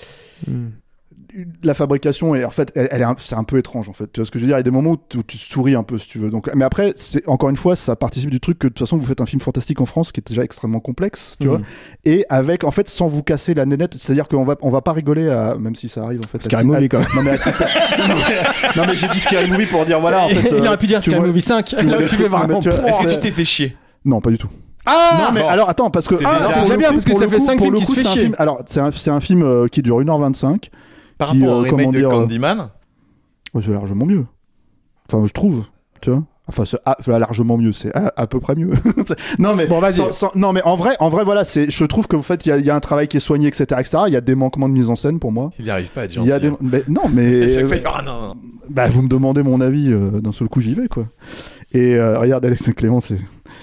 la fabrication est en fait elle, elle est un, c'est un peu étrange en fait, tu vois ce que je veux dire, il y a des moments où tu, où tu souris un peu si tu veux, donc mais après c'est encore une fois ça participe du truc que de toute façon vous faites un film fantastique en France qui est déjà extrêmement complexe, tu Mhm. vois, et avec en fait sans vous casser la nénette, c'est-à-dire qu'on va on va pas rigoler à, même si ça arrive en fait, Scary à- Movie, quand même. non mais, à titre- non, mais, non, mais j'ai dit Scary Movie pour dire voilà en fait Il euh, aurait pu dire tu Scary vois- Movie cinq. tu Là vois où des tu fais trucs, non, mais vraiment. tu vois, Est-ce que c'est- tu t'es fait chier? non pas du tout. Ah Non mais bon. alors attends parce que C'est ah, déjà- pour c'est le déjà bien, coup- parce que pour ça le fait coup- cinq pour films le qui coup, se fait c'est un chier. film- alors c'est un, c'est un film euh, qui dure une heure vingt-cinq. Par Qui, rapport euh, au remake comment de dire, euh, Candyman, Ouais, c'est largement mieux. Enfin, je trouve, tu vois. Enfin, c'est ah, enfin, largement mieux, c'est à, à peu près mieux. non mais Bon, vas-y. sans- sans- non mais en vrai, en vrai voilà, c'est, je trouve que en fait il y a, il y a un travail qui est soigné, et cetera, et cetera. Il y a des manquements de mise en scène pour moi. il n'y arrive pas à être Il gentil. y a des, hein. mais, non mais À chaque fois, euh, il dit, ah non, non. bah vous me demandez mon avis, euh, d'un seul coup j'y vais quoi. Et euh, regarde Alex et Clément, c'est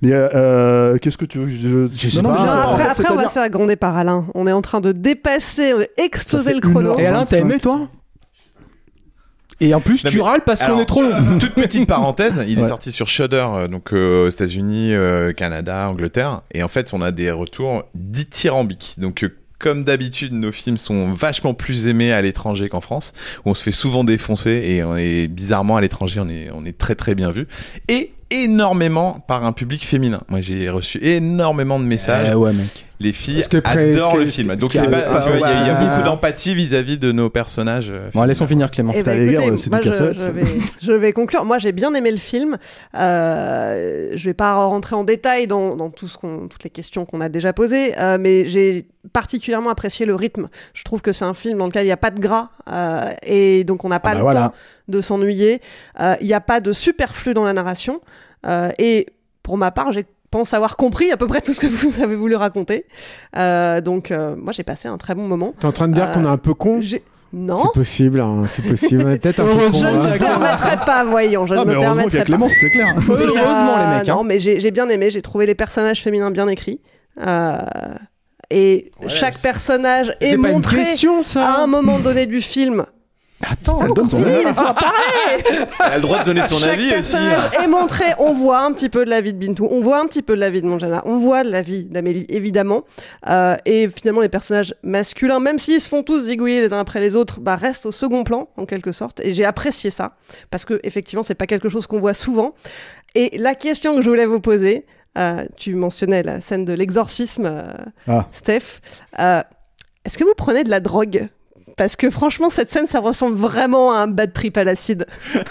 Mais euh, qu'est-ce que tu veux que je... Je sais non, non, pas. mais je sais Non, pas, après, en fait, après, on va c'est-à-dire- se faire gronder par Alain. On est en train de dépasser, euh, exploser Ça le fait une chrono. heure Et Alain, t'as aimé toi? Et en plus, Non, tu mais- râles parce qu'on alors, est trop long. Toute petite parenthèse, il Ouais. est sorti sur Shudder, euh, donc euh, aux États-Unis, euh, Canada, Angleterre, et en fait, on a des retours dithyrambiques. Donc, euh, comme d'habitude, nos films sont vachement plus aimés à l'étranger qu'en France, où on se fait souvent défoncer, et on est bizarrement à l'étranger, on est, on est très très bien vu, et énormément par un public féminin. Moi, j'ai reçu énormément de messages. Eh ouais, mec. Les filles Est-ce que pré- adorent est-ce que- le film. est-ce Donc, qu'il y c'est a- pas, ah, tu vois, il y a- il y, a ouais. beaucoup d'empathie vis-à-vis de nos personnages. euh, Bon, laissons finir Clément. Eh ben, Putain, les écoutez, gars, c'est moi, du je, cassette. je vais, je vais conclure. Moi, j'ai bien aimé le film. Euh, je vais pas rentrer en détail dans, dans tout ce qu'on, toutes les questions qu'on a déjà posées, euh, mais j'ai particulièrement apprécié le rythme. Je trouve que c'est un film dans lequel il n'y a pas de gras, euh, et donc on n'a pas bah le voilà. temps de s'ennuyer. Euh, Il n'y a pas de superflu dans la narration. Euh, et pour ma part, j'ai pense avoir compris à peu près tout ce que vous avez voulu raconter. Euh, donc, euh, moi, j'ai passé un très bon moment. T'es en train de dire Euh, qu'on est un peu con? J'ai- Non. C'est possible, hein, c'est possible. On est peut-être un peu con. Je ne hein. me permettrai pas, voyons, je Ah, ne mais me heureusement qu'il y permettrai a pas. Clémence, c'est clair. Et, Heureusement, les mecs, hein. Non, mais j'ai j'ai bien aimé, j'ai trouvé les personnages féminins bien écrits. Euh, et chaque personnage est, C'est pas une montré question, ça. à un moment donné du film. Attends, Elle donne son Fini, avis. laisse-moi parler. Elle a le droit de donner son Chaque avis aussi. personnage est montré, on voit un petit peu de la vie de Bintou, on voit un petit peu de la vie de Monjana, on voit de la vie d'Amélie, évidemment. Euh, et finalement, les personnages masculins, même s'ils se font tous zigouiller les uns après les autres, bah, restent au second plan, en quelque sorte. Et j'ai apprécié ça, parce que effectivement, c'est pas quelque chose qu'on voit souvent. Et la question que je voulais vous poser, euh, tu mentionnais la scène de l'exorcisme, euh, Ah. Steph. Euh, est-ce que vous prenez de la drogue ? Parce que franchement, cette scène, ça ressemble vraiment à un bad trip à l'acide.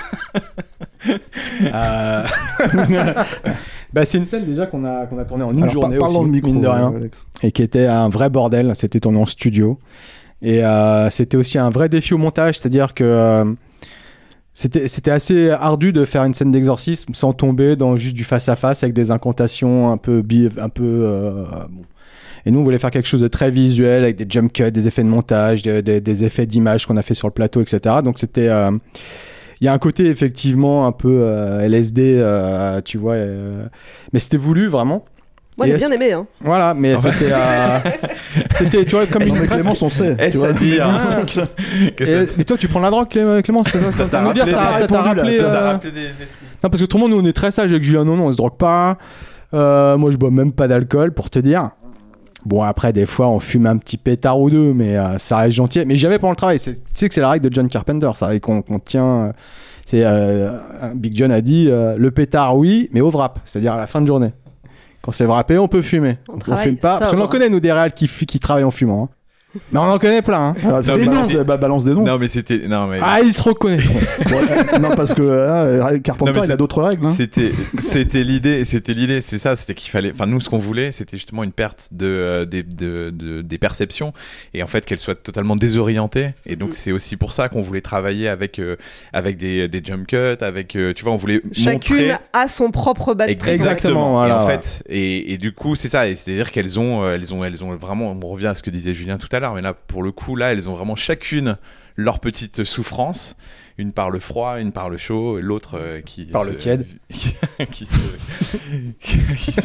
Euh... bah, c'est une scène déjà qu'on a, qu'on a tournée en une Alors, journée par- parle aussi, dans le micro, mine de rien, Alex. et qui était un vrai bordel. C'était tourné en studio. Et euh, c'était aussi un vrai défi au montage, c'est-à-dire que euh, c'était, c'était assez ardu de faire une scène d'exorcisme sans tomber dans juste du face-à-face avec des incantations un peu... Bi- un peu euh, bon. Et nous, on voulait faire quelque chose de très visuel, avec des jump cuts, des effets de montage, des, des, des effets d'image qu'on a fait sur le plateau, et cetera. Donc c'était... euh, il y a un côté effectivement un peu euh, L S D, euh, tu vois, euh, mais c'était voulu vraiment. Moi, Et j'ai est-ce- bien aimé. Hein. Voilà, mais c'était, euh, c'était, tu vois, comme Non, une mais presque- Clémence, on sait. Eh, tu ça vois. dit, hein. Que ça- Et, et toi, tu prends la drogue, Clé- Clémence, c'est ça, ça, t'a ça, veut dire, rappelé- ça, ça t'a répondu, là, rappelé. ça t'a euh, rappelé des- des trucs. Non, parce que autrement, nous, on est très sage avec Julien. Non, non, on se drogue pas. Euh, moi, je bois même pas d'alcool, pour te dire. Bon, après, des fois, on fume un petit pétard ou deux, mais euh, ça reste gentil. Mais jamais pendant le travail. C'est- Tu sais que c'est la règle de John Carpenter, ça, et qu'on, qu'on tient. euh, c'est euh, Big John a dit euh, le pétard, oui, mais au wrap, c'est-à-dire à la fin de journée. Quand c'est wrappé, on peut fumer. On On, travaille fume pas. Parce qu'on sobre. en connaît, nous, des réals qui, fu- qui travaillent en fumant. hein. Mais on en connaît plein. hein. Ah, Non, des mais noms, c'était- bah, balance des noms. Non, mais c'était. Non, mais. Ah, ils se reconnaissent. Ouais, non, parce que euh, Carpenter, Non, mais il a c'est- d'autres règles. Hein. C'était, c'était l'idée, c'était l'idée, c'est ça, c'était qu'il fallait, enfin nous ce qu'on voulait, c'était justement une perte de, euh, des, de, de- des perceptions et en fait qu'elles soient totalement désorientées et donc c'est aussi pour ça qu'on voulait travailler avec euh, avec des, des jump cuts, avec euh, tu vois on voulait Chacune montrer a son propre bad trip. Exactement, voilà, et en ouais. fait et, et du coup c'est ça, et c'est-à-dire qu'elles ont euh, elles ont elles ont vraiment, on revient à ce que disait Julien tout à l'heure, mais là pour le coup là elles ont vraiment chacune leur petite souffrance. Une par le froid, une par le chaud, et l'autre euh, qui Par se- le tiède. qui se... qui se-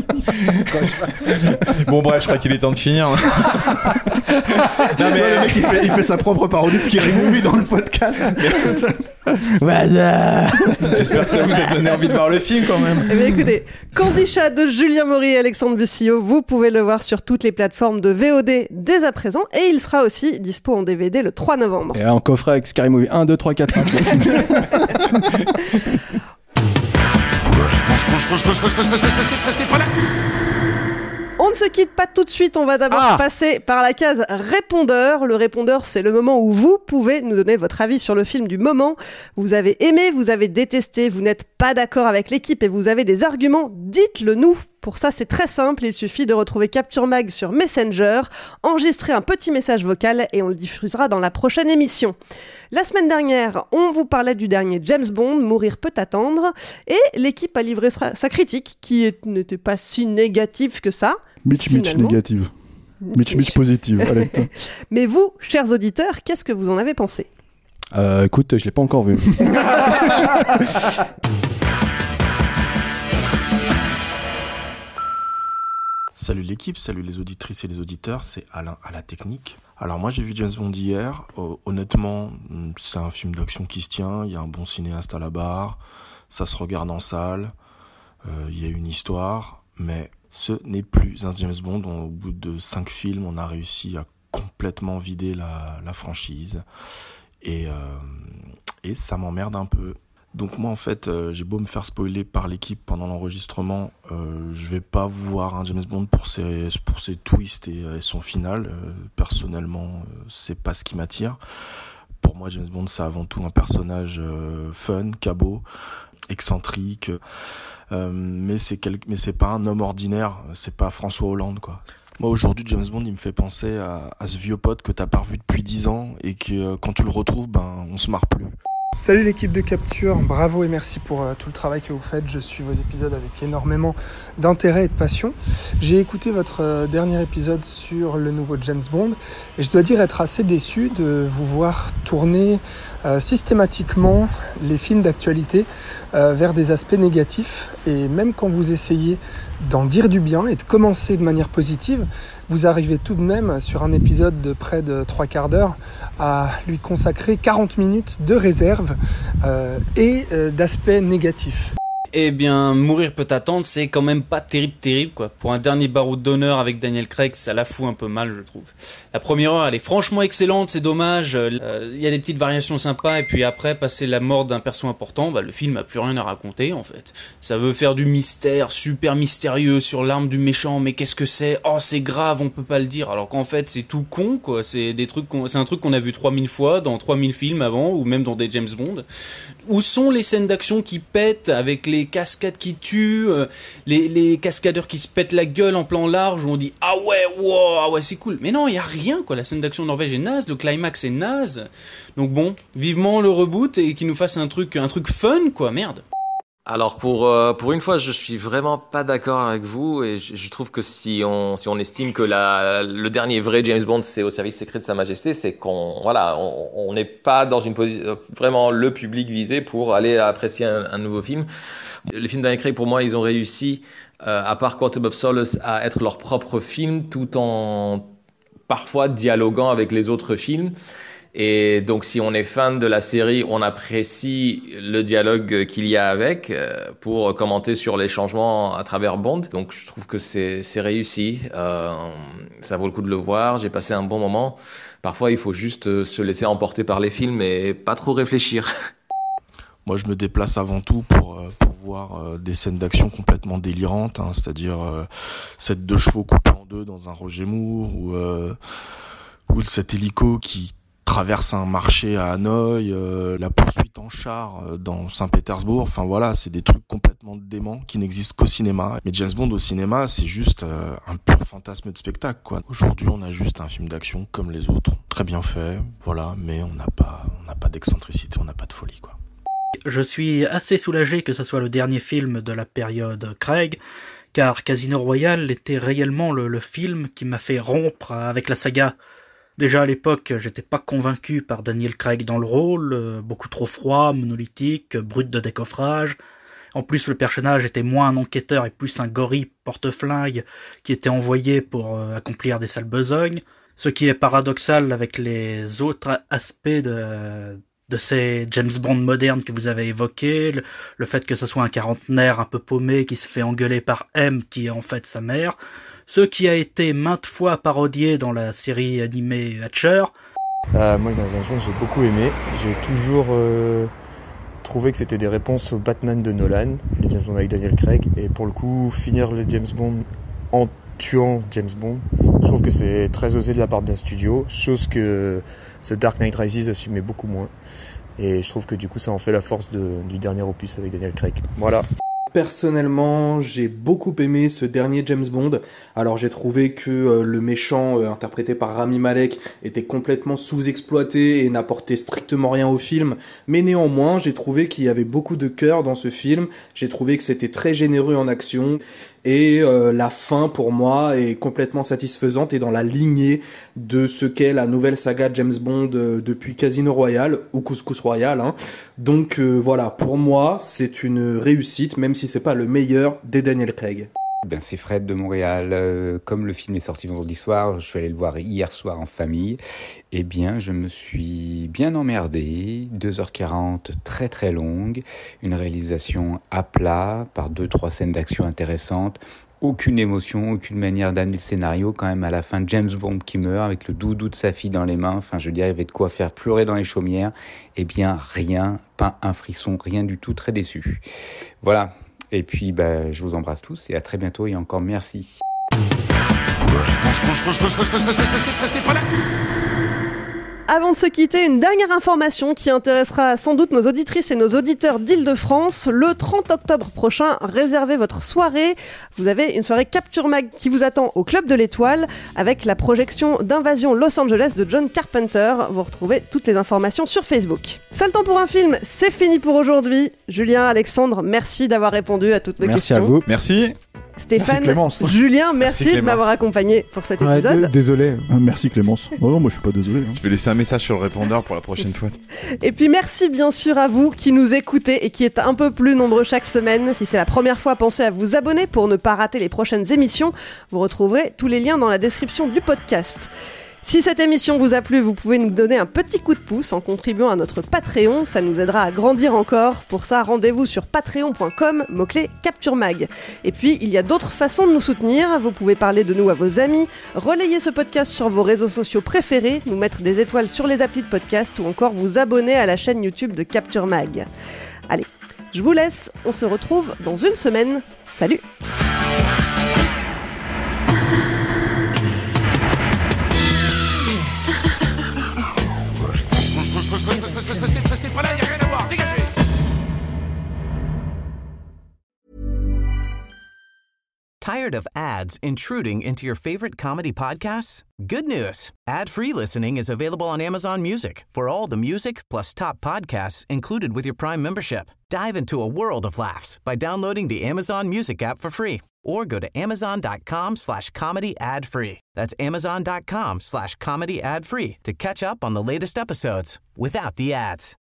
Bon bref, je crois qu'il est temps de finir. Non, mais le mec, il fait, il fait sa propre parodie de Scary Movie dans le podcast. J'espère que ça vous a donné envie de voir le film quand même. Eh bien, écoutez, Candy Chat de Julien Maury et Alexandre Bussillot, vous pouvez le voir sur toutes les plateformes de V O D dès à présent et il sera aussi dispo en D V D le trois novembre. Et en coffret avec Scary Movie un, deux, trois, quatre, cinq. On ne se quitte pas tout de suite, on va d'abord Ah passer par la case répondeur. Le répondeur, c'est le moment où vous pouvez nous donner votre avis sur le film du moment. Vous avez aimé, vous avez détesté, vous n'êtes pas d'accord avec l'équipe et vous avez des arguments, dites-le nous. Pour ça, c'est très simple, il suffit de retrouver Capture Mag sur Messenger, enregistrer un petit message vocal et on le diffusera dans la prochaine émission. La semaine dernière, on vous parlait du dernier James Bond, Mourir peut attendre, et l'équipe a livré sa, sa critique, qui est- n'était pas si négative que ça. Mitch, Mitch Finalement. négative. Mitch, Mitch positive. Allez, putain. Mais vous, chers auditeurs, qu'est-ce que vous en avez pensé ? Euh, écoute, je l'ai pas encore vu. Salut l'équipe, salut les auditrices et les auditeurs, c'est Alain à la technique. Alors moi j'ai vu James Bond hier, euh, honnêtement c'est un film d'action qui se tient, il y a un bon cinéaste à la barre, ça se regarde en salle, euh, il y a une histoire, mais ce n'est plus un James Bond. On, au bout de cinq films, on a réussi à complètement vider la, la franchise et, euh, et ça m'emmerde un peu. Donc moi en fait euh, j'ai beau me faire spoiler par l'équipe pendant l'enregistrement, euh, je vais pas voir un James Bond pour ses, pour ses twists et, et son final. Euh, personnellement euh, c'est pas ce qui m'attire. Pour moi James Bond c'est avant tout un personnage euh, fun, cabot, excentrique, euh, mais c'est quel... mais c'est pas un homme ordinaire, c'est pas François Hollande quoi. Moi aujourd'hui James Bond il me fait penser à, à ce vieux pote que t'as pas revu depuis dix ans et que euh, quand tu le retrouves ben on se marre plus. Salut l'équipe de Capture, bravo et merci pour euh, tout le travail que vous faites. Je suis vos épisodes avec énormément d'intérêt et de passion. J'ai écouté votre euh, dernier épisode sur le nouveau James Bond et je dois dire être assez déçu de vous voir tourner euh, systématiquement les films d'actualité euh, vers des aspects négatifs. Et même quand vous essayez d'en dire du bien et de commencer de manière positive, vous arrivez tout de même sur un épisode de près de trois quarts d'heure à lui consacrer quarante minutes de réserve euh, et euh, d'aspects négatifs. Eh bien, Mourir peut attendre, c'est quand même pas terrible, terrible, quoi. Pour un dernier baroud d'honneur avec Daniel Craig, ça la fout un peu mal, je trouve. La première heure, elle est franchement excellente, c'est dommage. Il euh, y a des petites variations sympas, et puis après, passer la mort d'un perso important, bah, le film a plus rien à raconter, en fait. Ça veut faire du mystère, super mystérieux, sur l'arme du méchant, mais qu'est-ce que c'est? Oh, c'est grave, on peut pas le dire. Alors qu'en fait, c'est tout con, quoi. C'est des trucs qu'on... c'est un truc qu'on a vu trois mille fois, dans trois mille films avant, ou même dans des James Bond. Où sont les scènes d'action qui pètent, avec les cascades qui tuent, euh, les, les cascadeurs qui se pètent la gueule en plan large, où on dit « Ah ouais, wow, ah ouais, c'est cool ». Mais non, il y a rien, quoi. La scène d'action Norvège est naze, le climax est naze. Donc bon, vivement le reboot et qu'il nous fasse un truc, un truc fun, quoi, merde. Alors pour euh, pour une fois, je suis vraiment pas d'accord avec vous et je, je trouve que si on si on estime que la le dernier vrai James Bond c'est au service secret de Sa Majesté, c'est qu'on voilà on on n'est pas dans une position vraiment le public visé pour aller apprécier un, un nouveau film. Les films Daniel Craig pour moi ils ont réussi euh, à part Quantum of Solace à être leur propre film tout en parfois dialoguant avec les autres films. Et donc, si on est fan de la série, on apprécie le dialogue qu'il y a avec euh, pour commenter sur les changements à travers Bond. Donc, je trouve que c'est, c'est réussi. Euh, ça vaut le coup de le voir. J'ai passé un bon moment. Parfois, il faut juste se laisser emporter par les films et pas trop réfléchir. Moi, je me déplace avant tout pour, euh, pour voir euh, des scènes d'action complètement délirantes, hein, c'est-à-dire euh, cette deux chevaux coupés en deux dans un Roger Moore ou, euh, ou cet hélico qui traverse un marché à Hanoï, euh, la poursuite en char euh, dans Saint-Pétersbourg, enfin voilà, c'est des trucs complètement déments qui n'existent qu'au cinéma. Mais James Bond au cinéma, c'est juste euh, un pur fantasme de spectacle, quoi. Aujourd'hui, on a juste un film d'action comme les autres, très bien fait, voilà, mais on n'a pas, on n'a pas d'excentricité, on n'a pas de folie, quoi. Je suis assez soulagé que ce soit le dernier film de la période Craig, car Casino Royale était réellement le, le film qui m'a fait rompre avec la saga. Déjà à l'époque, j'étais pas convaincu par Daniel Craig dans le rôle, euh, beaucoup trop froid, monolithique, brut de décoffrage. En plus, le personnage était moins un enquêteur et plus un gorille porte-flingue qui était envoyé pour euh, accomplir des sales besognes. Ce qui est paradoxal avec les autres aspects de, de ces James Bond modernes que vous avez évoqués, le, le fait que ce soit un quarantenaire un peu paumé qui se fait engueuler par M qui est en fait sa mère. Ce qui a été maintes fois parodié dans la série animée Hatcher. Euh, moi, dans James Bond, j'ai beaucoup aimé. J'ai toujours euh, trouvé que c'était des réponses au Batman de Nolan, les James Bond avec Daniel Craig. Et pour le coup, finir le James Bond en tuant James Bond, je trouve que c'est très osé de la part d'un studio, chose que The Dark Knight Rises assumait beaucoup moins. Et je trouve que du coup, ça en fait la force de, du dernier opus avec Daniel Craig. Voilà. Personnellement, j'ai beaucoup aimé ce dernier James Bond. Alors j'ai trouvé que euh, le méchant euh, interprété par Rami Malek était complètement sous-exploité et n'apportait strictement rien au film. Mais néanmoins, j'ai trouvé qu'il y avait beaucoup de cœur dans ce film. J'ai trouvé que c'était très généreux en action. Et euh, la fin, pour moi, est complètement satisfaisante et dans la lignée de ce qu'est la nouvelle saga James Bond euh, depuis Casino Royale, ou Couscous Royale. Hein. Donc euh, voilà, pour moi, c'est une réussite, même si c'est pas le meilleur des Daniel Craig. Ben, c'est Fred de Montréal. Euh, comme le film est sorti vendredi soir, je suis allé le voir hier soir en famille. Eh bien, je me suis bien emmerdé. deux heures quarante, très très longue. Une réalisation à plat, par deux, trois scènes d'action intéressantes. Aucune émotion, aucune manière d'amener le scénario. Quand même, à la fin, James Bond qui meurt avec le doudou de sa fille dans les mains. Enfin, je veux dire, il y avait de quoi faire pleurer dans les chaumières. Eh bien, rien, pas un frisson, rien du tout, très déçu. Voilà. Et puis, bah, je vous embrasse tous et à très bientôt et encore merci. Avant de se quitter, une dernière information qui intéressera sans doute nos auditrices et nos auditeurs d'Île-de-France. Le trente octobre prochain, réservez votre soirée. Vous avez une soirée Capture Mag qui vous attend au Club de l'Étoile avec la projection d'Invasion Los Angeles de John Carpenter. Vous retrouvez toutes les informations sur Facebook. Ça, le temps pour un film, c'est fini pour aujourd'hui. Julien, Alexandre, merci d'avoir répondu à toutes nos merci questions. Merci à vous. Merci. Stéphane, merci Clémence. Julien, merci, merci de Clémence. m'avoir accompagné pour cet Ouais, épisode. d- désolé. Ah, merci Clémence. Oh non, moi je suis pas désolé. Hein. Je vais laisser un message sur le répondeur pour la prochaine fois. Et puis merci bien sûr à vous qui nous écoutez et qui êtes un peu plus nombreux chaque semaine. Si c'est la première fois, pensez à vous abonner pour ne pas rater les prochaines émissions. Vous retrouverez tous les liens dans la description du podcast. Si cette émission vous a plu, vous pouvez nous donner un petit coup de pouce en contribuant à notre Patreon, ça nous aidera à grandir encore. Pour ça, rendez-vous sur patreon point com, mot-clé Capture Mag. Et puis, il y a d'autres façons de nous soutenir. Vous pouvez parler de nous à vos amis, relayer ce podcast sur vos réseaux sociaux préférés, nous mettre des étoiles sur les applis de podcast ou encore vous abonner à la chaîne YouTube de Capture Mag. Allez, je vous laisse, on se retrouve dans une semaine. Salut! Restez pas là, y'a rien à voir, dégagez! Tired of ads intruding into your favorite comedy podcasts? Good news. Ad-free listening is available on Amazon Music for all the music plus top podcasts included with your Prime membership. Dive into a world of laughs by downloading the Amazon Music app for free or go to amazon.com slash comedy ad free. That's amazon.com slash comedy ad free to catch up on the latest episodes without the ads.